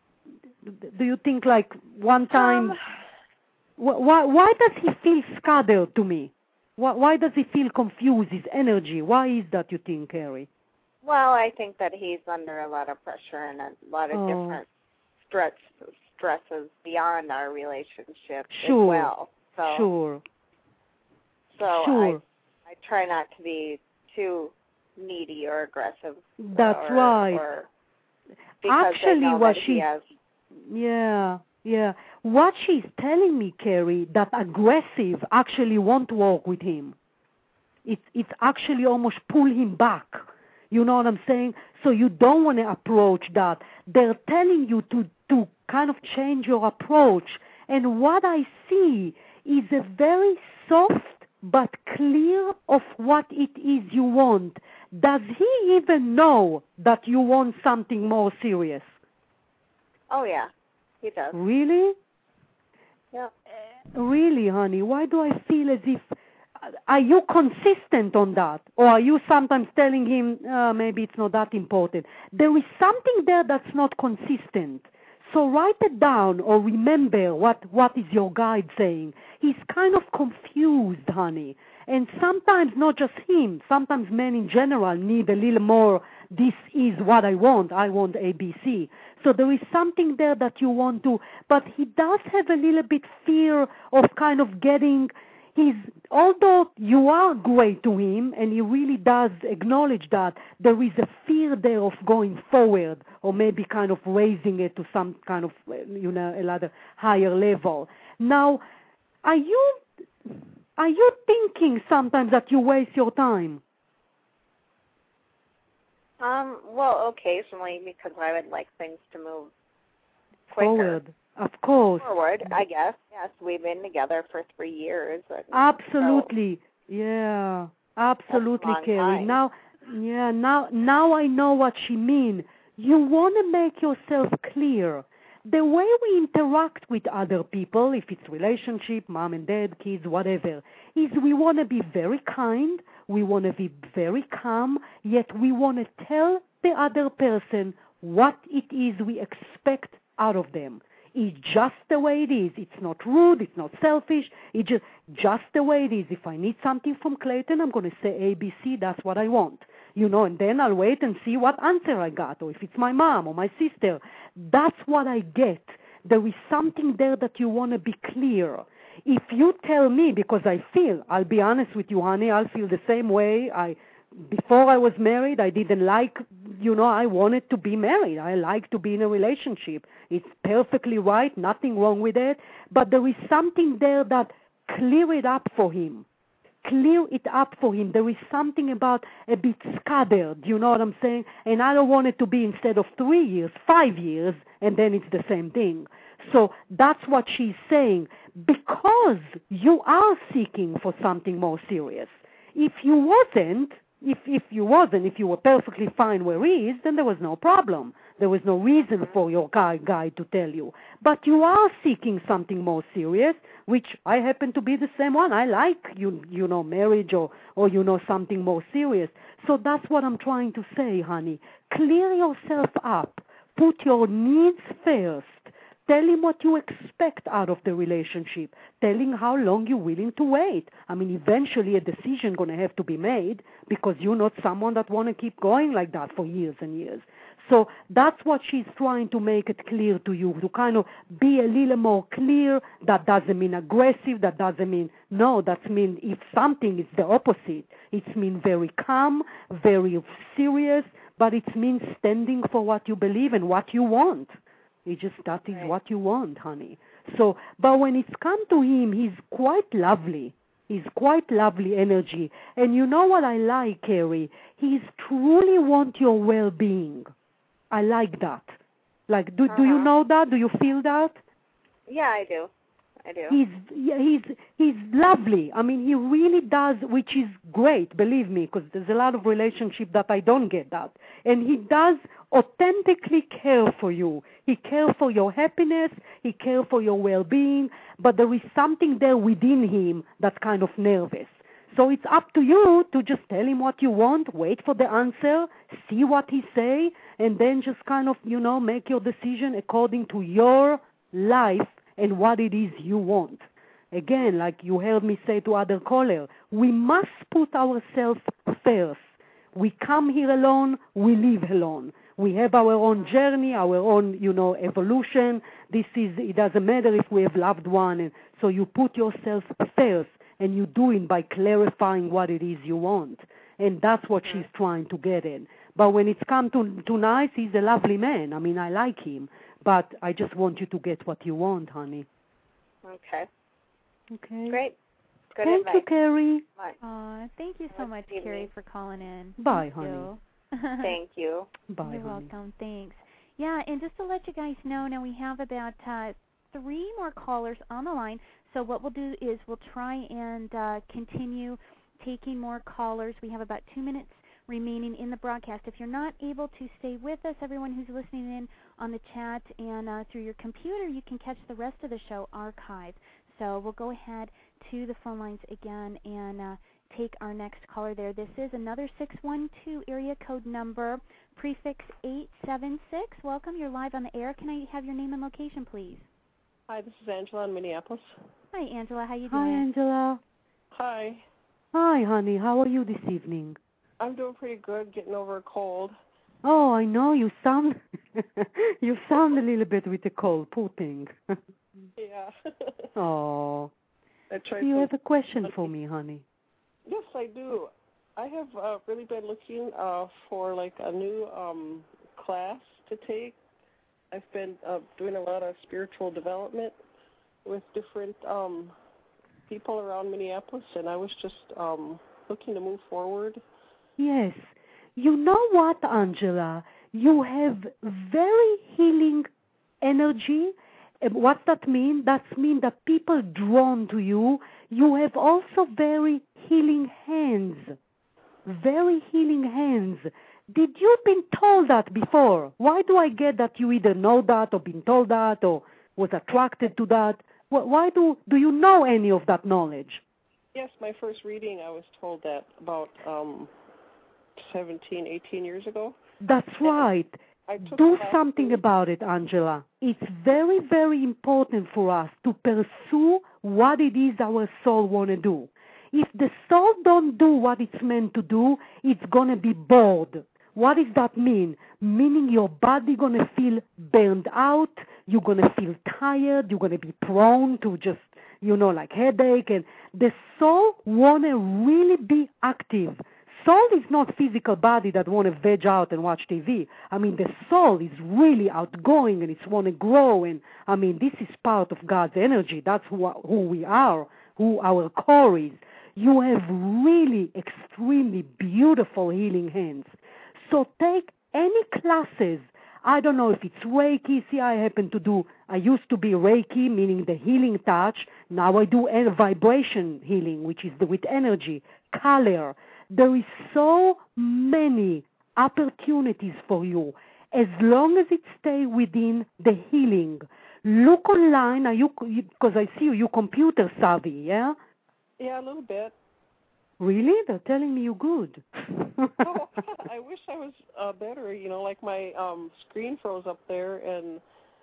Do you think like one time, um, why, why does he feel scattered to me? Why, why does he feel confused, his energy? Why is that, you think, Carrie? Well, I think that he's under a lot of pressure and a lot of oh. different stress, stresses beyond our relationship sure. as well. So, sure. So sure. I, I try not to be too needy or aggressive. That's or, right. Or because Actually, I know what that she, he has, yeah, yeah. What she's telling me, Carrie, that aggressive actually won't work with him. It's it's actually almost pull him back. You know what I'm saying? So you don't want to approach that. They're telling you to, to kind of change your approach. And what I see is a very soft but clear of what it is you want. Does he even know that you want something more serious? Oh, yeah, he does. Really? Yeah. Really, honey? Why do I feel as if... Are you consistent on that? Or are you sometimes telling him, uh, maybe it's not that important? There is something there that's not consistent. So write it down or remember what, what is your guide saying. He's kind of confused, honey. And sometimes not just him, sometimes men in general need a little more, this is what I want, I want A B C. So there is something there that you want to, but he does have a little bit fear of kind of getting... He's, although you are great to him, and he really does acknowledge that, there is a fear there of going forward, or maybe kind of raising it to some kind of, you know, a lot higher level. Now, are you, are you thinking sometimes that you waste your time? Um, well, occasionally, because I would like things to move quicker. Forward. Of course. Forward, I guess. Yes, we've been together for three years. Absolutely. So yeah. Absolutely, Carrie. Time. Now, yeah. Now, now I know what she means. You want to make yourself clear. The way we interact with other people, if it's relationship, mom and dad, kids, whatever, is we want to be very kind, we want to be very calm, yet we want to tell the other person what it is we expect out of them. It's just the way it is. It's not rude. It's not selfish. It's just, just the way it is. If I need something from Clayton, I'm going to say A, B, C. That's what I want. You know, and then I'll wait and see what answer I got, or if it's my mom or my sister. That's what I get. There is something there that you want to be clear. If you tell me, because I feel, I'll be honest with you, honey, I'll feel the same way. I Before I was married, I didn't like, you know, I wanted to be married. I like to be in a relationship. It's perfectly right, nothing wrong with it. But there is something there that clear it up for him. Clear it up for him. There is something about a bit scattered, you know what I'm saying? And I don't want it to be instead of three years, five years, and then it's the same thing. So that's what she's saying. Because you are seeking for something more serious. If you wasn't, If if you wasn't, if you were perfectly fine where he is, then there was no problem. There was no reason for your guy, guy to tell you. But you are seeking something more serious, which I happen to be the same one. I like, you you know, marriage or, or, you know, something more serious. So that's what I'm trying to say, honey. Clear yourself up. Put your needs first. Tell him what you expect out of the relationship. Tell him how long you're willing to wait. I mean, eventually a decision going to have to be made because you're not someone that want to keep going like that for years and years. So that's what she's trying to make it clear to you, to kind of be a little more clear. That doesn't mean aggressive. That doesn't mean, no, that means if something is the opposite. It means very calm, very serious, but it means standing for what you believe and what you want. It's just that is right. what you want, honey. So, but when it's come to him, he's quite lovely. He's quite lovely energy. And you know what I like, Carrie? He's truly want your well-being. I like that. Like, do uh-huh. do you know that? Do you feel that? Yeah, I do. I do. He's he's he's lovely. I mean, he really does, which is great, believe me, because there's a lot of relationship that I don't get that. And he does authentically care for you. He cares for your happiness. He cares for your well-being. But there is something there within him that's kind of nervous. So it's up to you to just tell him what you want, wait for the answer, see what he say, and then just kind of, you know, make your decision according to your life and what it is you want. Again, like you heard me say to other callers, we must put ourselves first. We come here alone, we live alone. We have our own journey, our own, you know, evolution. This is, it doesn't matter if we have loved one. And so you put yourself first, and you do it by clarifying what it is you want. And that's what she's trying to get in. But when it's come to, to nice, he's a lovely man. I mean, I like him. But I just want you to get what you want, honey. Okay. Okay. Great. Good Thank advice. you, Carrie. Aw, thank you so much, Carrie, for calling in. Bye, thank honey. You. Thank you. Bye, You're honey. welcome. Thanks. Yeah, and just to let you guys know, now we have about uh, three more callers on the line. So what we'll do is we'll try and uh, continue taking more callers. We have about two minutes remaining in the broadcast. If you're not able to stay with us, everyone who's listening in on the chat and uh, through your computer, you can catch the rest of the show archived. So we'll go ahead to the phone lines again and uh, take our next caller there. This is another six one two area code number, prefix eight seven six. Welcome. You're live on the air. Can I have your name and location, please? Hi, this is Angela in Minneapolis. Hi, Angela. How you doing? Hi, Angela. Hi. Hi, honey. How are you this evening? I'm doing pretty good, getting over a cold. Oh, I know. You sound you sound a little bit with the cold. Poor thing. Yeah. Oh. I tried Do you some- have a question for me, honey? Yes, I do. I have uh, really been looking uh, for like a new um, class to take. I've been uh, doing a lot of spiritual development with different um, people around Minneapolis, and I was just um, looking to move forward. Yes. You know what, Angela? You have very healing energy. What that mean? That mean that people drawn to you. You have also very healing hands. Very healing hands. Did you been told that before? Why do I get that you either know that or been told that or was attracted to that? Why do do you know any of that knowledge? Yes, my first reading, I was told that about um, seventeen, eighteen years ago. That's right. Do something about it, Angela. It's very, very important for us to pursue what it is our soul want to do. If the soul don't do what it's meant to do, it's going to be bored. What does that mean? Meaning your body going to feel burned out, you're going to feel tired, you're going to be prone to just, you know, like headache. And the soul want to really be active. Soul is not physical body that want to veg out and watch T V. I mean, the soul is really outgoing and it's want to grow. And, I mean, this is part of God's energy. That's who, who we are, who our core is. You have really extremely beautiful healing hands. So take any classes. I don't know if it's Reiki. See, I happen to do, I used to be Reiki, meaning the healing touch. Now I do a vibration healing, which is the, with energy, color. There is so many opportunities for you as long as it stay within the healing. Look online. Are you, because I see you, you computer savvy, yeah? Yeah, a little bit. Really? They're telling me you're good. Oh, I wish I was uh, better. You know, like my um, screen froze up there, and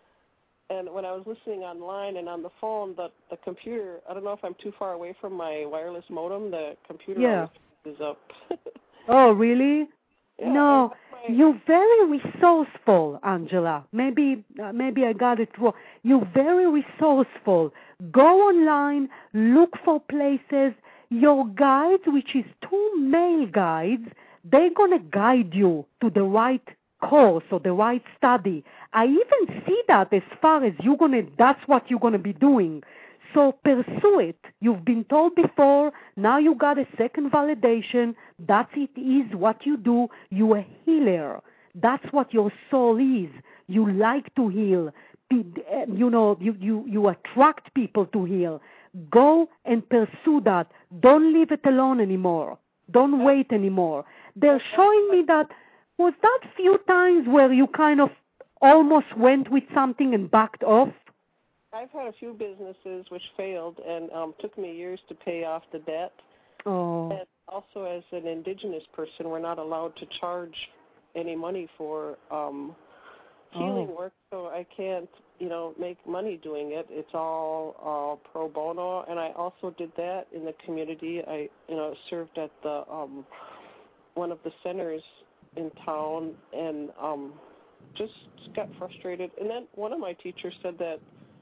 and when I was listening online and on the phone, the the computer. I don't know if I'm too far away from my wireless modem. The computer yeah. always is up. Oh, really? Yeah, no, my... you're very resourceful, Angela. Maybe uh, maybe I got it wrong. You're very resourceful. Go online, look for places. Your guides, which is two male guides, they're going to guide you to the right course or the right study. I even see that as far as you're going to, that's what you're going to be doing. So pursue it. You've been told before, now you got a second validation. That's it is what you do. You're a healer. That's what your soul is. You like to heal. You know, you, you, you attract people to heal. Go and pursue that. Don't leave it alone anymore. Don't wait anymore. They're showing me that, was that few times where you kind of almost went with something and backed off? I've had a few businesses which failed and um, took me years to pay off the debt. Oh. And also as an indigenous person, we're not allowed to charge any money for um, healing oh. work, so I can't, you know, make money doing it. It's all uh, pro bono, and I also did that in the community. I, you know, served at the um, one of the centers in town, and um, just got frustrated. And then one of my teachers said that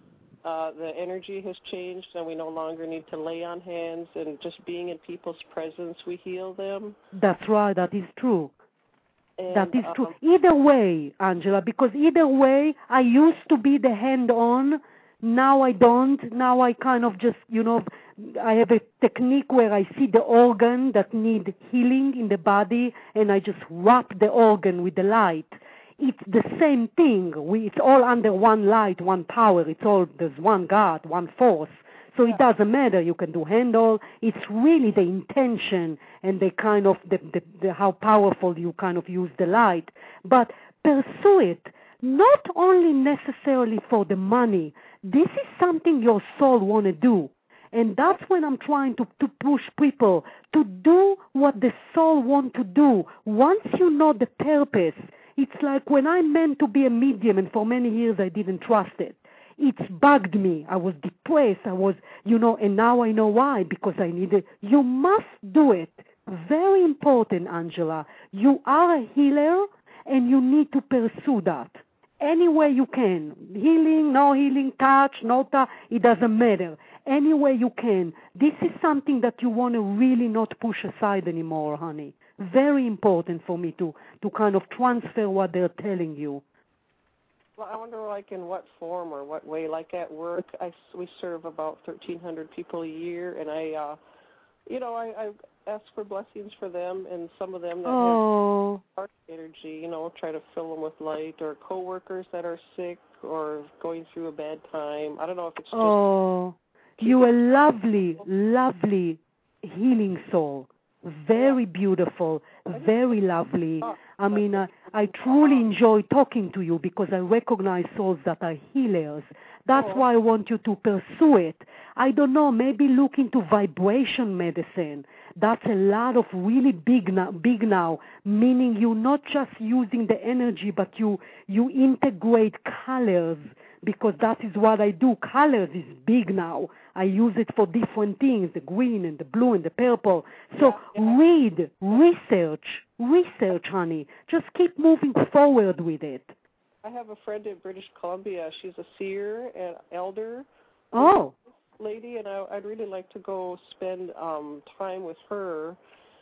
uh, the energy has changed, and we no longer need to lay on hands, and just being in people's presence, we heal them. That's right. That is true. And, that is true. Um, either way, Angela, because either way, I used to be the hand-on. Now I don't. Now I kind of just, you know, I have a technique where I see the organ that need healing in the body, and I just wrap the organ with the light. It's the same thing. We, it's all under one light, one power. It's all, there's one God, one force. So it doesn't matter. You can do handle. It's really the intention and the kind of the, the, the how powerful you kind of use the light. But pursue it, not only necessarily for the money. This is something your soul want to do. And that's when I'm trying to, to push people to do what the soul want to do. Once you know the purpose, it's like when I meant to be a medium, and for many years I didn't trust it. It's bugged me. I was depressed. I was, you know, and now I know why, because I needed. You must do it. Very important, Angela. You are a healer, and you need to pursue that any way you can. Healing, no healing, touch, no touch, it doesn't matter. Any way you can. This is something that you want to really not push aside anymore, honey. Very important for me to, to kind of transfer what they're telling you. Well, I wonder, like, in what form or what way. Like at work, I, we serve about thirteen hundred people a year, and I, uh, you know, I, I ask for blessings for them, and some of them that oh. have dark energy, you know, try to fill them with light, or coworkers that are sick or going through a bad time. I don't know if it's just... Oh, you're a lovely, lovely healing soul. Very beautiful, very lovely. I mean, I, I truly enjoy talking to you because I recognize souls that are healers, That's Oh. why I want you to pursue it. I don't know, maybe look into vibration medicine. That's a lot of really big now, big now, meaning you're not just using the energy, but you, you integrate colors, because that is what I do. Colors is big now. I use it for different things, the green and the blue and the purple. So Yeah, yeah. read, research, research, honey. Just keep moving forward with it. I have a friend in British Columbia. She's a seer and elder Oh, lady, and I, I'd really like to go spend um time with her,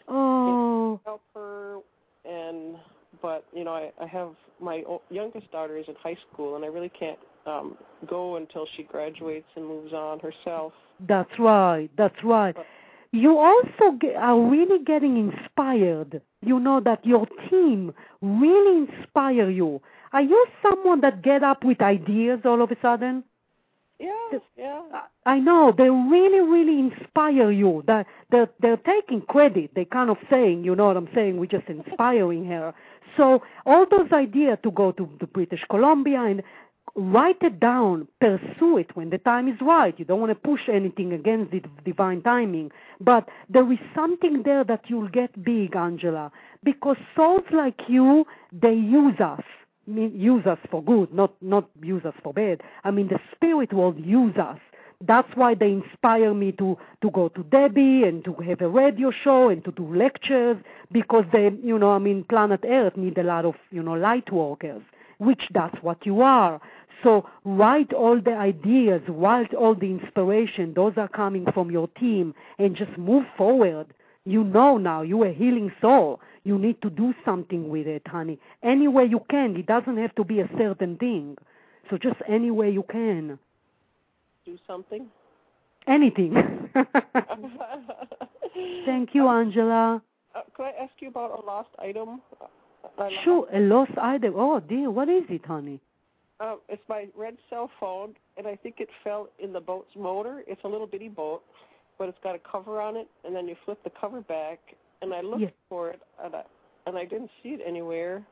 oh, help her, and but you know I, I have my o- youngest daughter is in high school, and I really can't um go until she graduates and moves on herself. that's right, that's right. You also ge- are really getting inspired. You know that your team really inspire you. Are you someone that get up with ideas all of a sudden? Yeah, yeah. I know they really, really inspire you. That they're, they're taking credit. They kind of saying, you know what I'm saying? We're just inspiring her. So all those ideas to go to, to British Columbia and write it down, pursue it when the time is right. You don't want to push anything against the divine timing. But there is something there that you'll get big, Angela, because souls like you, they use us. I mean, use us for good, not not use us for bad. I mean, the spirit world use us. That's why they inspire me to, to go to Debbie and to have a radio show and to do lectures, because they, you know, I mean, planet Earth need a lot of, you know, light workers, which that's what you are. So write all the ideas, write all the inspiration. Those are coming from your team, and just move forward. You know now, you're a healing soul. You need to do something with it, honey. Any way you can. It doesn't have to be a certain thing. So just any way you can. Do something. Anything. Thank you, Angela. Uh, could I ask you about a lost item? I lost? Sure, a lost item. Oh, dear. What is it, honey? Uh, it's my red cell phone, and I think it fell in the boat's motor. It's a little bitty boat, but it's got a cover on it, and then you flip the cover back, and I looked Yes. for it, and I, and I didn't see it anywhere.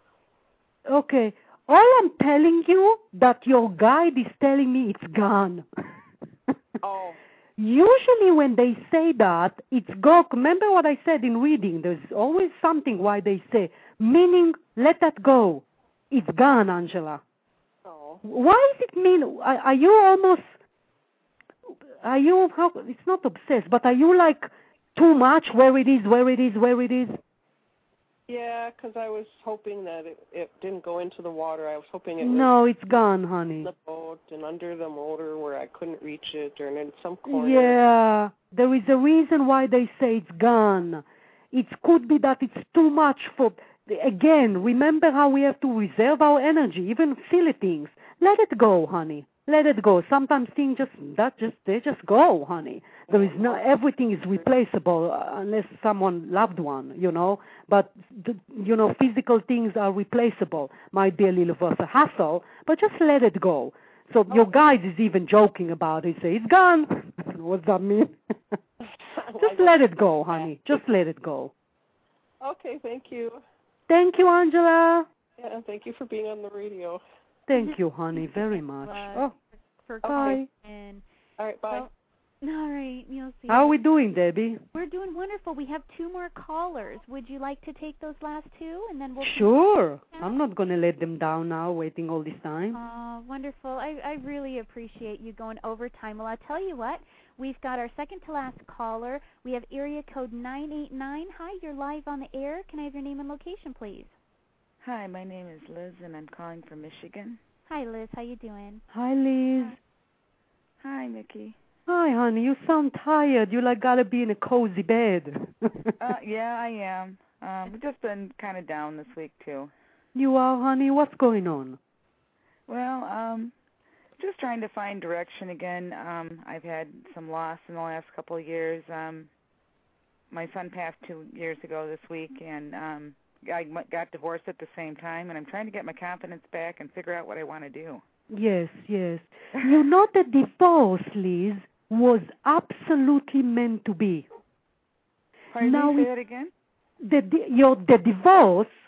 Okay. All I'm telling you, that your guide is telling me it's gone. Oh. Usually when they say that, it's go. Remember what I said in reading, there's always something why they say, meaning let that go. It's gone, Angela. Oh. Why does it mean, are, are you almost, are you, how, it's not obsessed, but are you like too much where it is, where it is, where it is? Yeah, because I was hoping that it, it didn't go into the water. I was hoping it No, was it's gone, in honey. the boat and under the motor where I couldn't reach it, or in some corner. Yeah, there is a reason why they say it's gone. It could be that it's too much for, again, remember how we have to reserve our energy, even silly things. Let it go, honey. Let it go. Sometimes things just, that just, they just go, honey. There is no, everything is replaceable uh, unless someone loved one, you know. But, the, you know, physical things are replaceable. Might be a little bit of a hassle, but just let it go. So your guide is even joking about it. Say, it's gone. What does that mean? Just let it go, honey. Just let it go. Okay, thank you. Thank you, Angela. Yeah, and thank you for being on the radio. Thank you, honey, very much. Oh, For bye. And all right, bye. Well, all right, you'll see. How are we doing, Debbie? We're doing wonderful. We have two more callers. Would you like to take those last two, and then we'll? Sure. I'm not going to let them down now, waiting all this time. Oh, wonderful. I, I really appreciate you going overtime. Well, I'll tell you what. We've got our second to last caller. We have area code nine eight nine. Hi, you're live on the air. Can I have your name and location, please? Hi, my name is Liz, and I'm calling from Michigan. Hi, Liz. How you doing? Hi, Liz. Hi, Mickey. Hi, honey. You sound tired. You like gotta be in a cozy bed. uh, yeah, I am. Um, we've just been kind of down this week too. You are, honey. What's going on? Well, um, just trying to find direction again. Um, I've had some loss in the last couple of years. Um, my son passed two years ago this week, and um, I got divorced at the same time, and I'm trying to get my confidence back and figure out what I want to do. Yes, yes. You know the divorce, Liz, was absolutely meant to be. Pardon now me, say that again? The, the, your, the divorce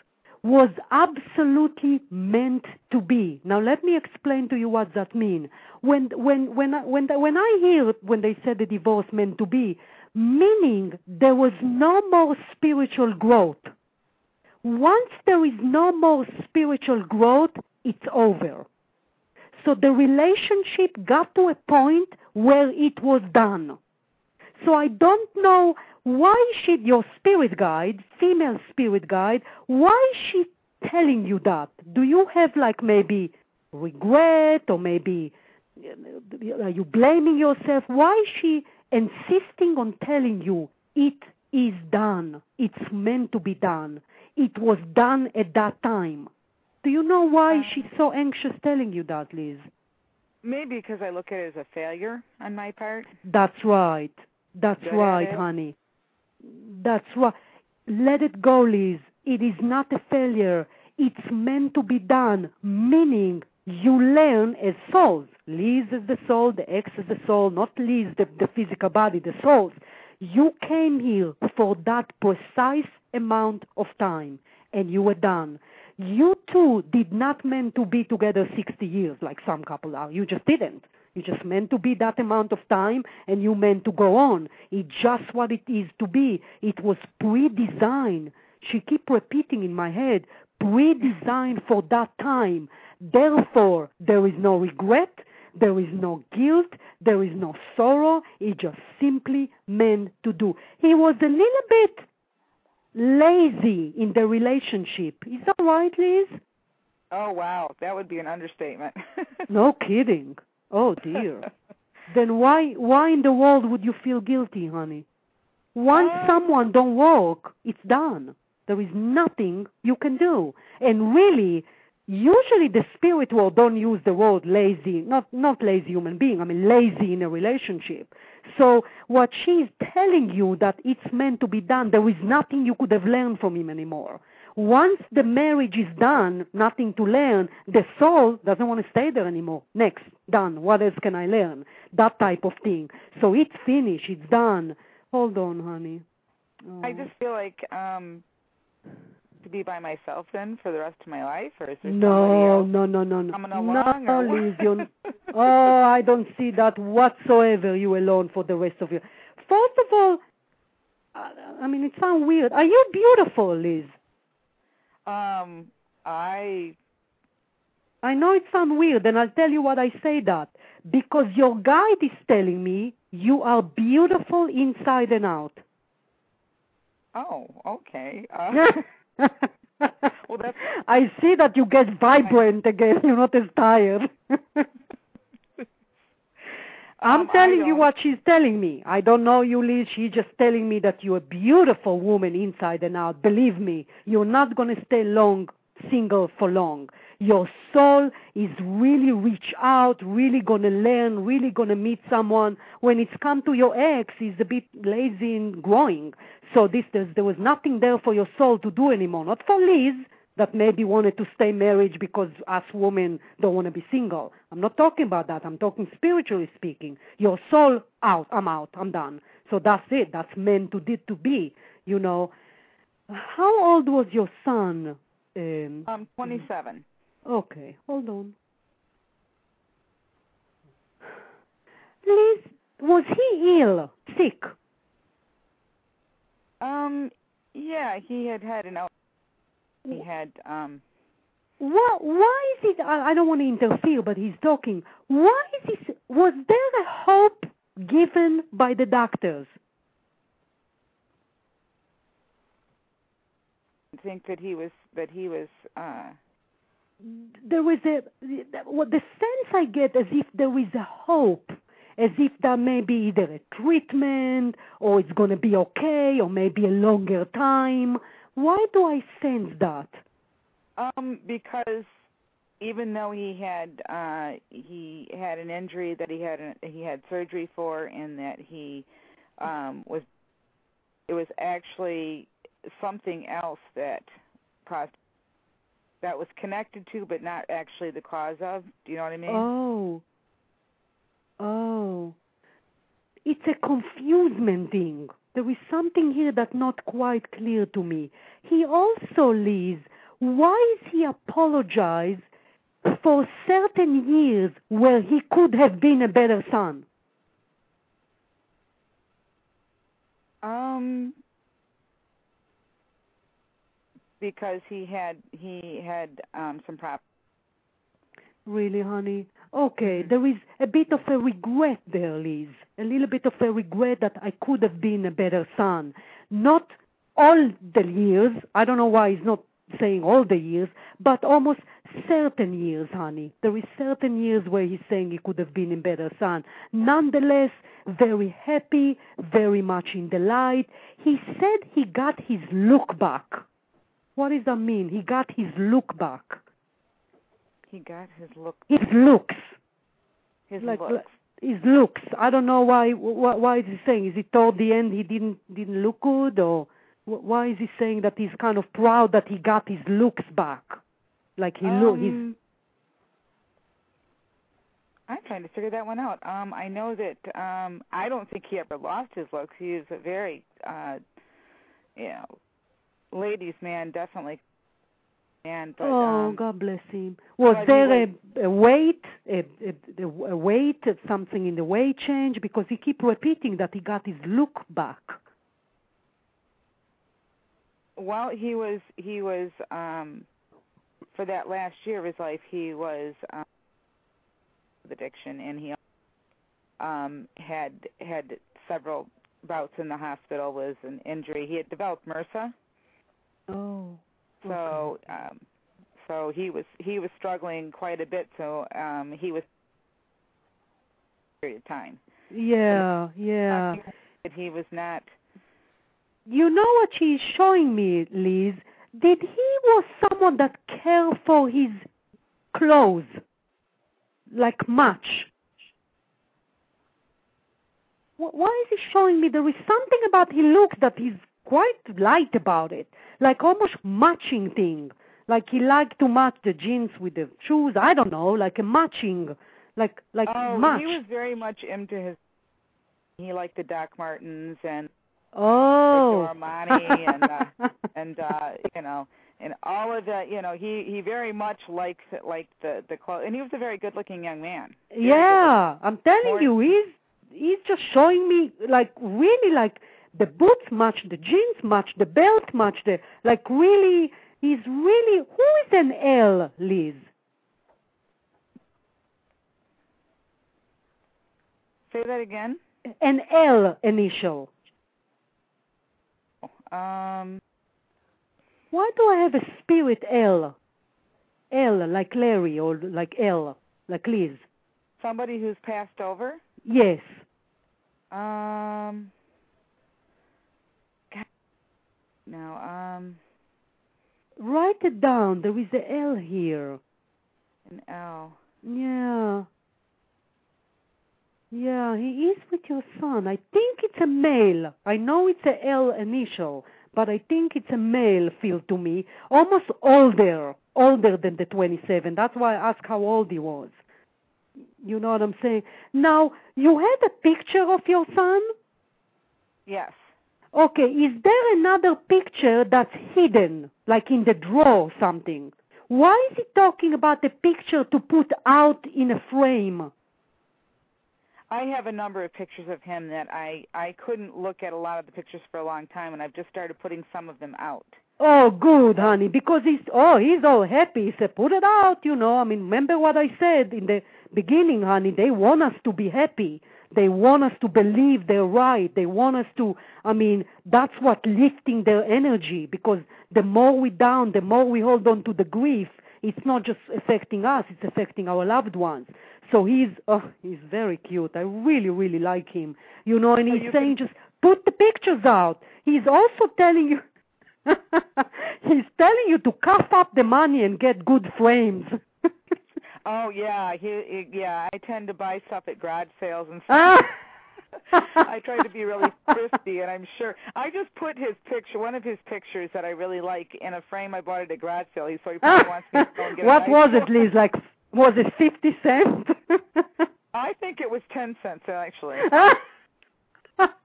was absolutely meant to be. Now let me explain to you what that means. When when when I, when when I hear when they said the divorce meant to be, meaning there was no more spiritual growth. Once there is no more spiritual growth, it's over. So the relationship got to a point where it was done. So I don't know why she, your spirit guide, female spirit guide, why is she telling you that? Do you have like maybe regret or maybe are you blaming yourself? Why is she insisting on telling you it is done? It's meant to be done. It was done at that time. Do you know why she's so anxious telling you that, Liz? Maybe because I look at it as a failure on my part. That's right. That's Good right, honey. That's right. Let it go, Liz. It is not a failure. It's meant to be done, meaning you learn as souls. Liz is the soul, the ex is the soul, not Liz, the, the physical body, the souls. You came here for that precise amount of time, and you were done. You two did not meant to be together sixty years like some couple are. You just didn't. You just meant to be that amount of time, and you meant to go on. It's just what it is to be. It was pre-designed. She keep repeating in my head, pre-designed for that time. Therefore, there is no regret, there is no guilt, there is no sorrow. It just simply meant to do. He was a little bit lazy in the relationship. Is that right, Liz? Oh, wow. That would be an understatement. No kidding. Oh, dear. Then why why in the world would you feel guilty, honey? Once um, someone don't work, it's done. There is nothing you can do. And really, usually the spirit world don't use the word lazy, not not lazy human being, I mean lazy in a relationship. So what she's telling you that it's meant to be done, there is nothing you could have learned from him anymore. Once the marriage is done, nothing to learn, the soul doesn't want to stay there anymore. Next, done. What else can I learn? That type of thing. So it's finished. It's done. Hold on, honey. Oh. I just feel like um, to be by myself then for the rest of my life, or is there no, somebody else no, no, no, no, coming along? No, or Liz, you're, oh, I don't see that whatsoever. You alone for the rest of your. First of all, I mean, it sounds weird. Are you beautiful, Liz? Um, I I know it sounds weird, and I'll tell you what I say that. Because your guide is telling me you are beautiful inside and out. Oh, okay. Uh, well, that's... I see that you get vibrant again. You're not as tired. I'm um, telling you what she's telling me. I don't know you, Liz. She's just telling me that you're a beautiful woman inside and out. Believe me, you're not going to stay long, single for long. Your soul is really reach out, really going to learn, really going to meet someone. When it's come to your ex, he's a bit lazy in growing. So this there was nothing there for your soul to do anymore. Not for Liz, that maybe wanted to stay married because us women don't want to be single. I'm not talking about that. I'm talking spiritually speaking. Your soul out. I'm out. I'm done. So that's it. That's meant to did to be. You know. How old was your son? Um, um twenty-seven. Okay. Hold on. Liz, was he ill, sick? Um. Yeah, he had had an. He had, um... What, why is it... I, I don't want to interfere, but he's talking. Why is this... Was there a hope given by the doctors? I think that he was... That he was, uh... There was a... What the sense I get as if there is a hope. As if there may be either a treatment, or it's going to be okay, or maybe a longer time. Why do I sense that? Um, because even though he had uh, he had an injury that he had a, he had surgery for, and that he um, was it was actually something else that that was connected to, but not actually the cause of. Do you know what I mean? Oh, oh, it's a confusement thing. There is something here that's not quite clear to me. He also, Liz, why is he apologize for certain years where he could have been a better son? Um, because he had he had um, some problems. Really, honey? Okay, there is a bit of a regret there, Liz. A little bit of a regret that I could have been a better son. Not all the years. I don't know why he's not saying all the years, but almost certain years, honey. There is certain years where he's saying he could have been a better son. Nonetheless, very happy, very much in the light. He said he got his look back. What does that mean? He got his look back. He got his look. His looks. His like, looks. Like, his looks. I don't know why. Why, why is he saying? Is it toward the end he didn't didn't look good, or why is he saying that he's kind of proud that he got his looks back? Like he um, look. He's. I'm trying to figure that one out. Um, I know that um, I don't think he ever lost his looks. He is a very, uh, you know, ladies' man, definitely. And, but, oh, um, God bless him. Was there was, a, a weight, a, a, a weight, something in the weight change? Because he keep repeating that he got his look back. Well, he was, he was, um, for that last year of his life, he was um, with addiction, and he um, had had several bouts in the hospital with an injury. He had developed MRSA. Oh. So, um, so he was he was struggling quite a bit. So um, he was period of time. Yeah, yeah. He was not. You know what she's showing me, Liz? Did he was someone that cared for his clothes like much? Why is he showing me? There is something about he looks that he's quite light about it, like almost matching thing. Like he liked to match the jeans with the shoes. I don't know, like a matching, like like oh, match. he was very much into his. He liked the Doc Martens and oh, the Armani and uh, and uh, you know and all of that. You know, he he very much likes liked the the clothes, and he was a very good looking young man. Very yeah, I'm telling More you, he's he's just showing me like really like. The boots match the jeans, match the belt, match the, like really, he's really, who is an L, Liz? Say that again? An L initial. Um. Why do I have a spirit L? L, like Larry, or like L, like Liz. Somebody who's passed over? Yes. Um... No, um... Write it down. There is a L here. An L. Yeah. Yeah, he is with your son. I think it's a male. I know it's a L initial, but I think it's a male feel to me. Almost older. Older than the twenty-seven. That's why I asked how old he was. You know what I'm saying? Now, you had a picture of your son? Yes. Okay, is there another picture that's hidden, like in the drawer or something? Why is he talking about the picture to put out in a frame? I have a number of pictures of him that I, I couldn't look at a lot of the pictures for a long time, and I've just started putting some of them out. Oh, good, honey, because he's, oh, he's all happy. He said, put it out, you know. I mean, remember what I said in the beginning, honey. They want us to be happy. They want us to believe they're right. They want us to, I mean, that's what lifting their energy, because the more we down, the more we hold on to the grief, it's not just affecting us, it's affecting our loved ones. So he's, oh, he's very cute. I really, really like him. You know, and he's saying just put the pictures out. He's also telling you, he's telling you to cough up the money and get good frames. Oh yeah, he, he yeah. I tend to buy stuff at garage sales and stuff. I try to be really thrifty, and I'm sure I just put his picture, one of his pictures that I really like, in a frame I bought at a garage sale. He so he probably wants me to go and get. What a nice was one. it, Liz? Like, was it fifty cents? I think it was ten cents actually.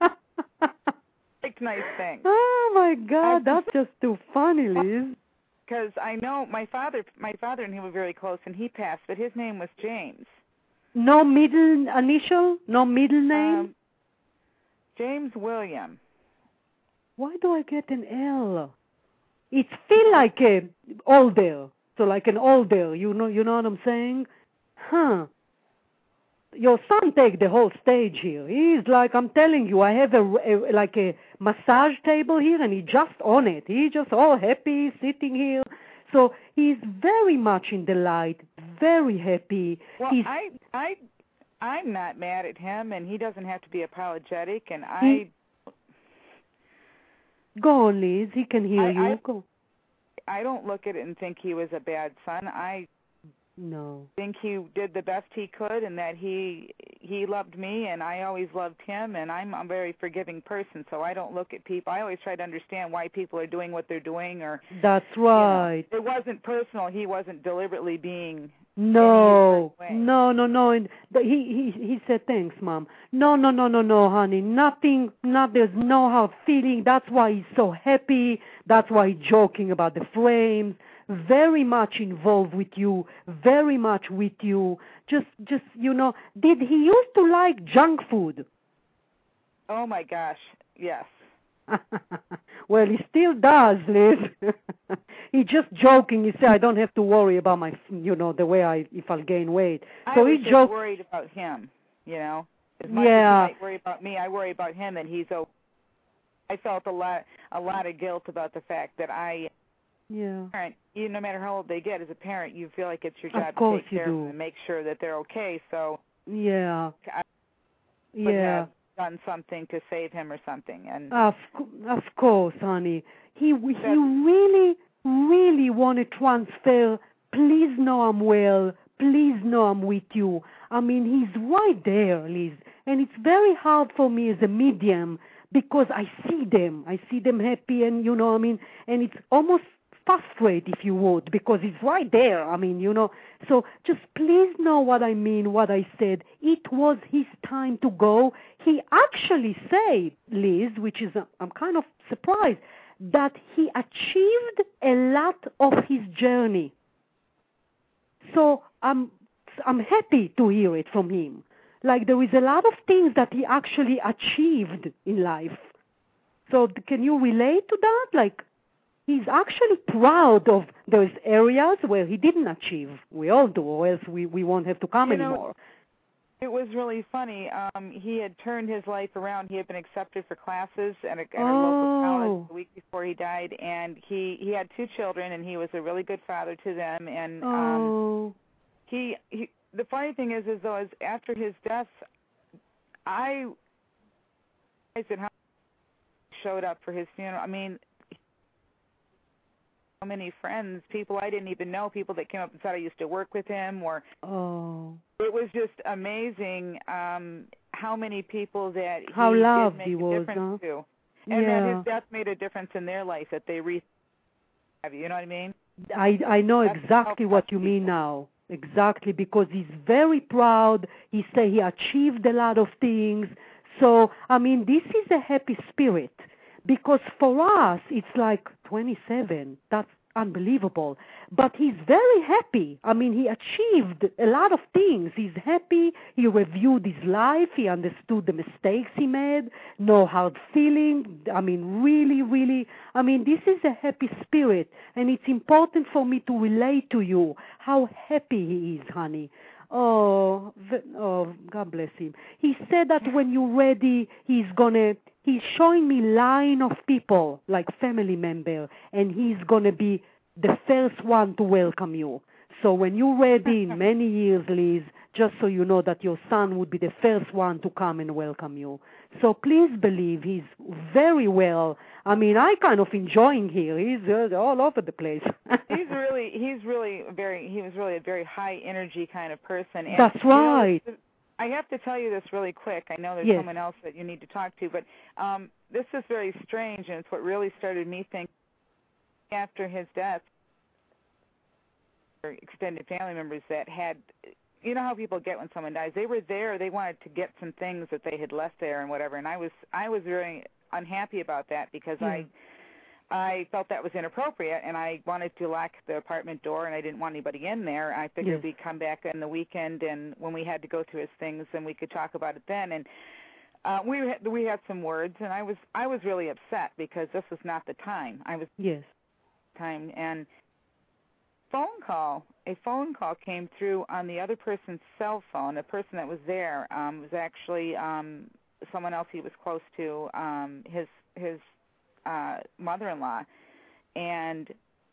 Like nice things. Oh my God, that's just too funny, Liz. because I know my father, my father and he were very close, and he passed, but his name was James. No middle initial? No middle name? Um, James William. Why do I get an L? It feel like a older, so like an older. You know, you know what I'm saying? Huh? Your son take the whole stage here. He's like, I'm telling you, I have a, a like a massage table here, and he just on it. He just all happy sitting here. So he's very much in the light, very happy. Well, he's, I, I, I'm not mad at him, and he doesn't have to be apologetic. And I, he, go on, Liz. He can hear I, you. I, go. I don't look at it and think he was a bad son. I no think he did the best he could, and that he he loved me, and I always loved him. And I'm a very forgiving person, so I don't look at people. I always try to understand why people are doing what they're doing, or that's right. You know, it wasn't personal. He wasn't deliberately being. No, no, no, no. And the, he he he said, "Thanks, Mom." No, no, no, no, no, honey. Nothing. Not there's no hard feeling. That's why he's so happy. That's why he's joking about the frames. Very much involved with you. Very much with you. Just, just you know. Did he used to like junk food? Oh my gosh, yes. Well, he still does, Liz. He's just joking. He said, "I don't have to worry about my, you know, the way I if I'll gain weight." I so was he just joked. worried about him, you know. As much yeah. as he might worry about me, I worry about him, and he's okay. I felt a lot, a lot of guilt about the fact that I. Yeah. Parent, you no matter how old they get, as a parent, you feel like it's your job of course to take you care do. of them and make sure that they're okay. So. Yeah. I yeah. Have done something to save him or something, and. Of of course, honey. He he really really want to transfer. Please know I'm well. Please know I'm with you. I mean, he's right there, Liz, and it's very hard for me as a medium because I see them. I see them happy, and you know, I mean, and it's almost frustrate, if you would, because it's right there. I mean, you know, so just please know what I mean, what I said. It was his time to go. He actually said, Liz, which is, uh, I'm kind of surprised, that he achieved a lot of his journey. So I'm, I'm happy to hear it from him. Like there is a lot of things that he actually achieved in life. So can you relate to that? Like, he's actually proud of those areas where he didn't achieve. We all do, or else we, we won't have to come you know, anymore. It was really funny. Um, he had turned his life around. He had been accepted for classes at a, at a oh. local college the week before he died, and he, he had two children, and he was a really good father to them. And oh. um, he, he the funny thing is, is though, is after his death, I, I said how he showed up for his funeral. I mean. So many friends, people I didn't even know, people that came up and said I used to work with him, or oh, it was just amazing um, how many people that he how loved did make he a was, difference huh? to, and yeah. that his death made a difference in their life. That they re have you know what I mean? I I know That's exactly what you people. mean now. Exactly, because he's very proud. He say he achieved a lot of things. So I mean, this is a happy spirit. Because for us, it's like twenty-seven. That's unbelievable. But he's very happy. I mean, he achieved a lot of things. He's happy. He reviewed his life. He understood the mistakes he made. No hard feeling. I mean, really, really. I mean, this is a happy spirit. And it's important for me to relate to you how happy he is, honey. Oh, oh, God bless him. He said that when you're ready, he's gonna, he's showing me line of people, like family member, and he's gonna be the first one to welcome you. So when you're ready in many years, Liz, just so you know that your son would be the first one to come and welcome you. So please believe he's very well. I mean, I kind of enjoying here. He's uh, all over the place. he's really, he's really very, he was really a very high energy kind of person. And, That's right. You know, I have to tell you this really quick. I know there's yes. someone else that you need to talk to, but um, this is very strange, and it's what really started me thinking after his death. Extended family members that had, you know how people get when someone dies. They were there. They wanted to get some things that they had left there and whatever. And I was, I was very unhappy about that because yeah. I, I felt that was inappropriate, and I wanted to lock the apartment door, and I didn't want anybody in there. I figured Yes. we'd come back on the weekend, and when we had to go through his things, and we could talk about it then. And uh, we had, we had some words, and I was I was really upset because this was not the time. I was yes time, and phone call. A phone call came through on the other person's cell phone. The person that was there um, was actually um, someone else he was close to. Um, his his. Uh, mother-in-law, and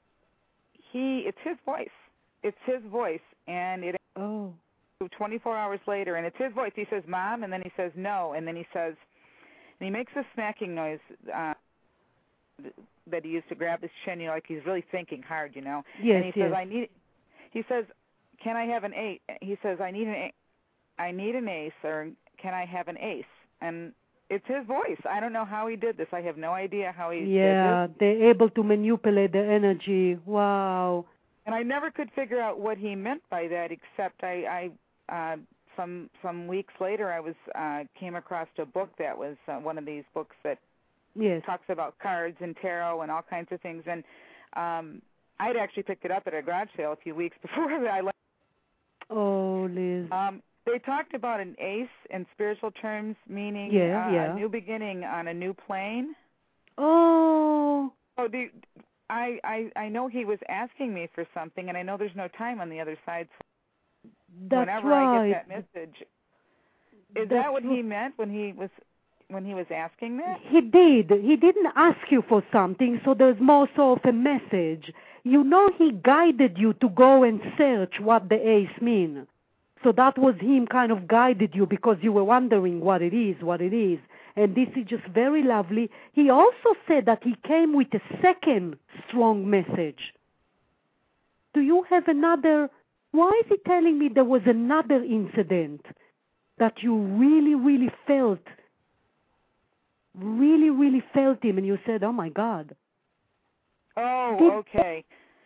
he it's his voice. It's his voice, and it. Oh. twenty-four hours later, and it's his voice. He says, "Mom," and then he says, "No," and then he says, and he makes a smacking noise uh, that he used to grab his chin, you know, like he's really thinking hard, you know. Yes, and he yes. says, "I need." He says, "Can I have an ace?" He says, "I need an, a- I need an ace, or can I have an ace?" And it's his voice. I don't know how he did this. I have no idea how he yeah, did this. they're able to manipulate the energy. Wow. And I never could figure out what he meant by that, except I, I uh, some some weeks later, I was uh, came across a book that was uh, one of these books that yes. talks about cards and tarot and all kinds of things. And um, I'd actually picked it up at a garage sale a few weeks before I left. Oh, Liz. Um, They talked about an ace in spiritual terms, meaning Yeah, uh, yeah. a new beginning on a new plane. Oh. Oh, do, I, I I know he was asking me for something, and I know there's no time on the other side. So That's whenever right. I get that message, is That's that what right. he meant when he was when he was asking that? He did. He didn't ask you for something, so there's more sort of a message. You know, he guided you to go and search what the ace mean. So that was him kind of guided you because you were wondering what it is, what it is. And this is just very lovely. He also said that he came with a second strong message. Do you have another? Why is he telling me there was another incident that you really, really felt, really, really felt him, and you said, oh, my God. Oh, Did- okay.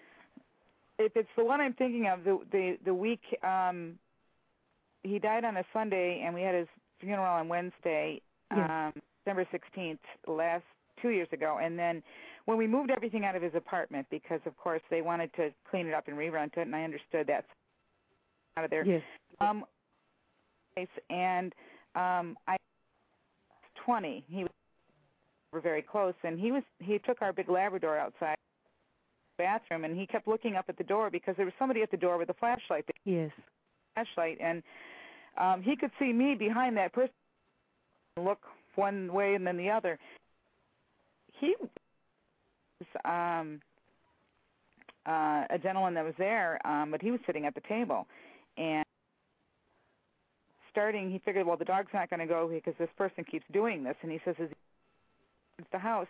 If it's the one I'm thinking of, the the, the week um, he died on a Sunday, and we had his funeral on Wednesday, Yes. um, December sixteenth, last two years ago. And then when we moved everything out of his apartment, because, of course, they wanted to clean it up and re-rent it, and I understood that out of there. Yes. Um, and um, I was twenty. He was were very close, and he was he took our big Labrador outside the bathroom, and he kept looking up at the door because there was somebody at the door with a flashlight. Yes. Flashlight, and um, he could see me behind that person. Look one way and then the other. He was um, uh, a gentleman that was there, um, but he was sitting at the table, and starting, he figured, well, the dog's not going to go because this person keeps doing this, and he says, "Is it's the house?"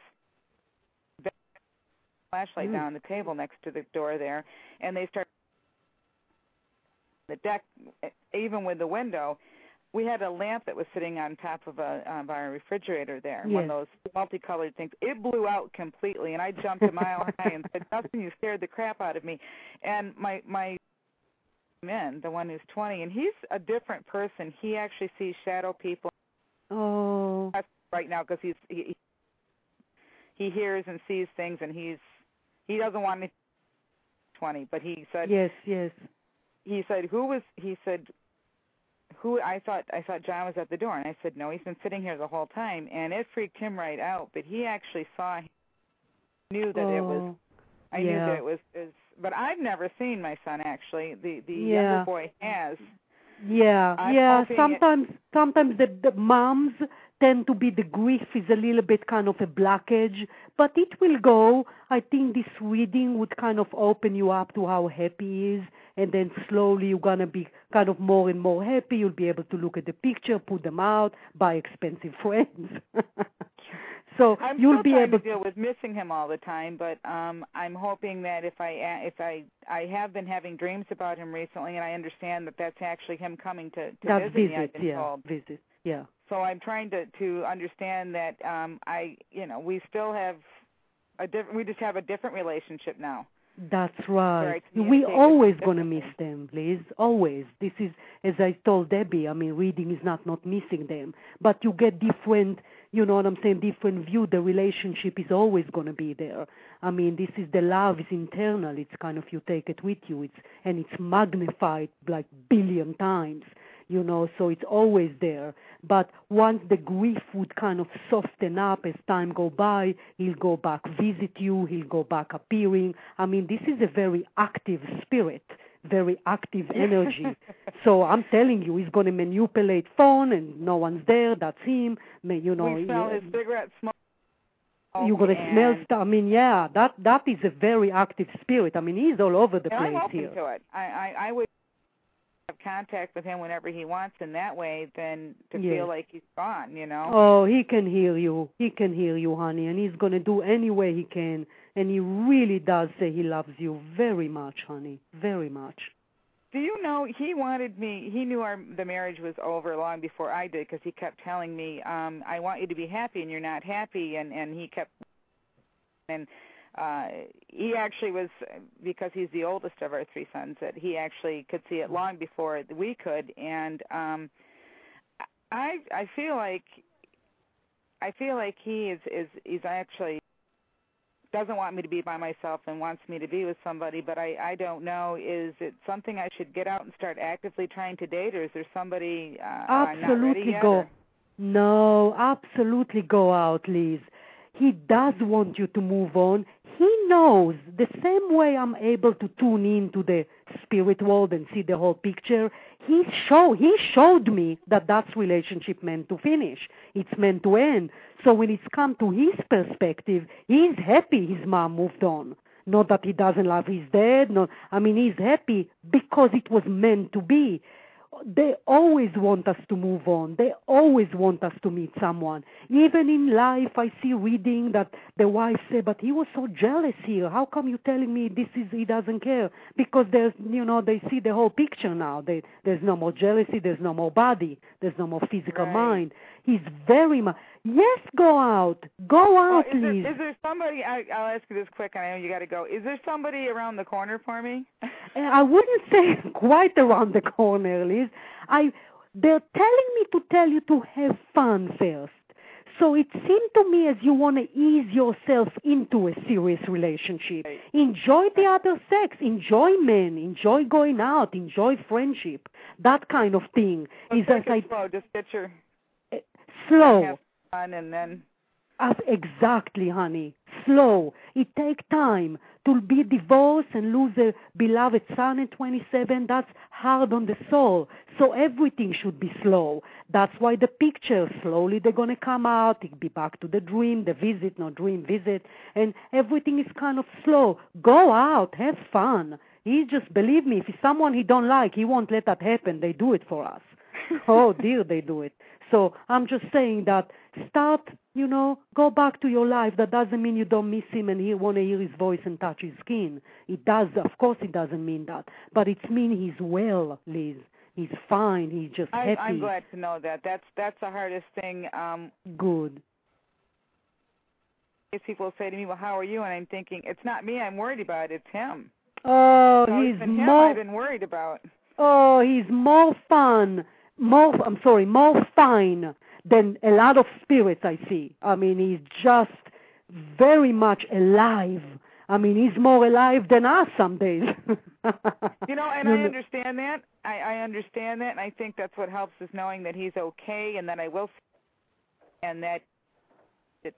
Flashlight Mm. down on the table next to the door there, and they start the deck, even with the window. We had a lamp that was sitting on top of a of our refrigerator there, Yes. one of those multicolored things. It blew out completely, and I jumped a mile high and said, "Dustin, you scared the crap out of me." And my my man, the one who's twenty, and he's a different person. He actually sees shadow people. Oh. Right now, because he's he, he hears and sees things, and he's he doesn't want me twenty, but he said Yes, yes. he said who was he said who I thought I thought John was at the door, and I said no, he's been sitting here the whole time, and it freaked him right out. But he actually saw him, knew that oh. it was I yeah. knew that it was, is but I've never seen my son actually. The the Yeah. younger boy has. Yeah, I'm yeah. hoping Sometimes, sometimes the, the moms tend to be the grief is a little bit kind of a blockage, but it will go. I think this reading would kind of open you up to how happy he is, and then slowly you're gonna be kind of more and more happy. You'll be able to look at the picture, put them out, buy expensive friends. So I'm you'll still be trying able to deal with missing him all the time, but um I'm hoping that if I if I I have been having dreams about him recently, and I understand that that's actually him coming to, to that visit me. visit, I've been yeah, told. visit, yeah. So I'm trying to to understand that um I you know we still have a different we just have a different relationship now. That's Where I right. We communicate with always him gonna differently. miss them, Liz. Always. This is, as I told Debbie. I mean, reading is not not missing them, but you get different you know what I'm saying, different view, the relationship is always going to be there. I mean, this is the love is internal. It's kind of you take it with you. It's and it's magnified like billion times, you know, so it's always there. But once the grief would kind of soften up as time go by, he'll go back visit you, he'll go back appearing. I mean, this is a very active spirit, very active energy. So I'm telling you, he's going to manipulate phone and no one's there, that's him. You know, we smell yeah, his cigarette smoke. You're going to smell stuff. I mean, yeah, that that is a very active spirit. I mean, he's all over the and place I'm open here. to it. I, I, I would have contact with him whenever he wants in that way than to Yes. feel like he's gone, you know? Oh, he can hear you. He can hear you, honey, and he's going to do any way he can. And he really does say he loves you very much, honey, very much. Do you know, he wanted me, he knew our the marriage was over long before I did because he kept telling me, um, I want you to be happy and you're not happy, and, and he kept, and uh, he actually was, because he's the oldest of our three sons, that he actually could see it long before we could, and um, I I feel like, I feel like he is, is, is actually, doesn't want me to be by myself and wants me to be with somebody, but I, I don't know, is it something I should get out and start actively trying to date, or is there somebody uh, I'm not ready Absolutely yet, go. or? No, absolutely go out, Liz. He does want you to move on. He knows the same way I'm able to tune into the spirit world and see the whole picture. He show he showed me that that's relationship meant to finish. It's meant to end. So when it's come to his perspective, he's happy his mom moved on. Not that he doesn't love his dad. No, I mean, he's happy because it was meant to be. They always want us to move on. They always want us to meet someone. Even in life, I see reading that the wife said, but he was so jealous here. How come you telling me this is, he doesn't care? Because there's, you know, they see the whole picture now. They, there's no more jealousy. There's no more body. There's no more physical Right. mind. He's very much, yes, go out. Go out, Well, is, there, Liz. is there somebody, I, I'll ask you this quick, I know you got to go. Is there somebody around the corner for me? I wouldn't say quite around the corner, Liz. I, they're telling me to tell you to have fun first. So it seemed to me as you want to ease yourself into a serious relationship. Right. Enjoy the other sex. Enjoy men. Enjoy going out. Enjoy friendship. That kind of thing. So is take as it I, slow, just get your slow. have fun and then. As exactly, honey. Slow. It takes time. To be divorced and lose a beloved son at twenty-seven, that's hard on the soul. So everything should be slow. That's why the pictures, slowly they're going to come out. It'll be back to the dream, the visit, no dream, visit. And everything is kind of slow. Go out. Have fun. He just, believe me, if it's someone he don't like, he won't let that happen. They do it for us. Oh, dear, they do it. So I'm just saying that start, you know, go back to your life. That doesn't mean you don't miss him and he want to hear his voice and touch his skin. It does, of course it doesn't mean that. But it means he's well, Liz. He's fine. He's just I, happy. I'm glad to know that. That's that's the hardest thing. Um, Good. People say to me, well, how are you? And I'm thinking, it's not me I'm worried about. It's him. Oh, so he's it's been him more... I've been worried about. Oh, he's more fun. More, I'm sorry, more fine than a lot of spirits I see. I mean, he's just very much alive. I mean, he's more alive than us some days. You know, and you I know. understand that. I, I understand that, and I think that's what helps is knowing that he's okay and that I will, and that it,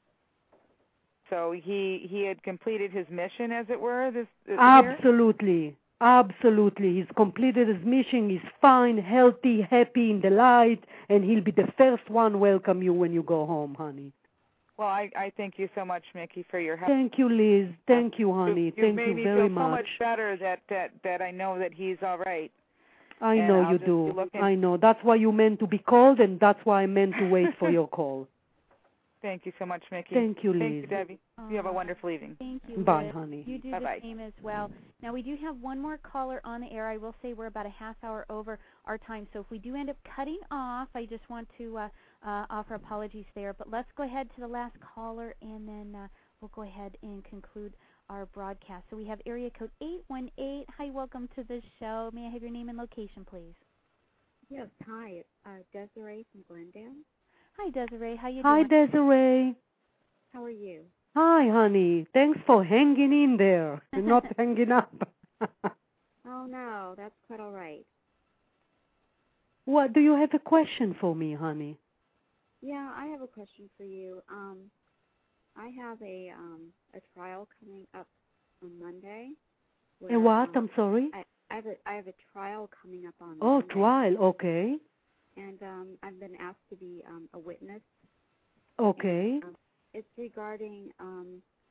so he he had completed his mission, as it were, this, this Absolutely. Year? Absolutely. He's completed his mission. He's fine, healthy, happy in the light, and he'll be the first one welcome you when you go home, honey. Well, I, I thank you so much, Mickey, for your help. Thank you, Liz. Thank you, honey. You, thank made you me very feel much. so much better that, that, that I know that he's all right. I and know I'll you just do. be looking... I know. That's why you meant to be called, and that's why I meant to wait for your call. Thank you so much, Mickey. Thank you, Liz. Thank you, Debbie. You have a wonderful evening. Thank you, Bye, Liz. honey. You do Bye-bye. the same as well. Now, we do have one more caller on the air. I will say we're about a half hour over our time, so if we do end up cutting off, I just want to uh, uh, offer apologies there. But let's go ahead to the last caller, and then uh, we'll go ahead and conclude our broadcast. So we have area code eight one eight. Hi, welcome to the show. May I have your name and location, please? Yes, hi. It's uh, Desiree from Glendale. Hi, Desiree. How you Hi, doing? Desiree. How are you? Hi, honey. Thanks for hanging in there and not hanging up. Oh, no, that's quite all right. What, do you have a question for me, honey? Yeah, I have a question for you. Um, I have a um a trial coming up on Monday. Where, A what? Um, I'm sorry? I, I have a I have a trial coming up on Oh, Monday. trial. Okay. And um, I've been asked to be um, a witness. Okay. And, um, it's regarding um,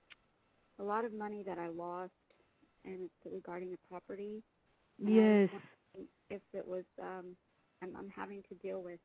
a lot of money that I lost, and it's regarding a property. And I was Yes. wondering if it was, um, I'm, I'm having to deal with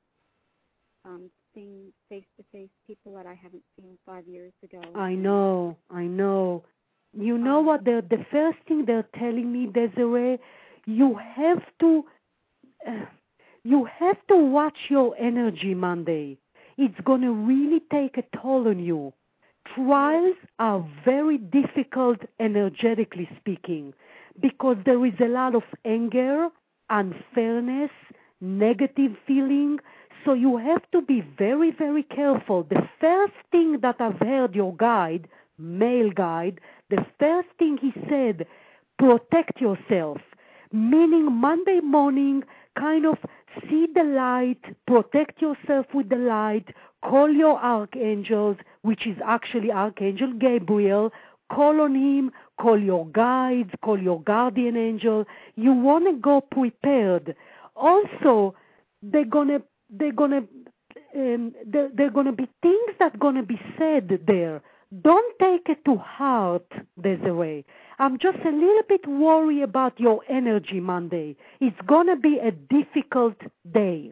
um, seeing face-to-face people that I haven't seen five years ago. I And, know. I know. You know Um, what? The the first thing they're telling me, Desiree, you have to uh, you have to watch your energy Monday. It's gonna really take a toll on you. Trials are very difficult, energetically speaking, because there is a lot of anger, unfairness, negative feeling. So you have to be very, very careful. The first thing that I've heard your guide, male guide, the first thing he said, protect yourself. Meaning Monday morning, kind of see the light, protect yourself with the light, call your archangels, which is actually Archangel Gabriel, call on him, call your guides, call your guardian angel. You want to go prepared. Also, they're gonna they're gonna um, there there gonna be things that gonna be said there. Don't take it to heart, Desiree. I'm just a little bit worried about your energy Monday. It's gonna be a difficult day.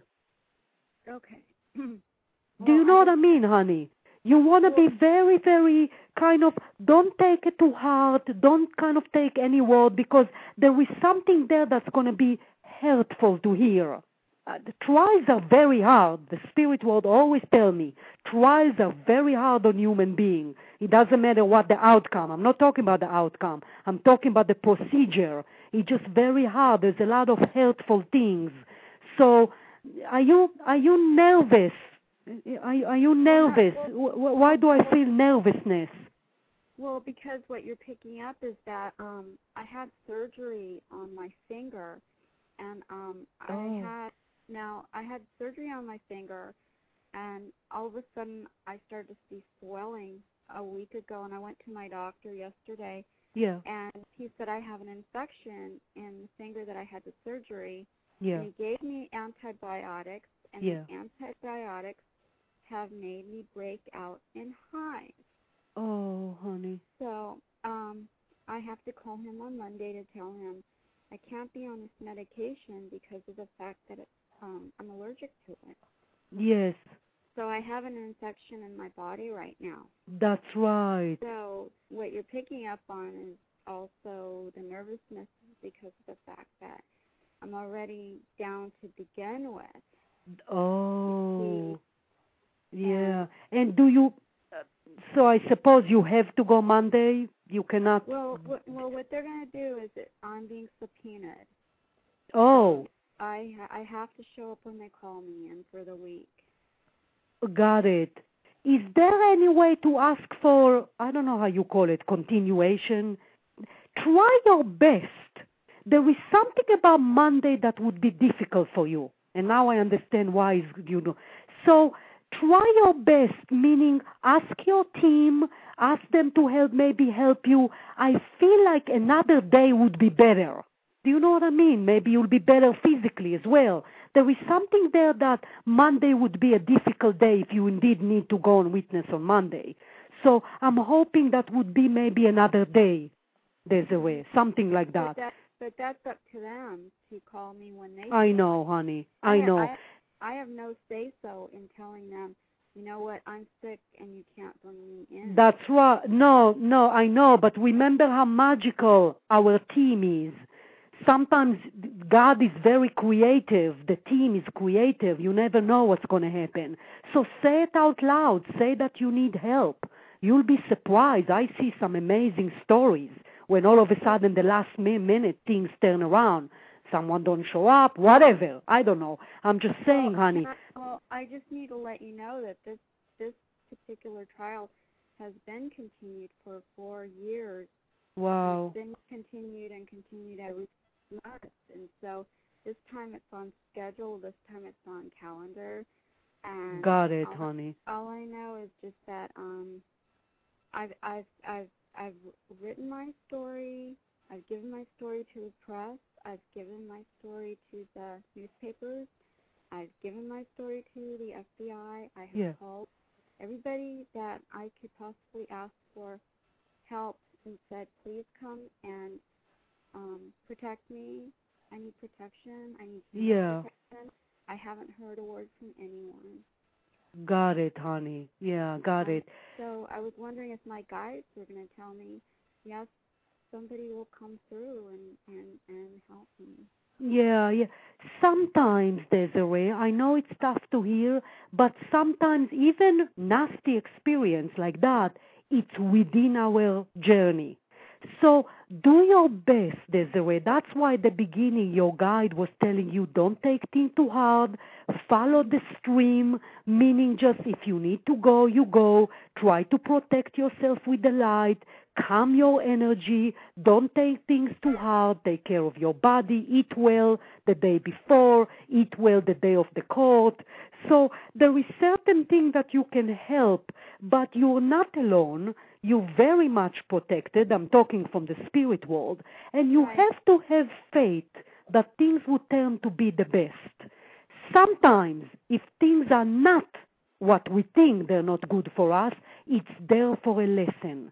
Okay. Do you know what I mean, honey? You want to be very, very kind of, don't take it to heart, don't kind of take any word, because there is something there that's going to be hurtful to hear. Uh, the trials are very hard. The spirit world always tell me, trials are very hard on human being. It doesn't matter what the outcome. I'm not talking about the outcome. I'm talking about the procedure. It's just very hard. There's a lot of hurtful things. So, are you are you nervous? Are, are you nervous? Well, Why do I feel nervousness? Well, because what you're picking up is that um, I had surgery on my finger, and um, Oh. I had now I had surgery on my finger, and all of a sudden I started to see swelling a week ago, and I went to my doctor yesterday, Yeah. and he said I have an infection in the finger that I had the surgery. Yeah. And he gave me antibiotics, and Yeah. the antibiotics have made me break out in hives. Oh, honey. So um, I have to call him on Monday to tell him I can't be on this medication because of the fact that it, um, I'm allergic to it. Yes, So I have an infection in my body right now. that's right. So what you're picking up on is also the nervousness because of the fact that I'm already down to begin with. Oh, yeah. And do you? Uh, so I suppose you have to go Monday. You cannot. Well, what, well, what they're going to do is that I'm being subpoenaed. Oh, I ha- I have to show up when they call me in for the week. got it. Is there any way to ask for, I don't know how you call it, continuation? Try your best. There is something about Monday that would be difficult for you. And now I understand why, is, you know. So try your best, meaning ask your team, ask them to help, maybe help you. I feel like another day would be better. Do you know what I mean? Maybe you'll be better physically as well. There is something there that Monday would be a difficult day if you indeed need to go and witness on Monday. So I'm hoping that would be maybe another day. There's a way, something like that. But, that, but that's up to them to call me when they. I know, honey. I, I know. I, I have no say-so in telling them, you know what, I'm sick and you can't bring me in. That's right. No, no, I know. But remember how magical our team is. Sometimes God is very creative. The team is creative. You never know what's going to happen. So say it out loud. Say that you need help. You'll be surprised. I see some amazing stories when all of a sudden the last minute things turn around. Someone don't show up, whatever. I don't know. I'm just saying, well, honey. Can I, well, Well, I just need to let you know that this this particular trial has been continued for four years. Wow. It's been continued and continued every month, and so this time it's on schedule. This time it's on calendar. And Got it, all, honey. all I know is just that um, I've I've I've I've written my story. I've given my story to the press. I've given my story to the newspapers. I've given my story to the F B I. I have Yeah. called everybody that I could possibly ask for help and said, please come and um, protect me. I need protection. I need Yeah. protection. I haven't heard a word from anyone. Got it, honey. Yeah, got Um, it. So I was wondering if my guides were going to tell me, yes, somebody will come through and, and, and help me. Yeah, yeah. Sometimes, Desiree, I know it's tough to hear, but sometimes even nasty experience like that, it's within our journey. So do your best, Desiree. That's why at the beginning your guide was telling you don't take things too hard, follow the stream, meaning just if you need to go, you go. Try to protect yourself with the light, calm your energy, don't take things too hard, take care of your body, eat well the day before, eat well the day of the court. So there is certain things that you can help, but you're not alone. You're very much protected. I'm talking from the spirit world. And you Right. have to have faith that things will turn to be the best. Sometimes, if things are not what we think they're not good for us, it's there for a lesson.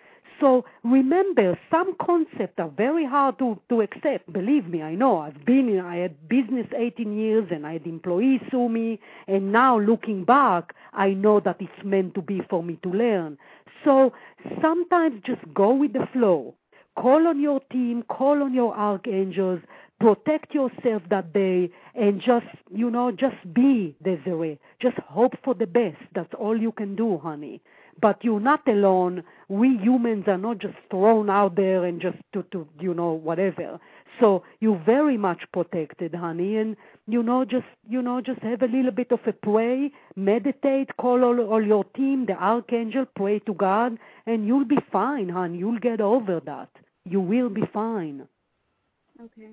So remember, some concepts are very hard to, to accept. Believe me, I know. I've been in, I had business eighteen years and I had employees sue me. And now looking back, I know that it's meant to be for me to learn. So sometimes just go with the flow. Call on your team, call on your archangels, protect yourself that day, and just, you know, just be, Desiree. Just hope for the best. That's all you can do, honey. But you're not alone. We humans are not just thrown out there and just to, to you know, whatever. So you're very much protected, honey. And, you know, just, you know, just have a little bit of a pray, meditate, call all, all your team, the archangel, pray to God, and you'll be fine, honey. You'll get over that. You will be fine. Okay.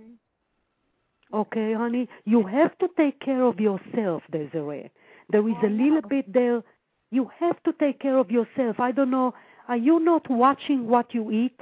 Okay, honey? You have to take care of yourself, Desiree. There is Oh, a little no. bit there. You have to take care of yourself. I don't know. Are you not watching what you eat?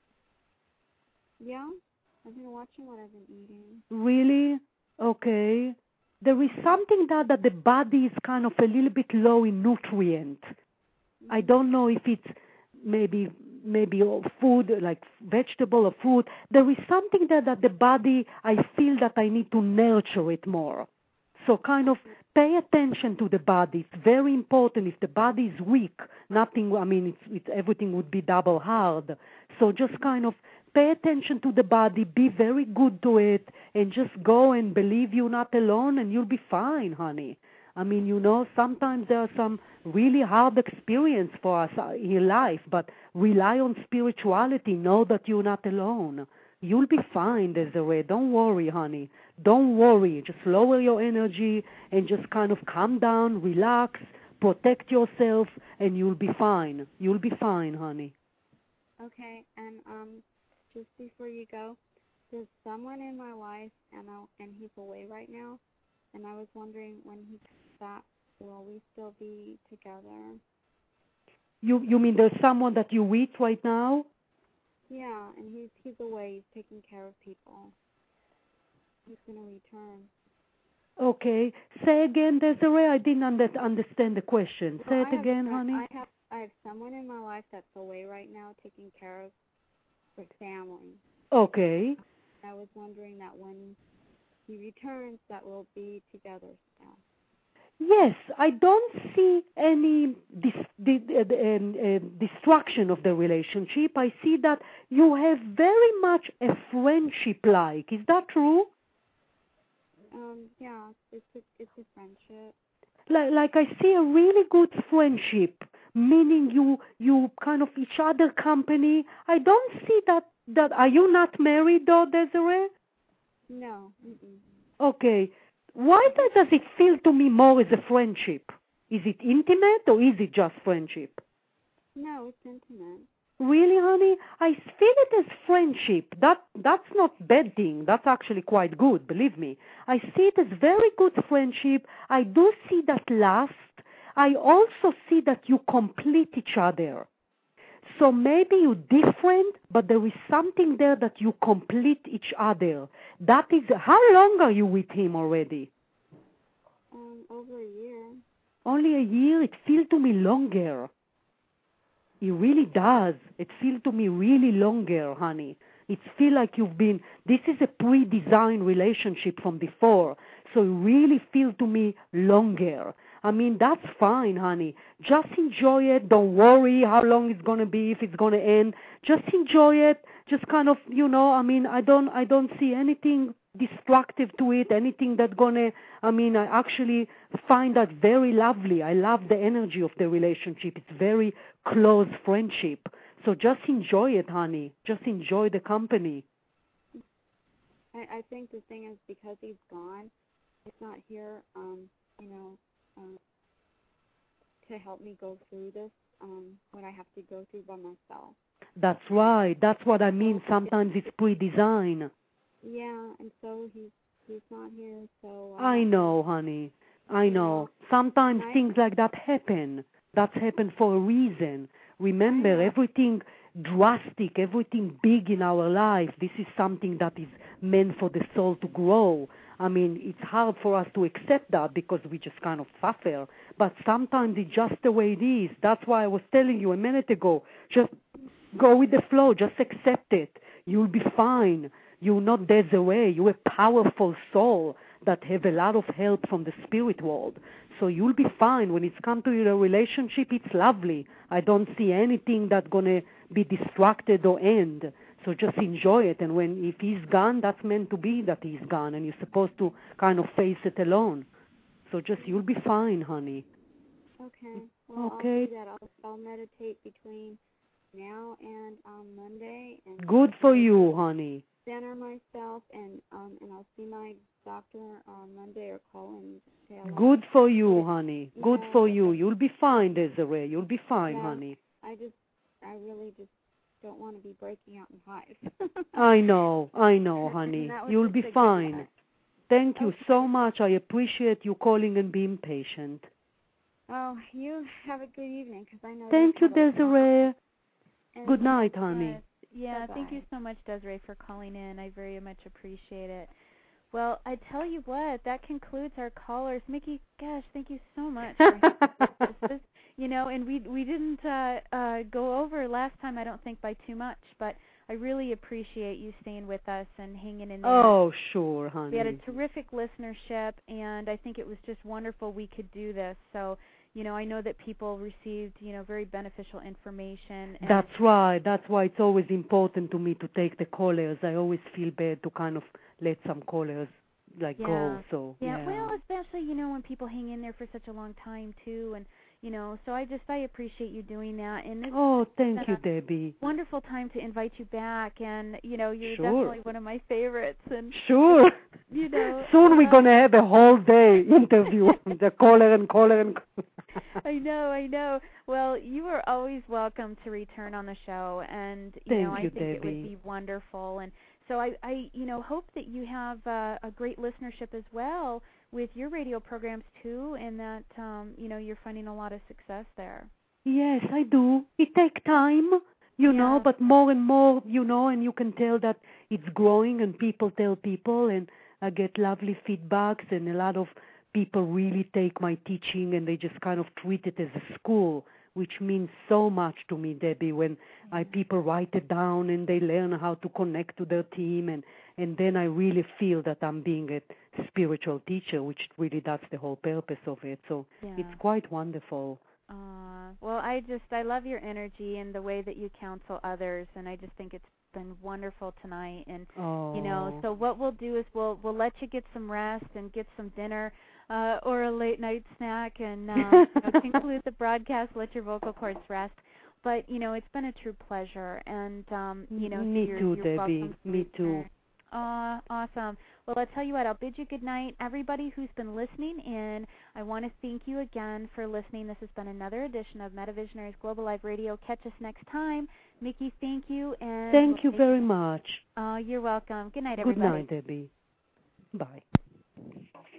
Yeah, I've been watching what I've been eating. Really? Okay. There is something that, that the body is kind of a little bit low in nutrient. I don't know if it's maybe maybe food, like vegetable or fruit. There is something there that the body, I feel that I need to nurture it more. So kind of pay attention to the body. It's very important. If the body is weak, nothing, I mean, it's, it's, everything would be double hard. So just kind of pay attention to the body, be very good to it, and just go and believe you're not alone and you'll be fine, honey. I mean, you know, sometimes there are some really hard experience for us in life, but rely on spirituality. Know that you're not alone. You'll be fine, Desiree. Don't worry, honey. Don't worry. Just lower your energy and just kind of calm down, relax, protect yourself, and you'll be fine. You'll be fine, honey. Okay, and um, just before you go, there's someone in my life, and I, and he's away right now, and I was wondering when he comes back, will we still be together? You you mean there's someone that you with right now? Yeah, and he's he's away. He's taking care of people. He's going to return. Okay. Say again, Desiree. I didn't under, understand the question. So Say I it have again, a friend, honey. I have I have someone in my life that's away right now, taking care of his family. Okay. I was wondering that when he returns, that we'll be together now. Yes, I don't see any dis, di, uh, um, uh, destruction of the relationship. I see that you have very much a friendship-like. Is that true? Um, yeah, it's a, it's a friendship. Like, like I see a really good friendship, meaning you you kind of each other company. I don't see that. That are you not married though, Desiree? No. Mm-mm. Okay. why does it feel to me more as a friendship? Is it intimate or is it just friendship? No, it's intimate. Really, honey? I feel it as friendship. That That's not bad thing. That's actually quite good, believe me. I see it as very good friendship. I do see that last. I also see that you complete each other. So maybe you're different, but there is something there that you complete each other. That is, how long are you with him already? Um, over a year. Only a year? It feels to me longer. It really does. It feels to me really longer, honey. It feels like you've been, this is a pre-designed relationship from before. So it really feels to me longer. I mean, that's fine, honey. Just enjoy it. Don't worry how long it's going to be, if it's going to end. Just enjoy it. Just kind of, you know, I mean, I don't I don't see anything destructive to it, anything that's going to, I mean, I actually find that very lovely. I love the energy of the relationship. It's very close friendship. So just enjoy it, honey. Just enjoy the company. I, I think the thing is because he's gone, he's not here, um, you know, um, to help me go through this, um, what I have to go through by myself. That's right. That's what I mean. Sometimes it's pre-designed. Yeah, and so he's he's not here, so... Uh, I know, honey. I know. Sometimes I, things like that happen. That's happened for a reason. Remember, everything drastic, everything big in our life, this is something that is meant for the soul to grow. I mean, it's hard for us to accept that because we just kind of suffer. But sometimes it's just the way it is. That's why I was telling you a minute ago, just go with the flow. Just accept it. You'll be fine. You're not Desiree. You're a powerful soul that have a lot of help from the spirit world. So you'll be fine. When it's come to your relationship, it's lovely. I don't see anything that's going to be distracted or end. So just enjoy it. And when if he's gone, that's meant to be that he's gone. And you're supposed to kind of face it alone. So just, you'll be fine, honey. Okay. Well, okay. I'll do that. I'll, I'll meditate between now and um, Monday. And Good for you, honey. Center myself, and um, and I'll see my doctor on Monday or call and say hello. Good for you, honey. Good yeah. for you. You'll be fine, Desiree. You'll be fine, yeah. honey. I just, I really just don't want to be breaking out in hives. I know. I know, honey. You'll be fine. Thank you okay. so much. I appreciate you calling and being patient. Oh, you have a good evening, because I know. Thank you, Desiree. Good night, honey. Yes. Yeah, Bye-bye. Thank you so much, Desiree, for calling in. I very much appreciate it. Well, I tell you what, that concludes our callers. Mickey, gosh, thank you so much for this. this. You know, and we we didn't uh, uh, go over last time, I don't think, by too much, but I really appreciate you staying with us and hanging in there. Oh, sure, honey. We had a terrific listenership, and I think it was just wonderful we could do this. So, you know, I know that people received, you know, very beneficial information. And That's right. That's why it's always important to me to take the callers. I always feel bad to kind of let some callers, like, yeah. go. So, yeah. yeah. Well, especially, you know, when people hang in there for such a long time, too. And, you know, so I just, I appreciate you doing that. And it's oh, thank you, Debbie. Wonderful time to invite you back. And, you know, you're sure. definitely one of my favorites. And Sure. You know. Soon uh, we're going to have a whole day interview. The caller and caller and I know, I know. Well, you are always welcome to return on the show, and you Thank know, I you, think Debbie. it would be wonderful. And so I, I, you know, hope that you have uh, a great listenership as well with your radio programs too, and that um, you know, you're finding a lot of success there. Yes, I do. It takes time, you yeah. know, but more and more, you know, and you can tell that it's growing, and people tell people, and I get lovely feedbacks, and a lot of people really take my teaching and they just kind of treat it as a school, which means so much to me, Debbie, when I people write it down and they learn how to connect to their team, and, and then I really feel that I'm being a spiritual teacher, which really that's the whole purpose of it. So yeah. it's quite wonderful. Uh, well, I just, I love your energy and the way that you counsel others, and I just think it's been wonderful tonight. And, oh. you know, so what we'll do is we'll, we'll let you get some rest and get some dinner. Uh, or a late night snack, and uh, you know, conclude the broadcast. Let your vocal cords rest. But you know, it's been a true pleasure, and um, you know, me so you're, too, you're Debbie. welcome. Me too. Uh, awesome. Well, I'll tell you what, I'll bid you good night. Everybody who's been listening in, I want to thank you again for listening. This has been another edition of MetaVisionaries Global Live Radio. Catch us next time. Mickey, thank you. And Thank we'll you very much. Oh, you're welcome. Good night, Good everybody. night, Debbie. Bye.